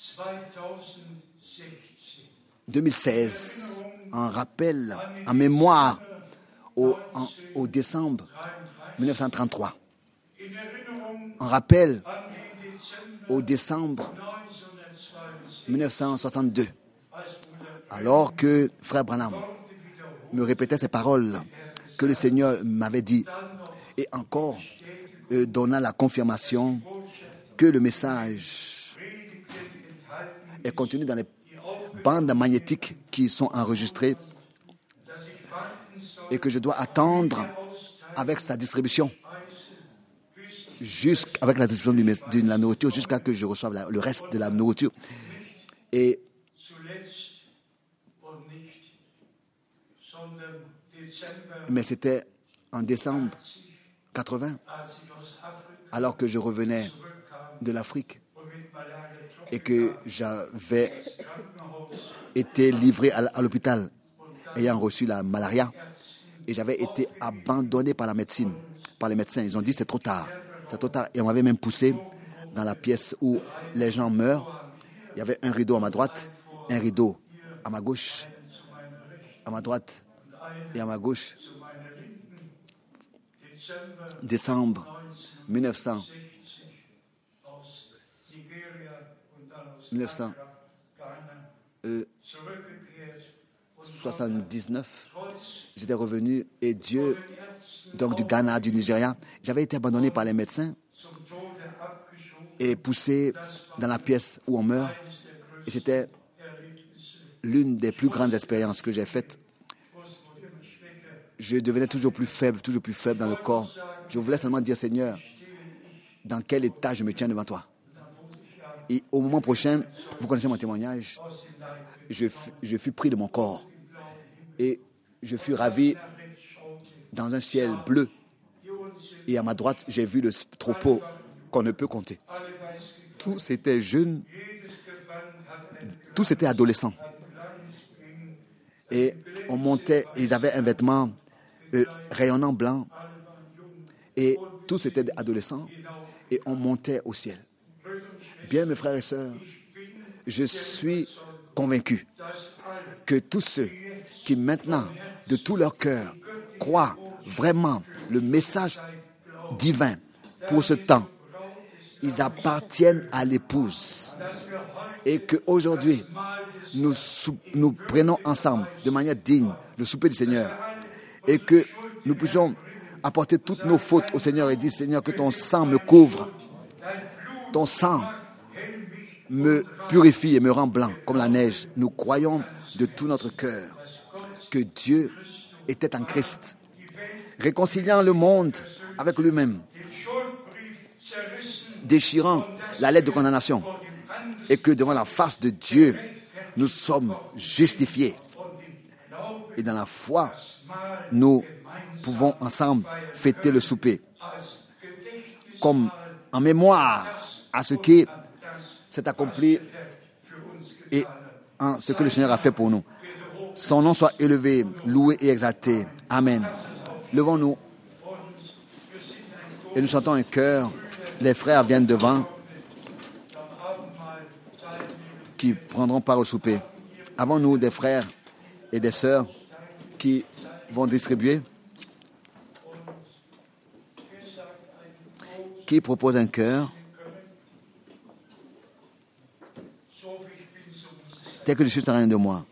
deux mille seize, en rappel, en mémoire au, en, au décembre dix-neuf cent trente-trois, en rappel au décembre dix-neuf cent soixante-deux, alors que frère Branham me répétait ces paroles que le Seigneur m'avait dit, et encore euh, donnant la confirmation que le message est contenu dans les bandes magnétiques qui sont enregistrées et que je dois attendre avec sa distribution, jusqu'avec la distribution du, de la nourriture, jusqu'à ce que je reçoive la, le reste de la nourriture. Et Mais c'était en décembre quatre-vingts, alors que je revenais de l'Afrique et que j'avais été livré à l'hôpital ayant reçu la malaria et j'avais été abandonné par la médecine, par les médecins. Ils ont dit c'est trop tard, c'est trop tard. Et on m'avait même poussé dans la pièce où les gens meurent. Il y avait un rideau à ma droite, un rideau à ma gauche, à ma droite et à ma gauche. Décembre mille neuf cents, mille neuf cent soixante-dix-neuf, j'étais revenu et Dieu, donc du Ghana, du Nigeria, j'avais été abandonné par les médecins et poussé dans la pièce où on meurt. Et c'était l'une des plus grandes expériences que j'ai faites. Je devenais toujours plus faible, toujours plus faible dans le corps. Je voulais seulement dire, Seigneur, dans quel état je me tiens devant toi. Et au moment prochain, vous connaissez mon témoignage, je fus, je fus pris de mon corps. Et je fus ravi dans un ciel bleu. Et à ma droite, j'ai vu le troupeau qu'on ne peut compter. Tous étaient jeunes, tous étaient adolescents. Et on montait, ils avaient un vêtement euh, rayonnant blanc. Et tous étaient adolescents. Et on montait au ciel. Bien, mes frères et sœurs, je suis convaincu que tous ceux qui maintenant, de tout leur cœur, croient vraiment le message divin pour ce temps, ils appartiennent à l'épouse. Et qu'aujourd'hui, nous, nous prenons ensemble, de manière digne, le souper du Seigneur. Et que nous puissions apporter toutes nos fautes au Seigneur et dire, Seigneur, que ton sang me couvre. Ton sang me purifie et me rend blanc comme la neige. Nous croyons de tout notre cœur que Dieu était en Christ, réconciliant le monde avec lui-même, déchirant la lettre de condamnation, et que devant la face de Dieu, nous sommes justifiés. Et dans la foi, nous pouvons ensemble fêter le souper, comme en mémoire à ce qui s'est accompli et en ce que le Seigneur a fait pour nous. Son nom soit élevé, loué et exalté. Amen. Levons-nous et nous chantons un chœur. Les frères viennent devant qui prendront part au souper. Avons-nous des frères et des sœurs qui vont distribuer? Qui propose un chœur? Tel que je suis rien de moi.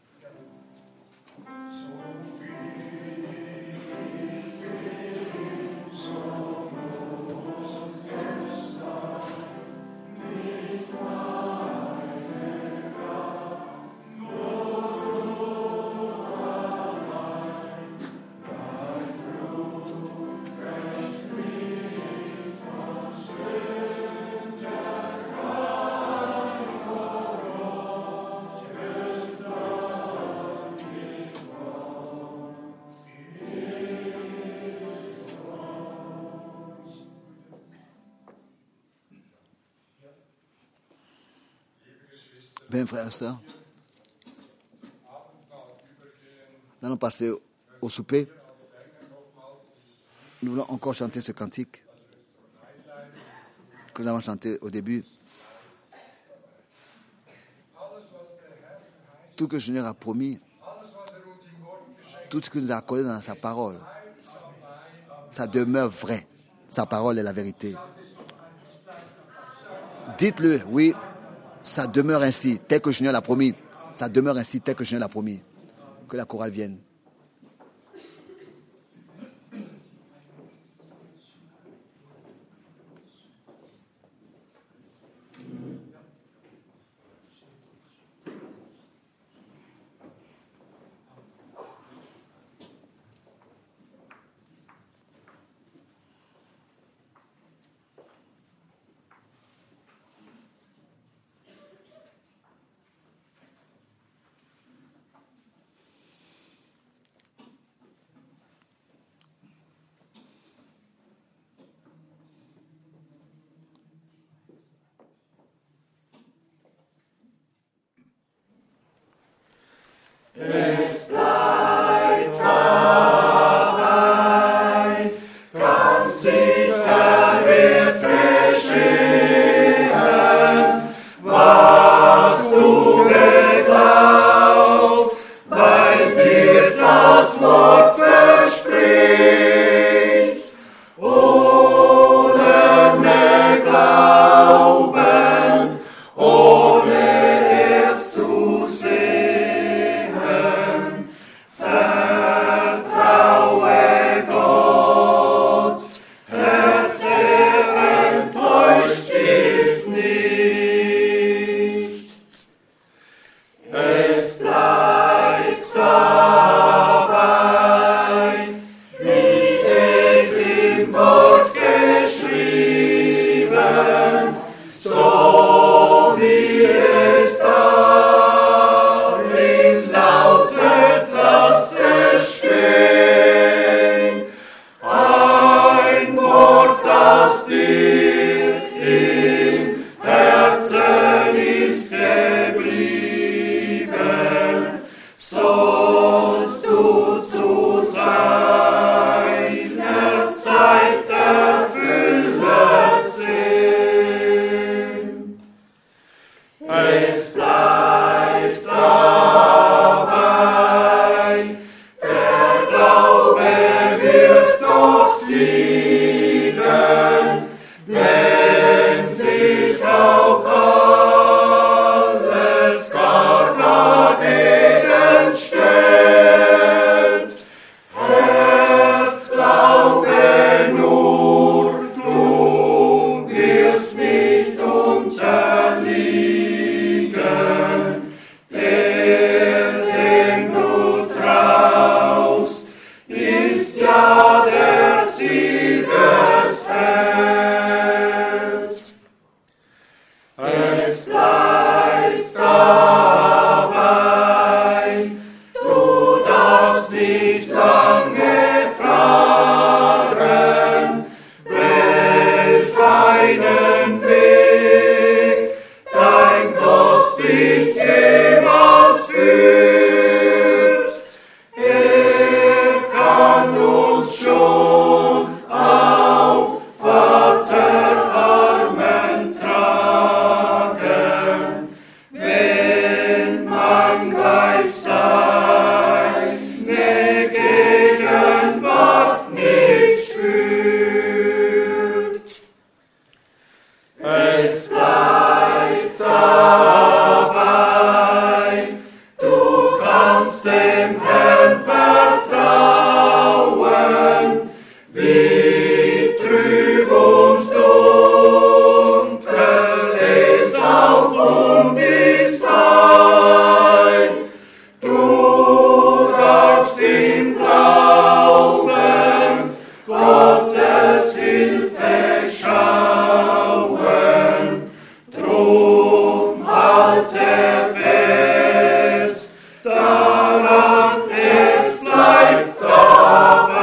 Bien, frères et sœurs, nous allons passer au souper. Nous voulons encore chanter ce cantique que nous avons chanté au début. Tout ce que le Seigneur a promis, tout ce qu'il nous a accordé dans sa parole, ça demeure vrai. Sa parole est la vérité. Dites-le, oui. Ça demeure ainsi, tel que le Seigneur l'a promis. Ça demeure ainsi, tel que le Seigneur l'a promis. Que la chorale vienne. sicher wird geschehen, was du geglaubt, weil dir das Wort verspricht. Ohne Glauben, ohne es zu sehen, vertraue Gott, Herz, er enttäuscht dich nicht. Es bleibt dabei, wie es im Wort geschrieben, so wie es darin lautet, lass es stehen. Ein Wort, das dir im Herzen ist geblieben, sollst du zu seiner Zeit erfüllen sehen. Es bleibt dabei, der Glaube wird doch siegen, wenn sich auch alles gar dagegen stellt. Herz, glaube nur, du wirst nicht unterliegen. Der, dem du traust, ist ja der Siegesheld. Es bleibt dabei, du darfst nicht lange fragen, welch einen Weg dein Gott dich jemals führt. Er kann uns schon auf Vaterarmen tragen, wenn man gleich seine Gegenwart nicht spürt. Es bleibt dabei, du kannst dem Herrn vertrauen, wie trüb und dunkel es auch um dich sein. Du darfst ihm glauben, Gottes Hilfe schauen. Drum halte fest daran, es bleibt dabei.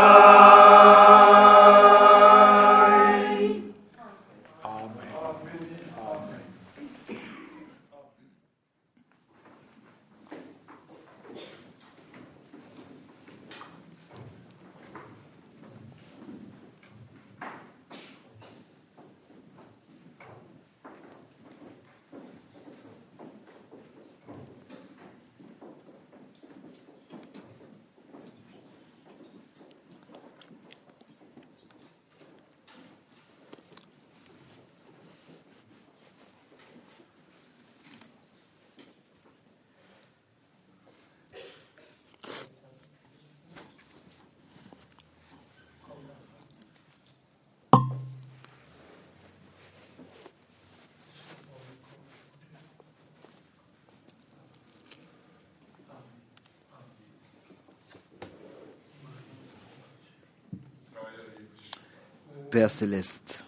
Père céleste,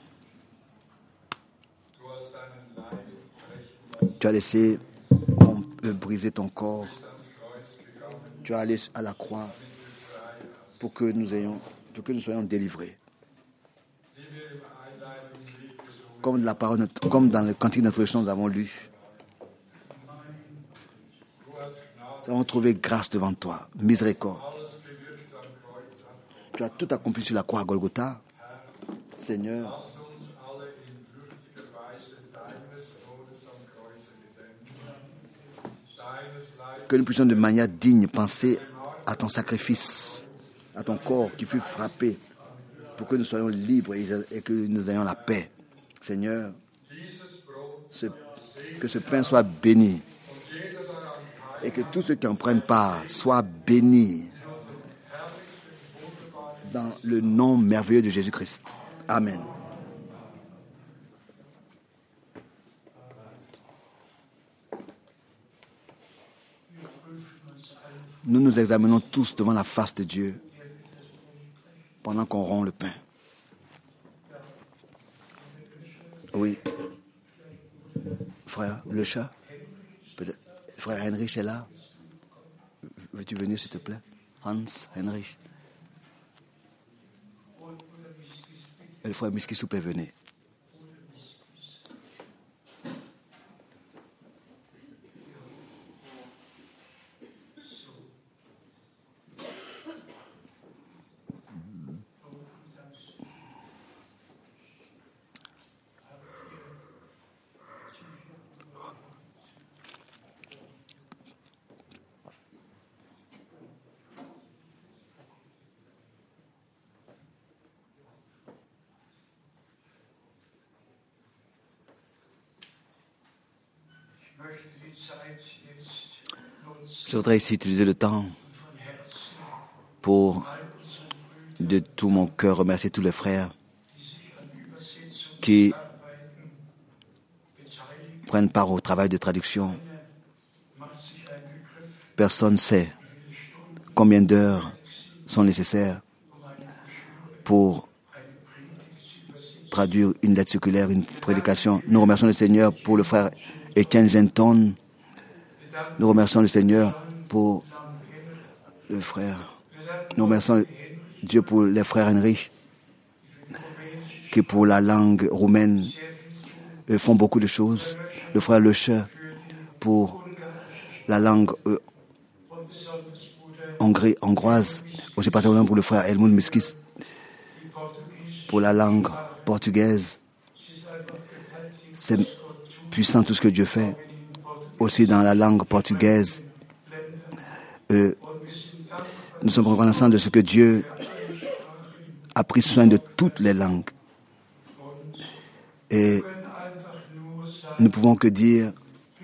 tu as laissé on, euh, briser ton corps. Tu as allé à la croix pour que nous ayons, pour que nous soyons délivrés. Comme, la parole, comme dans le cantique d'introduction nous avons lu, nous avons trouvé grâce devant toi, miséricorde. Tu as tout accompli sur la croix à Golgotha. Seigneur, Lass uns alle in würdiger Weise deines Todes am Kreuze gedenken, deines Leibes que nous puissions de manière digne penser à ton sacrifice, à ton corps qui fut frappé, pour que nous soyons libres et que nous ayons la paix. Seigneur, dieses Brot ce- que ce pain soit béni et que tous ceux qui en prennent part soient bénis dans le nom merveilleux de Jésus-Christ. Amen. Nous nous examinons tous devant la face de Dieu pendant qu'on rompt le pain. Oui. Frère, le chat, peut-être. Frère Heinrich est là. Veux-tu venir, s'il te plaît? Hans Heinrich. Et le frère Miskissou peut venir. Je voudrais ici utiliser le temps pour, de tout mon cœur, remercier tous les frères qui prennent part au travail de traduction. Personne ne sait combien d'heures sont nécessaires pour traduire une lettre circulaire, une prédication. Nous remercions le Seigneur pour le frère Etienne Genton. Nous remercions le Seigneur pour le frère. Nous remercions Dieu pour les frères Heinrich, qui pour la langue roumaine font beaucoup de choses. Le frère Lecher pour la langue euh, hongrie, hongroise. Aussi particulièrement pour le frère Helmut Miskis pour la langue portugaise. C'est puissant tout ce que Dieu fait. Aussi dans la langue portugaise. Euh, nous sommes reconnaissants de ce que Dieu a pris soin de toutes les langues. Et nous ne pouvons que dire,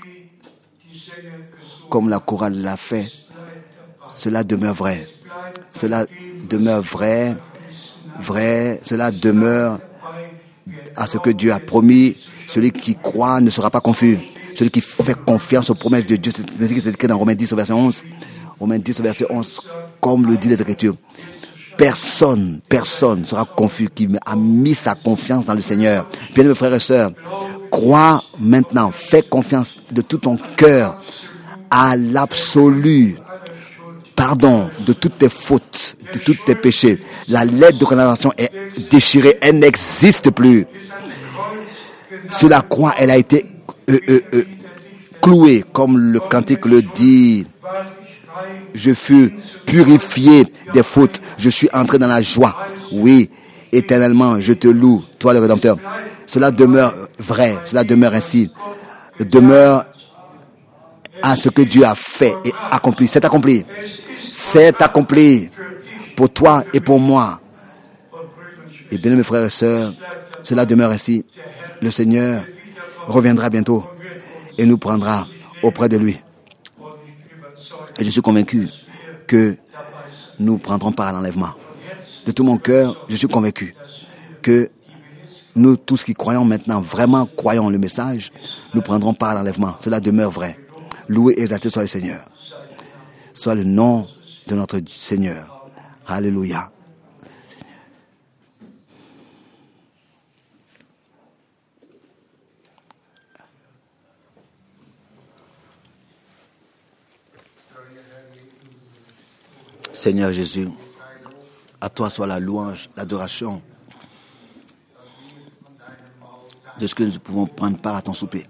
comme la chorale l'a fait, cela demeure vrai. Cela demeure vrai, vrai, cela demeure à ce que Dieu a promis. Celui qui croit ne sera pas confus. Celui qui fait confiance aux promesses de Dieu, c'est ce qui est écrit dans Romains dix, verset onze. Romains dix, verset onze, comme le dit les Écritures. Personne, personne sera confus qui a mis sa confiance dans le Seigneur. Bien mes frères et sœurs, crois maintenant, fais confiance de tout ton cœur à l'absolu pardon de toutes tes fautes, de tous tes péchés. La lettre de condamnation est déchirée, elle n'existe plus. Sur la croix, elle a été euh, euh, euh, clouée, comme le cantique le dit. Je fus purifié des fautes. Je suis entré dans la joie. Oui, éternellement, je te loue, toi le Rédempteur. Cela demeure vrai, cela demeure ainsi. Demeure à ce que Dieu a fait et accompli. C'est accompli. C'est accompli pour toi et pour moi. Et bien, mes frères et sœurs, cela demeure ainsi. Le Seigneur reviendra bientôt et nous prendra auprès de lui. Et je suis convaincu que nous prendrons part à l'enlèvement. De tout mon cœur, je suis convaincu que nous, tous qui croyons maintenant, vraiment croyons le message, nous prendrons part à l'enlèvement. Cela demeure vrai. Loué et exalté soit le Seigneur. Soit le nom de notre Seigneur. Alléluia. Seigneur Jésus, à toi soit la louange, l'adoration de ce que nous pouvons prendre part à ton souper.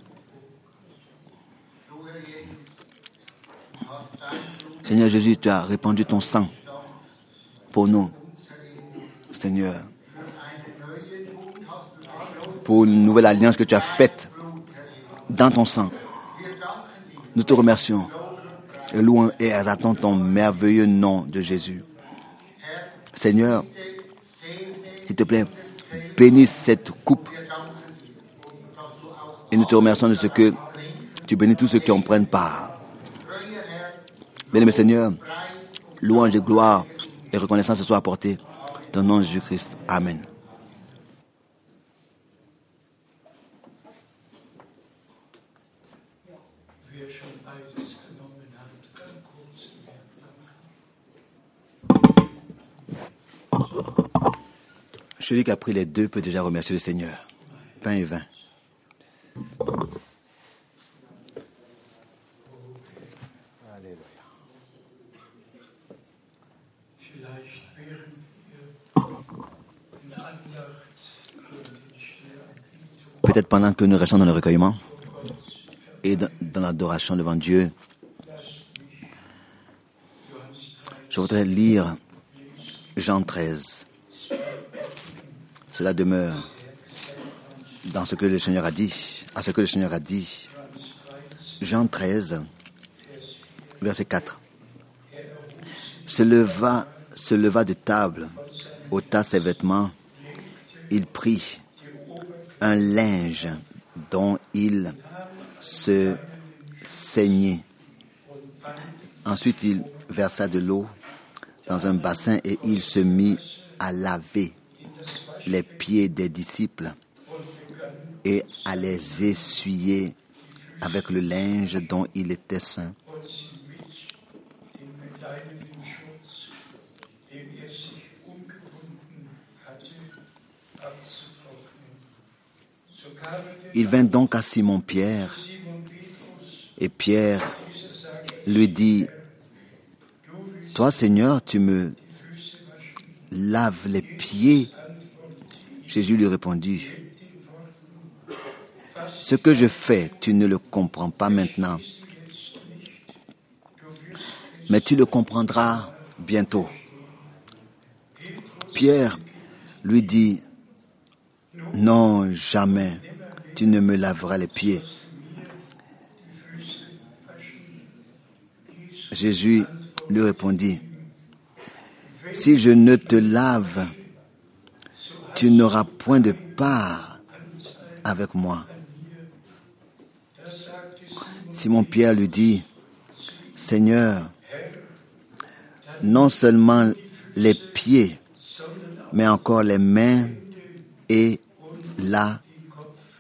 Seigneur Jésus, tu as répandu ton sang pour nous. Seigneur, pour une nouvelle alliance que tu as faite dans ton sang. Nous te remercions et louons et exaltons ton merveilleux nom de Jésus. Seigneur, s'il te plaît, bénis cette coupe et nous te remercions de ce que tu bénis tous ceux qui en prennent part. Bien-aimé Seigneur, louange et gloire et reconnaissance se soient apportées dans le nom de Jésus-Christ. Amen. Celui qui a pris les deux peut déjà remercier le Seigneur. Pain et vin. Peut-être pendant que nous restons dans le recueillement et dans, dans l'adoration devant Dieu, je voudrais lire Jean treize. Cela demeure dans ce que le Seigneur a dit, à ce que le Seigneur a dit. Jean treize, verset quatre. Se leva, se leva de table, ôta ses vêtements, il prit un linge dont il se saignait. Ensuite, il versa de l'eau dans un bassin et il se mit à laver les pieds des disciples et à les essuyer avec le linge dont il était saint. Il vint donc à Simon-Pierre et Pierre lui dit, « Toi, Seigneur, tu me laves les pieds ?» Jésus lui répondit, « Ce que je fais, tu ne le comprends pas maintenant, mais tu le comprendras bientôt. » Pierre lui dit, « Non, jamais, tu ne me laveras les pieds. » Jésus lui répondit, « Si je ne te lave, tu n'auras point de part avec moi. » Simon-Pierre lui dit, « Seigneur, non seulement les pieds, mais encore les mains et la tête. »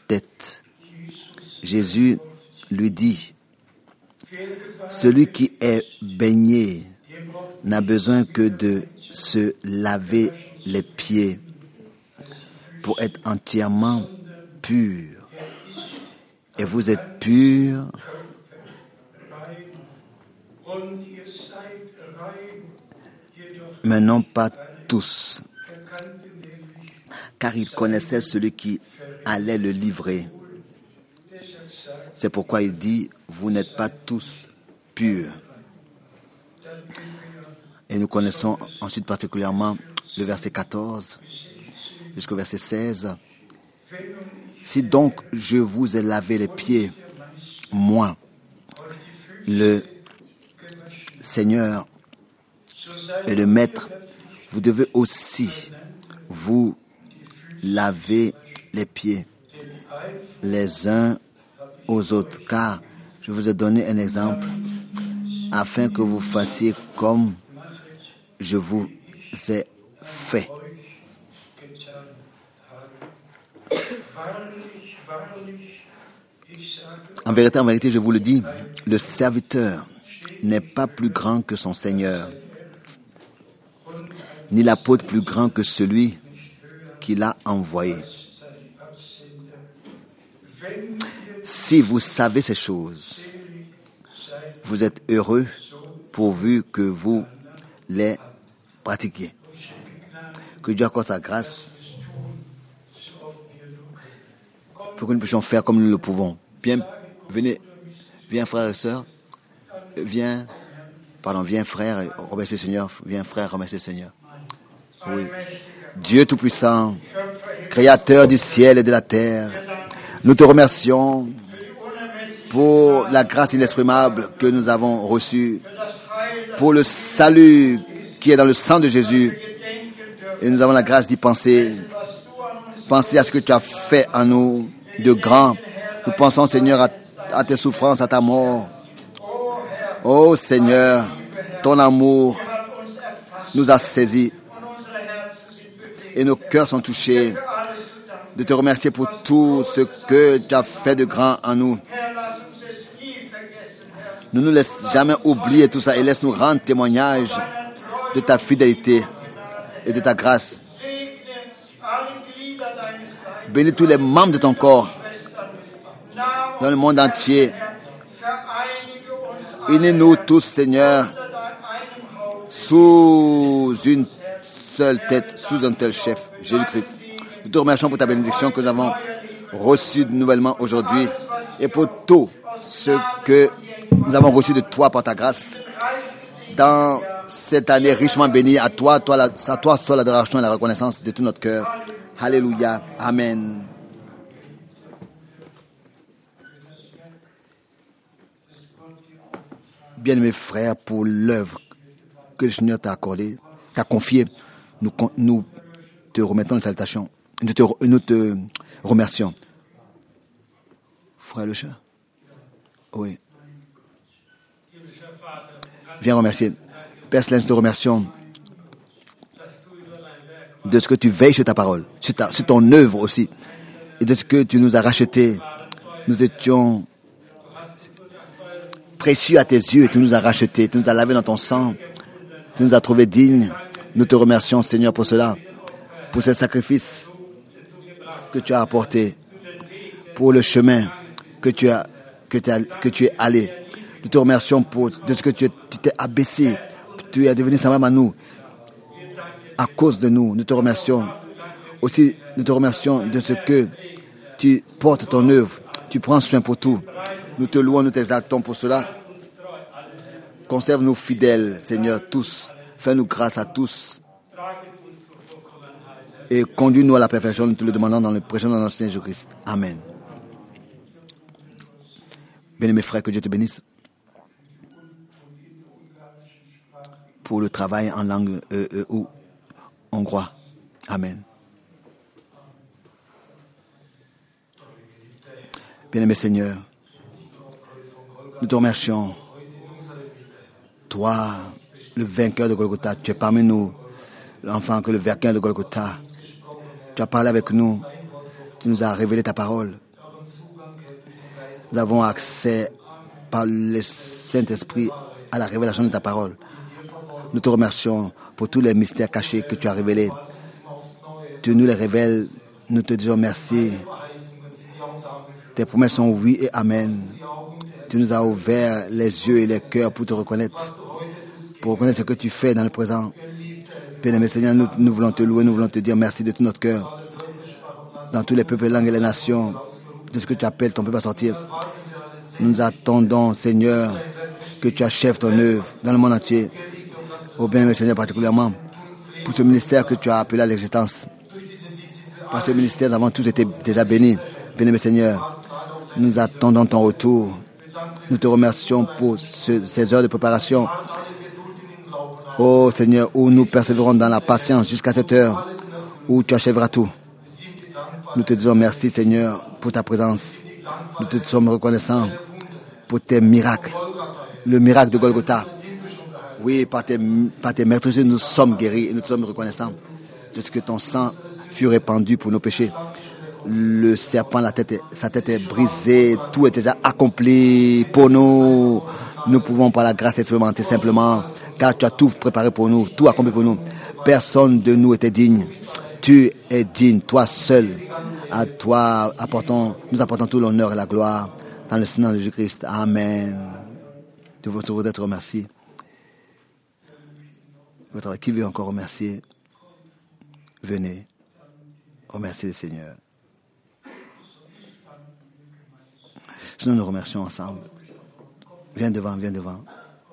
Jésus lui dit, « Celui qui est baigné n'a besoin que de se laver les pieds pour être entièrement pur. Et vous êtes purs, mais non pas tous. » Car il connaissait celui qui allait le livrer. C'est pourquoi il dit, vous n'êtes pas tous purs. Et nous connaissons ensuite particulièrement le verset quatorze jusqu'au verset seize. Si donc je vous ai lavé les pieds, moi, le Seigneur et le Maître, vous devez aussi vous laver les pieds les uns aux autres, car je vous ai donné un exemple afin que vous fassiez comme je vous ai fait. En vérité, en vérité, je vous le dis, le serviteur n'est pas plus grand que son Seigneur, ni l'apôtre plus grand que celui qui l'a envoyé. Si vous savez ces choses, vous êtes heureux pourvu que vous les pratiquiez. Que Dieu accorde sa grâce pour que nous puissions faire comme nous le pouvons. Bien, venez, viens frères et sœurs, viens, pardon, viens frère, remercier le Seigneur, viens frère, remercier le Seigneur. Oui, Dieu Tout-Puissant, Créateur du ciel et de la terre, nous te remercions pour la grâce inexprimable que nous avons reçue, pour le salut qui est dans le sang de Jésus. Et nous avons la grâce d'y penser. Penser à ce que tu as fait en nous de grand. Nous pensons, Seigneur, à, à tes souffrances, à ta mort. Oh Seigneur, ton amour nous a saisis et nos cœurs sont touchés de te remercier pour tout ce que tu as fait de grand en nous. Ne nous laisse jamais oublier tout ça et laisse-nous rendre témoignage de ta fidélité et de ta grâce. Bénis tous les membres de ton corps dans le monde entier. Unis-nous tous, Seigneur, sous une seule tête, sous un tel chef, Jésus-Christ. Nous te remercions pour ta bénédiction que nous avons reçue nouvellement aujourd'hui et pour tout ce que nous avons reçu de toi par ta grâce. Dans cette année richement bénie, à toi, toi la, à toi soit l'adoration et la reconnaissance de tout notre cœur. Alléluia. Amen. Bien-aimés frères, pour l'œuvre que le Seigneur t'a accordée, t'a confiée, nous, nous te remettons une salutation. Nous te, nous te remercions. Frère le chat. Oui. Viens remercier. Père Céleste, nous te remercions de ce que tu veilles sur ta parole, sur, ta, sur ton œuvre aussi, et de ce que tu nous as racheté. Nous étions précieux à tes yeux et tu nous as rachetés, tu nous as lavés dans ton sang, tu nous as trouvés dignes. Nous te remercions, Seigneur, pour cela, pour ce sacrifice que tu as apporté, pour le chemin que tu as, que tu as, que tu es allé. Nous te remercions pour de ce que tu, tu t'es abaissé, tu es devenu semblable à nous, à cause de nous. Nous te remercions. Aussi, nous te remercions de ce que tu portes ton œuvre, tu prends soin pour tout. Nous te louons, nous t'exaltons pour cela. Conserve-nous fidèles, Seigneur, tous. Fais-nous grâce à tous. Et conduis-nous à la perfection, nous te le demandons dans le précieux nom de notre Seigneur Jésus-Christ. Amen. Bien-aimés frères, que Dieu te bénisse pour le travail en langue euh, euh, ou hongrois. Amen. Bien-aimé Seigneur, nous te remercions. Toi, le vainqueur de Golgotha, tu es parmi nous, l'enfant que le vainqueur de Golgotha. Tu as parlé avec nous, tu nous as révélé ta parole. Nous avons accès par le Saint-Esprit à la révélation de ta parole. Nous te remercions pour tous les mystères cachés que tu as révélés. Tu nous les révèles, nous te disons merci. Tes promesses sont oui et amen. Tu nous as ouvert les yeux et les cœurs pour te reconnaître, pour reconnaître ce que tu fais dans le présent. Bien-aimé Seigneur, nous, nous voulons te louer, nous voulons te dire merci de tout notre cœur. Dans tous les peuples, les langues et les nations, de ce que tu appelles ton peuple à sortir. Nous attendons, Seigneur, que tu achèves ton œuvre dans le monde entier. Ô bien-aimé Seigneur, particulièrement pour ce ministère que tu as appelé à l'existence. Par ce ministère, nous avons tous été déjà bénis. Bien-aimé Seigneur, nous attendons ton retour. Nous te remercions pour ce, ces heures de préparation. Ô Seigneur, où nous persévérons dans la patience jusqu'à cette heure où tu achèveras tout. Nous te disons merci, Seigneur, pour ta présence. Nous te sommes reconnaissants pour tes miracles. Le miracle de Golgotha. Oui, par tes, par tes meurtrissures, nous sommes guéris et nous te sommes reconnaissants de ce que ton sang fut répandu pour nos péchés. Le serpent, la tête, sa tête est brisée, tout est déjà accompli pour nous. Nous pouvons par la grâce expérimenter simplement, car tu as tout préparé pour nous, tout accompli pour nous. Personne de nous était digne. Tu es digne, toi seul. À toi apportons, nous apportons tout l'honneur et la gloire dans le Seigneur Jésus-Christ. Amen. Je voudrais te remercier. Qui veut encore remercier? Venez remercier le Seigneur. Nous nous remercions ensemble. Viens devant, viens devant.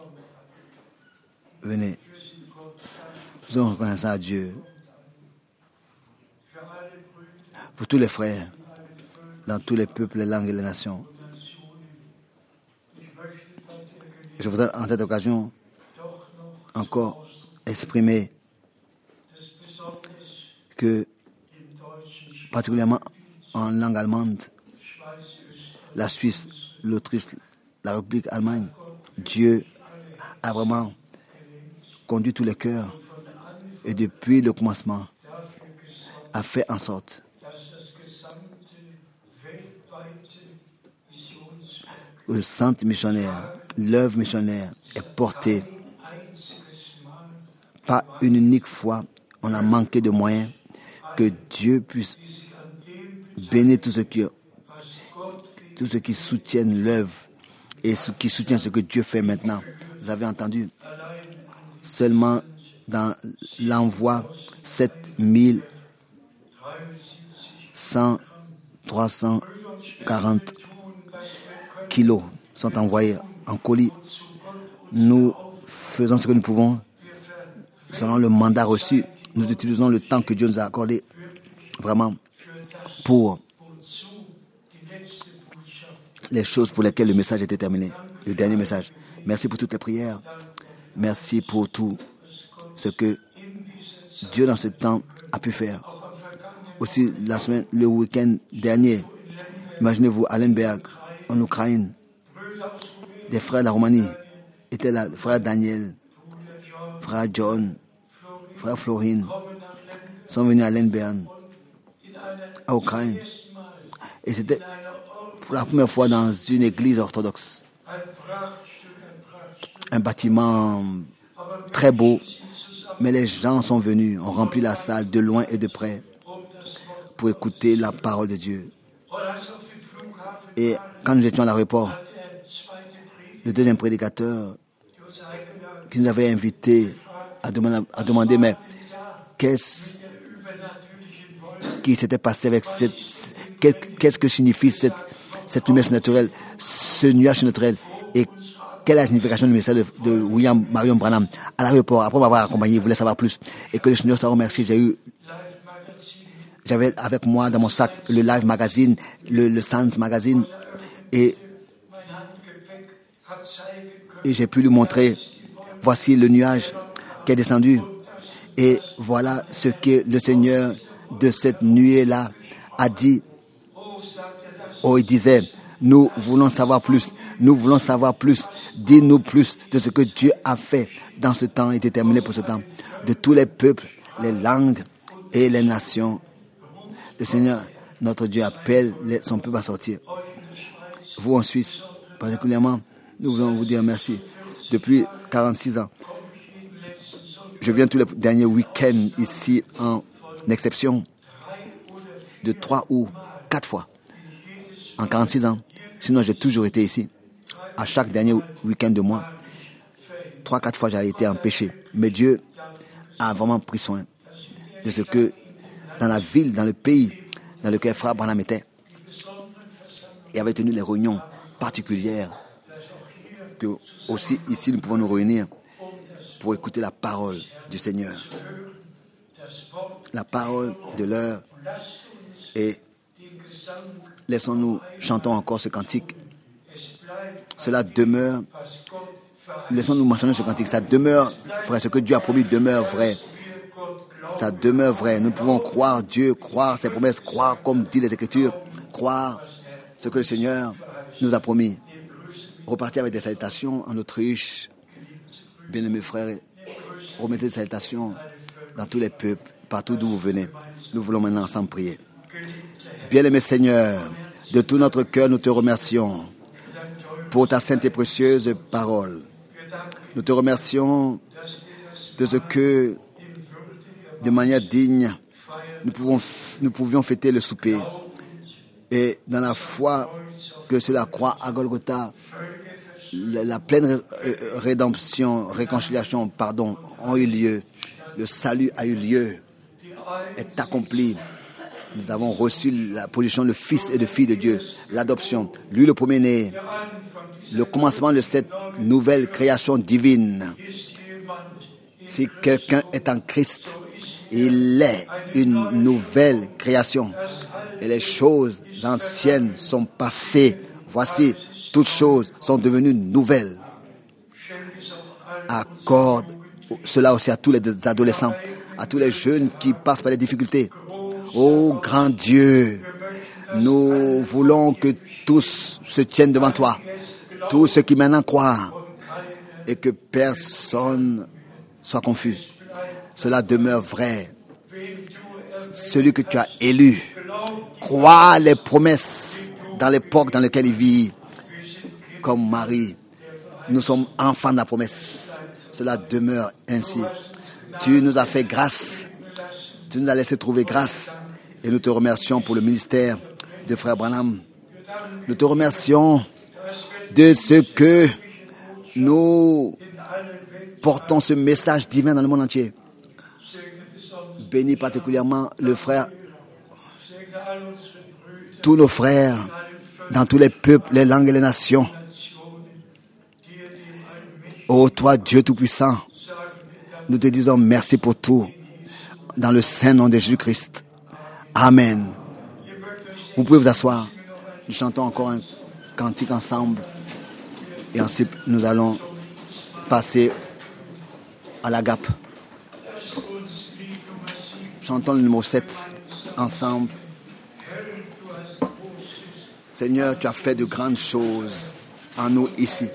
Venez. Nous sommes reconnaissants à Dieu pour tous les frères, dans tous les peuples, les langues et les nations. Je voudrais en cette occasion encore exprimer que, particulièrement en langue allemande, la Suisse, l'Autriche, la République Allemagne, Dieu a vraiment conduit tous les cœurs et depuis le commencement a fait en sorte que le centre missionnaire, l'œuvre missionnaire est portée. Pas une unique fois, on a manqué de moyens, que Dieu puisse bénir tous ceux qui, tous ceux qui soutiennent l'œuvre et ceux qui soutiennent ce que Dieu fait maintenant. Vous avez entendu, seulement dans l'envoi, sept mille cent, trois cent quarante kilos sont envoyés en colis. Nous faisons ce que nous pouvons selon le mandat reçu. Nous utilisons le temps que Dieu nous a accordé vraiment pour les choses pour lesquelles le message était terminé. Le dernier message. Merci pour toutes les prières. Merci pour tout ce que Dieu dans ce temps a pu faire. Aussi la semaine, le week-end dernier, imaginez-vous, à Lemberg, en Ukraine, des frères de la Roumanie étaient là, le frère Daniel, frère John, frère Florine, sont venus à Lemberg, à Ukraine. Et c'était pour la première fois dans une église orthodoxe. Un bâtiment très beau, mais les gens sont venus, ont rempli la salle de loin et de près pour écouter la parole de Dieu. Et quand nous étions à l'aéroport, le deuxième prédicateur qui nous avait invités à demander, à demander mais qu'est-ce qui s'était passé avec cette... Qu'est-ce que signifie cette, cette lumière naturelle, ce nuage naturel, et quelle est la signification du message de, de William Marion Branham à l'aéroport, après m'avoir accompagné, il voulait savoir plus. Et que le Seigneur s'en remercie, j'ai eu, j'avais avec moi dans mon sac le Live Magazine, le, le Sans Magazine, et, et j'ai pu lui montrer, voici le nuage qui est descendu, et voilà ce que le Seigneur de cette nuée-là a dit. Oh, il disait, nous voulons savoir plus, nous voulons savoir plus, dis-nous plus de ce que Dieu a fait dans ce temps et déterminé pour ce temps, de tous les peuples, les langues et les nations. Le Seigneur, notre Dieu, appelle son peuple à sortir. Vous en Suisse, particulièrement, nous voulons vous dire merci. Depuis quarante-six ans, je viens tous les derniers week-ends ici en exception de trois ou quatre fois. En quarante-six ans. Sinon, j'ai toujours été ici. À chaque dernier week-end de mois, trois, quatre fois, j'ai été empêché. Mais Dieu a vraiment pris soin de ce que, dans la ville, dans le pays dans lequel Frère Branham était, il avait tenu les réunions particulières que aussi ici, nous pouvons nous réunir pour écouter la parole du Seigneur. La parole de l'heure. Et laissons-nous chantons encore ce cantique. Cela demeure. Laissons-nous mentionner ce cantique. Ça demeure vrai. Ce que Dieu a promis demeure vrai. Ça demeure vrai. Nous pouvons croire Dieu, croire ses promesses, croire comme dit les Écritures, croire ce que le Seigneur nous a promis. Repartir avec des salutations en Autriche. Bien-aimés frères, remettez des salutations dans tous les peuples, partout d'où vous venez. Nous voulons maintenant ensemble prier. Bien-aimé Seigneur, de tout notre cœur, nous te remercions pour ta sainte et précieuse parole. Nous te remercions de ce que, de manière digne, nous, pouvons, nous pouvions fêter le souper. Et dans la foi que sur la croix à Golgotha, la, la pleine rédemption, réconciliation, pardon, ont eu lieu. Le salut a eu lieu, est accompli. Nous avons reçu la position de fils et de fille de Dieu, l'adoption, lui le premier-né, le commencement de cette nouvelle création divine. Si quelqu'un est en Christ, il est une nouvelle création. Et les choses anciennes sont passées. Voici, toutes choses sont devenues nouvelles. Accorde cela aussi à tous les adolescents, à tous les jeunes qui passent par les difficultés. Ô grand Dieu, nous voulons que tous se tiennent devant toi, tous ceux qui maintenant croient, et que personne soit confus. Cela demeure vrai. Celui que tu as élu croit les promesses dans l'époque dans laquelle il vit. Comme Marie, nous sommes enfants de la promesse. Cela demeure ainsi. Tu nous as fait grâce. Tu nous as laissé trouver grâce. Et nous te remercions pour le ministère de Frère Branham. Nous te remercions de ce que nous portons ce message divin dans le monde entier. Bénis particulièrement le frère, tous nos frères, dans tous les peuples, les langues et les nations. Ô toi, Dieu Tout-Puissant, nous te disons merci pour tout, dans le saint nom de Jésus-Christ. Amen. Vous pouvez vous asseoir. Nous chantons encore un cantique ensemble. Et ensuite, nous allons passer à l'agape. Chantons le numéro sept ensemble. Seigneur, tu as fait de grandes choses en nous ici.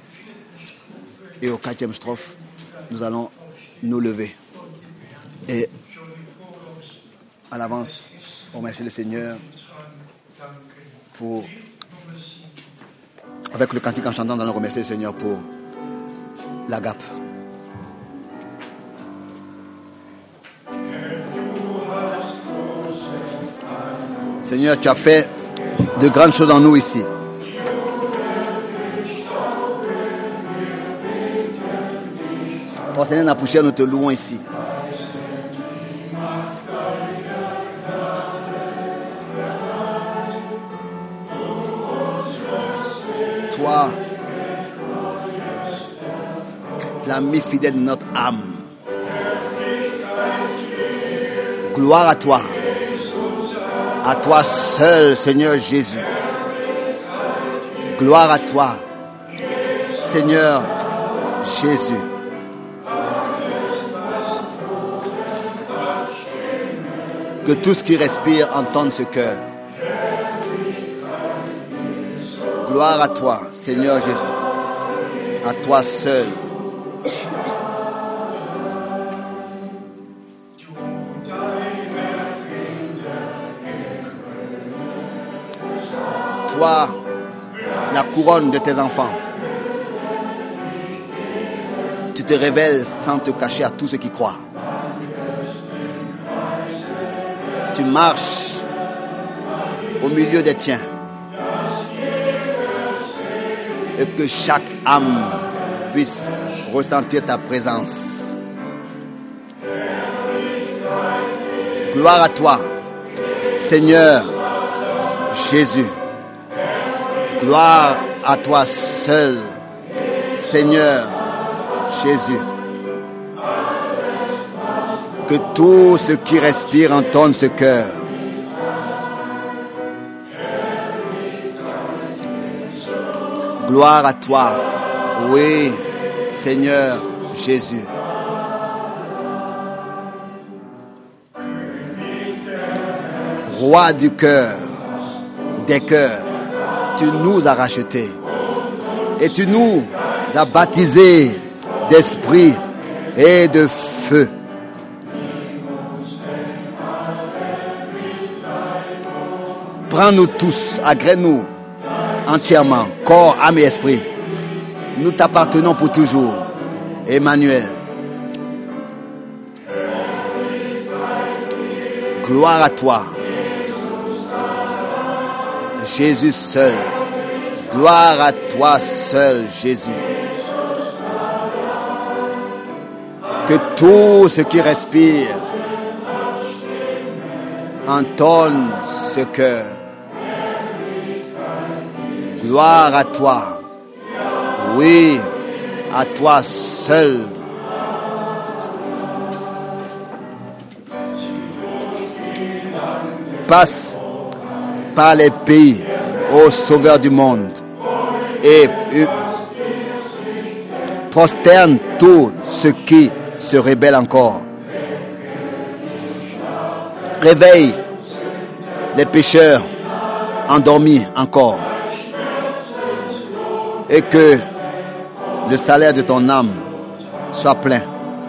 Et au quatrième strophe, nous allons nous lever. Et à l'avance, on remercie le Seigneur pour, avec le cantique en chantant, nous allons remercier le Seigneur pour l'agape. Seigneur, tu as fait de grandes choses en nous ici. Oh Seigneur, la poussière, nous te louons ici. Toi, l'ami fidèle de notre âme. Gloire à toi. À toi seul, Seigneur Jésus. Gloire à toi, Seigneur Jésus. Que tout ce qui respire entende ce cœur. Gloire à toi, Seigneur Jésus. À toi seul. Toi, la couronne de tes enfants. Tu te révèles sans te cacher à tous ceux qui croient. Tu marches au milieu des tiens. Et que chaque âme puisse ressentir ta présence. Gloire à toi, Seigneur Jésus. Gloire à toi seul, Seigneur Jésus. Que tout ce qui respire entende ce cœur. Gloire à toi, oui, Seigneur Jésus. Roi du cœur, des cœurs, tu nous as rachetés et tu nous as baptisés d'esprit et de feu. Prends-nous tous, agrée-nous entièrement, corps, âme et esprit. Nous t'appartenons pour toujours. Emmanuel. Gloire à toi. Jésus seul. Gloire à toi seul, Jésus. Que tout ce qui respire entonne ce cœur. Gloire à toi. Oui, à toi seul. Passe par les pays, ô Sauveur du monde, et, et prosterne tout ce qui se rebelle encore. Réveille les pécheurs endormis encore, et que le salaire de ton âme soit plein.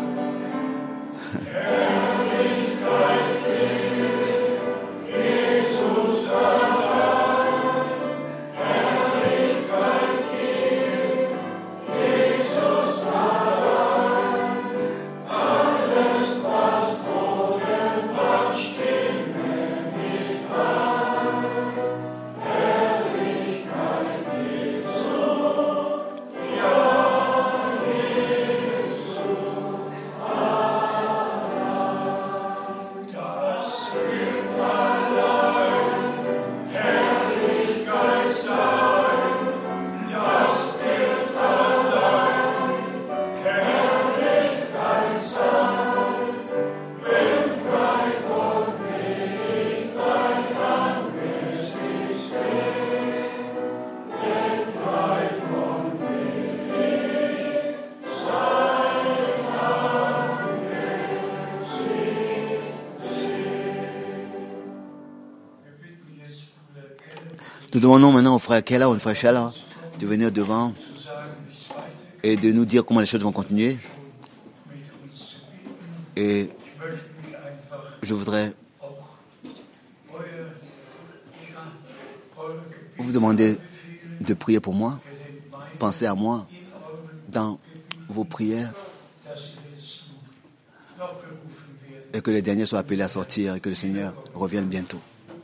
Nous demandons maintenant au frère Keller ou au frère Chala de venir devant et de nous dire comment les choses vont continuer. Et je voudrais vous demander de prier pour moi. Pensez à moi dans vos prières et que les derniers soient appelés à sortir et que le Seigneur revienne bientôt.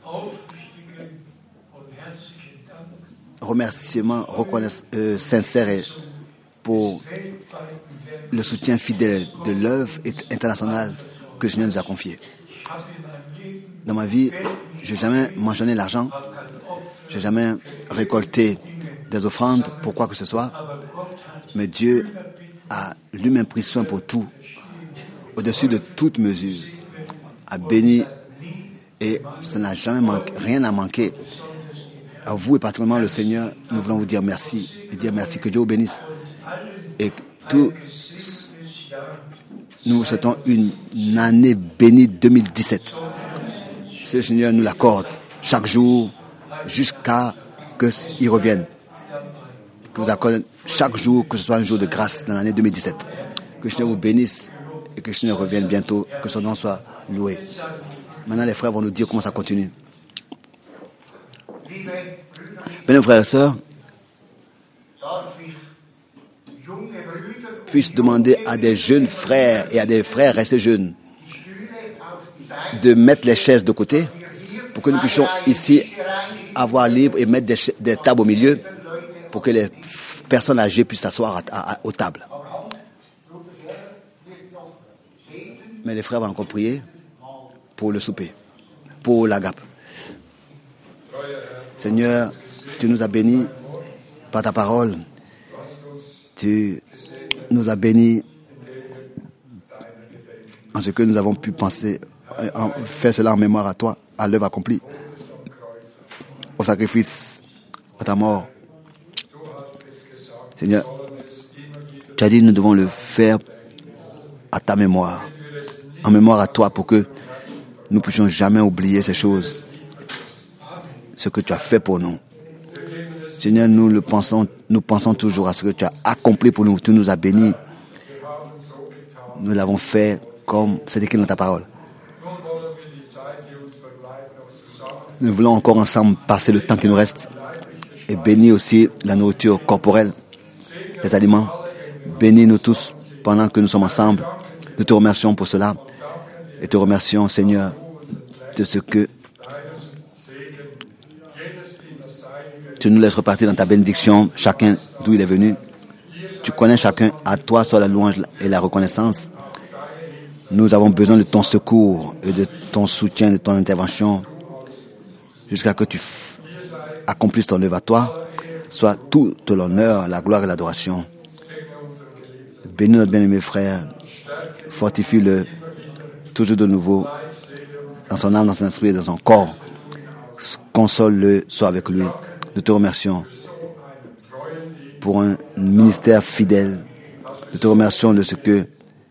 Remerciements reconnaissance, euh, sincères pour le soutien fidèle de l'œuvre internationale que le Seigneur nous a confiée. Dans ma vie, je n'ai jamais mentionné l'argent, je n'ai jamais récolté des offrandes pour quoi que ce soit, mais Dieu a lui-même pris soin pour tout, au-dessus de toute mesure, a béni et ça n'a jamais manqué, rien n'a manqué. À vous et particulièrement le Seigneur, nous voulons vous dire merci et dire merci, que Dieu vous bénisse. Et tout, nous vous souhaitons une, une année bénie deux mille dix-sept. Que le Seigneur nous l'accorde chaque jour jusqu'à ce qu'il revienne. Que vous accorde chaque jour, que ce soit un jour de grâce dans l'année deux mille dix-sept. Que le Seigneur vous bénisse et que le Seigneur revienne bientôt, que son nom soit loué. Maintenant, les frères vont nous dire comment ça continue. Bien, frères et sœurs, puis-je demander à des jeunes frères et à des frères restés jeunes de mettre les chaises de côté pour que nous puissions ici avoir libre et mettre des, des tables au milieu pour que les personnes âgées puissent s'asseoir à, à, à, aux tables. Mais les frères vont encore prier pour le souper, pour l'agape. Seigneur, tu nous as bénis par ta parole. Tu nous as bénis en ce que nous avons pu penser, en faire cela en mémoire à toi, à l'œuvre accomplie, au sacrifice, à ta mort. Seigneur, tu as dit nous devons le faire à ta mémoire, en mémoire à toi, pour que nous ne puissions jamais oublier ces choses, ce que tu as fait pour nous. Seigneur, nous le pensons, nous pensons toujours à ce que tu as accompli pour nous. Tu nous as bénis. Nous l'avons fait comme c'est écrit dans ta parole. Nous voulons encore ensemble passer le temps qui nous reste et bénir aussi la nourriture corporelle, les aliments. Bénis-nous tous pendant que nous sommes ensemble. Nous te remercions pour cela et te remercions, Seigneur, de ce que tu nous laisses repartir dans ta bénédiction, chacun d'où il est venu. Tu connais chacun, à toi soit la louange et la reconnaissance. Nous avons besoin de ton secours et de ton soutien, de ton intervention, jusqu'à ce que tu f- accomplisses ton œuvre à toi. Soit tout l'honneur, la gloire et l'adoration. Bénis notre bien-aimé frère, fortifie-le toujours de nouveau, dans son âme, dans son esprit et dans son corps. console-le, sois avec lui. Nous te remercions pour un ministère fidèle. Nous te remercions de ce que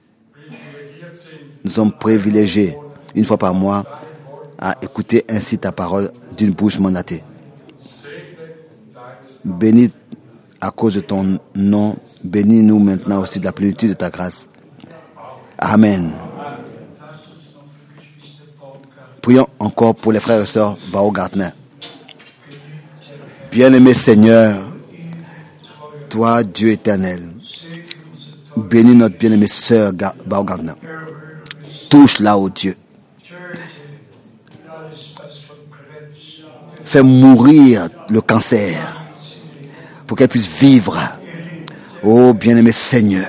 nous sommes privilégiés, une fois par mois, à écouter ainsi ta parole d'une bouche mandatée. Bénis à cause de ton nom, bénis-nous maintenant aussi de la plénitude de ta grâce. Amen. Prions encore pour les frères et sœurs Baumgartner. Bien-aimé Seigneur, toi, Dieu éternel, bénis notre bien-aimée sœur Baumgartner. Touche-la, ô Dieu. Fais mourir le cancer pour qu'elle puisse vivre. Ô bien-aimé Seigneur,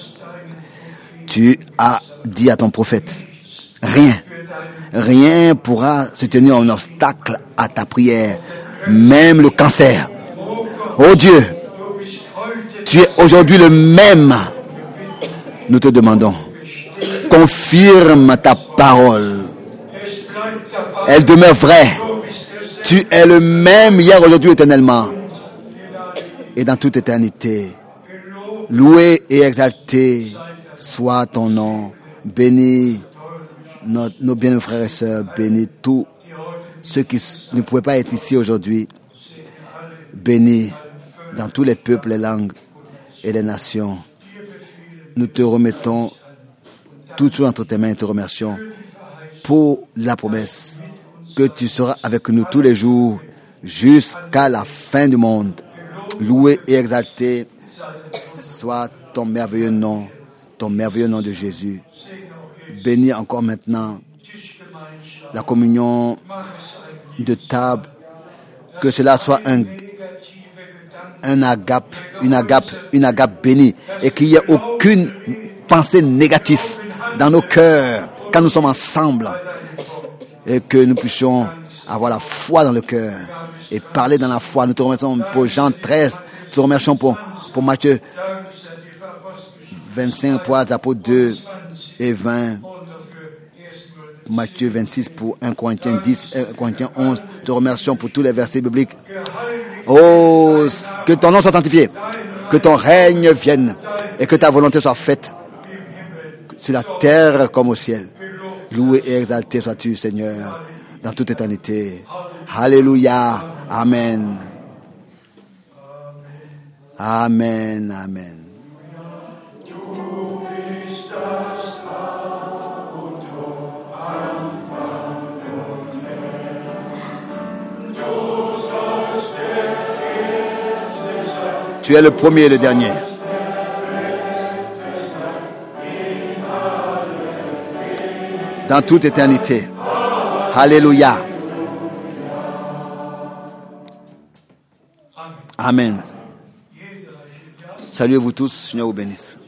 tu as dit à ton prophète, rien, rien pourra se tenir en obstacle à ta prière, même le cancer. Ô Dieu, tu es aujourd'hui le même. Nous te demandons, confirme ta parole. Elle demeure vraie. Tu es le même hier, aujourd'hui, éternellement. Et dans toute éternité. Loué et exalté soit ton nom. Bénis notre, nos bien frères et sœurs. Bénis tous ceux qui ne pouvaient pas être ici aujourd'hui. Bénis dans tous les peuples, les langues et les nations. Nous te remettons toujours entre tes mains et te remercions pour la promesse que tu seras avec nous tous les jours jusqu'à la fin du monde. Loué et exalté soit ton merveilleux nom, ton merveilleux nom de Jésus. Bénis encore maintenant la communion de table, que cela soit un, un agape, une agape, une agape bénie, et qu'il n'y ait aucune pensée négative dans nos cœurs quand nous sommes ensemble, et que nous puissions avoir la foi dans le cœur et parler dans la foi. Nous te remercions pour Jean treize, nous te remercions pour, pour Matthieu vingt-cinq, pour les apôtres deux et vingt, Matthieu vingt-six pour un Corinthiens dix, un Corinthiens onze. Nous te remercions pour tous les versets bibliques. Oh, que ton nom soit sanctifié, que ton règne vienne et que ta volonté soit faite sur la terre comme au ciel. Loué et exalté sois-tu, Seigneur, dans toute éternité. Alléluia. Amen. Amen. Amen. Tu es le premier et le dernier. Dans toute éternité. Alléluia. Amen. Saluez-vous tous, Seigneur vous bénisse.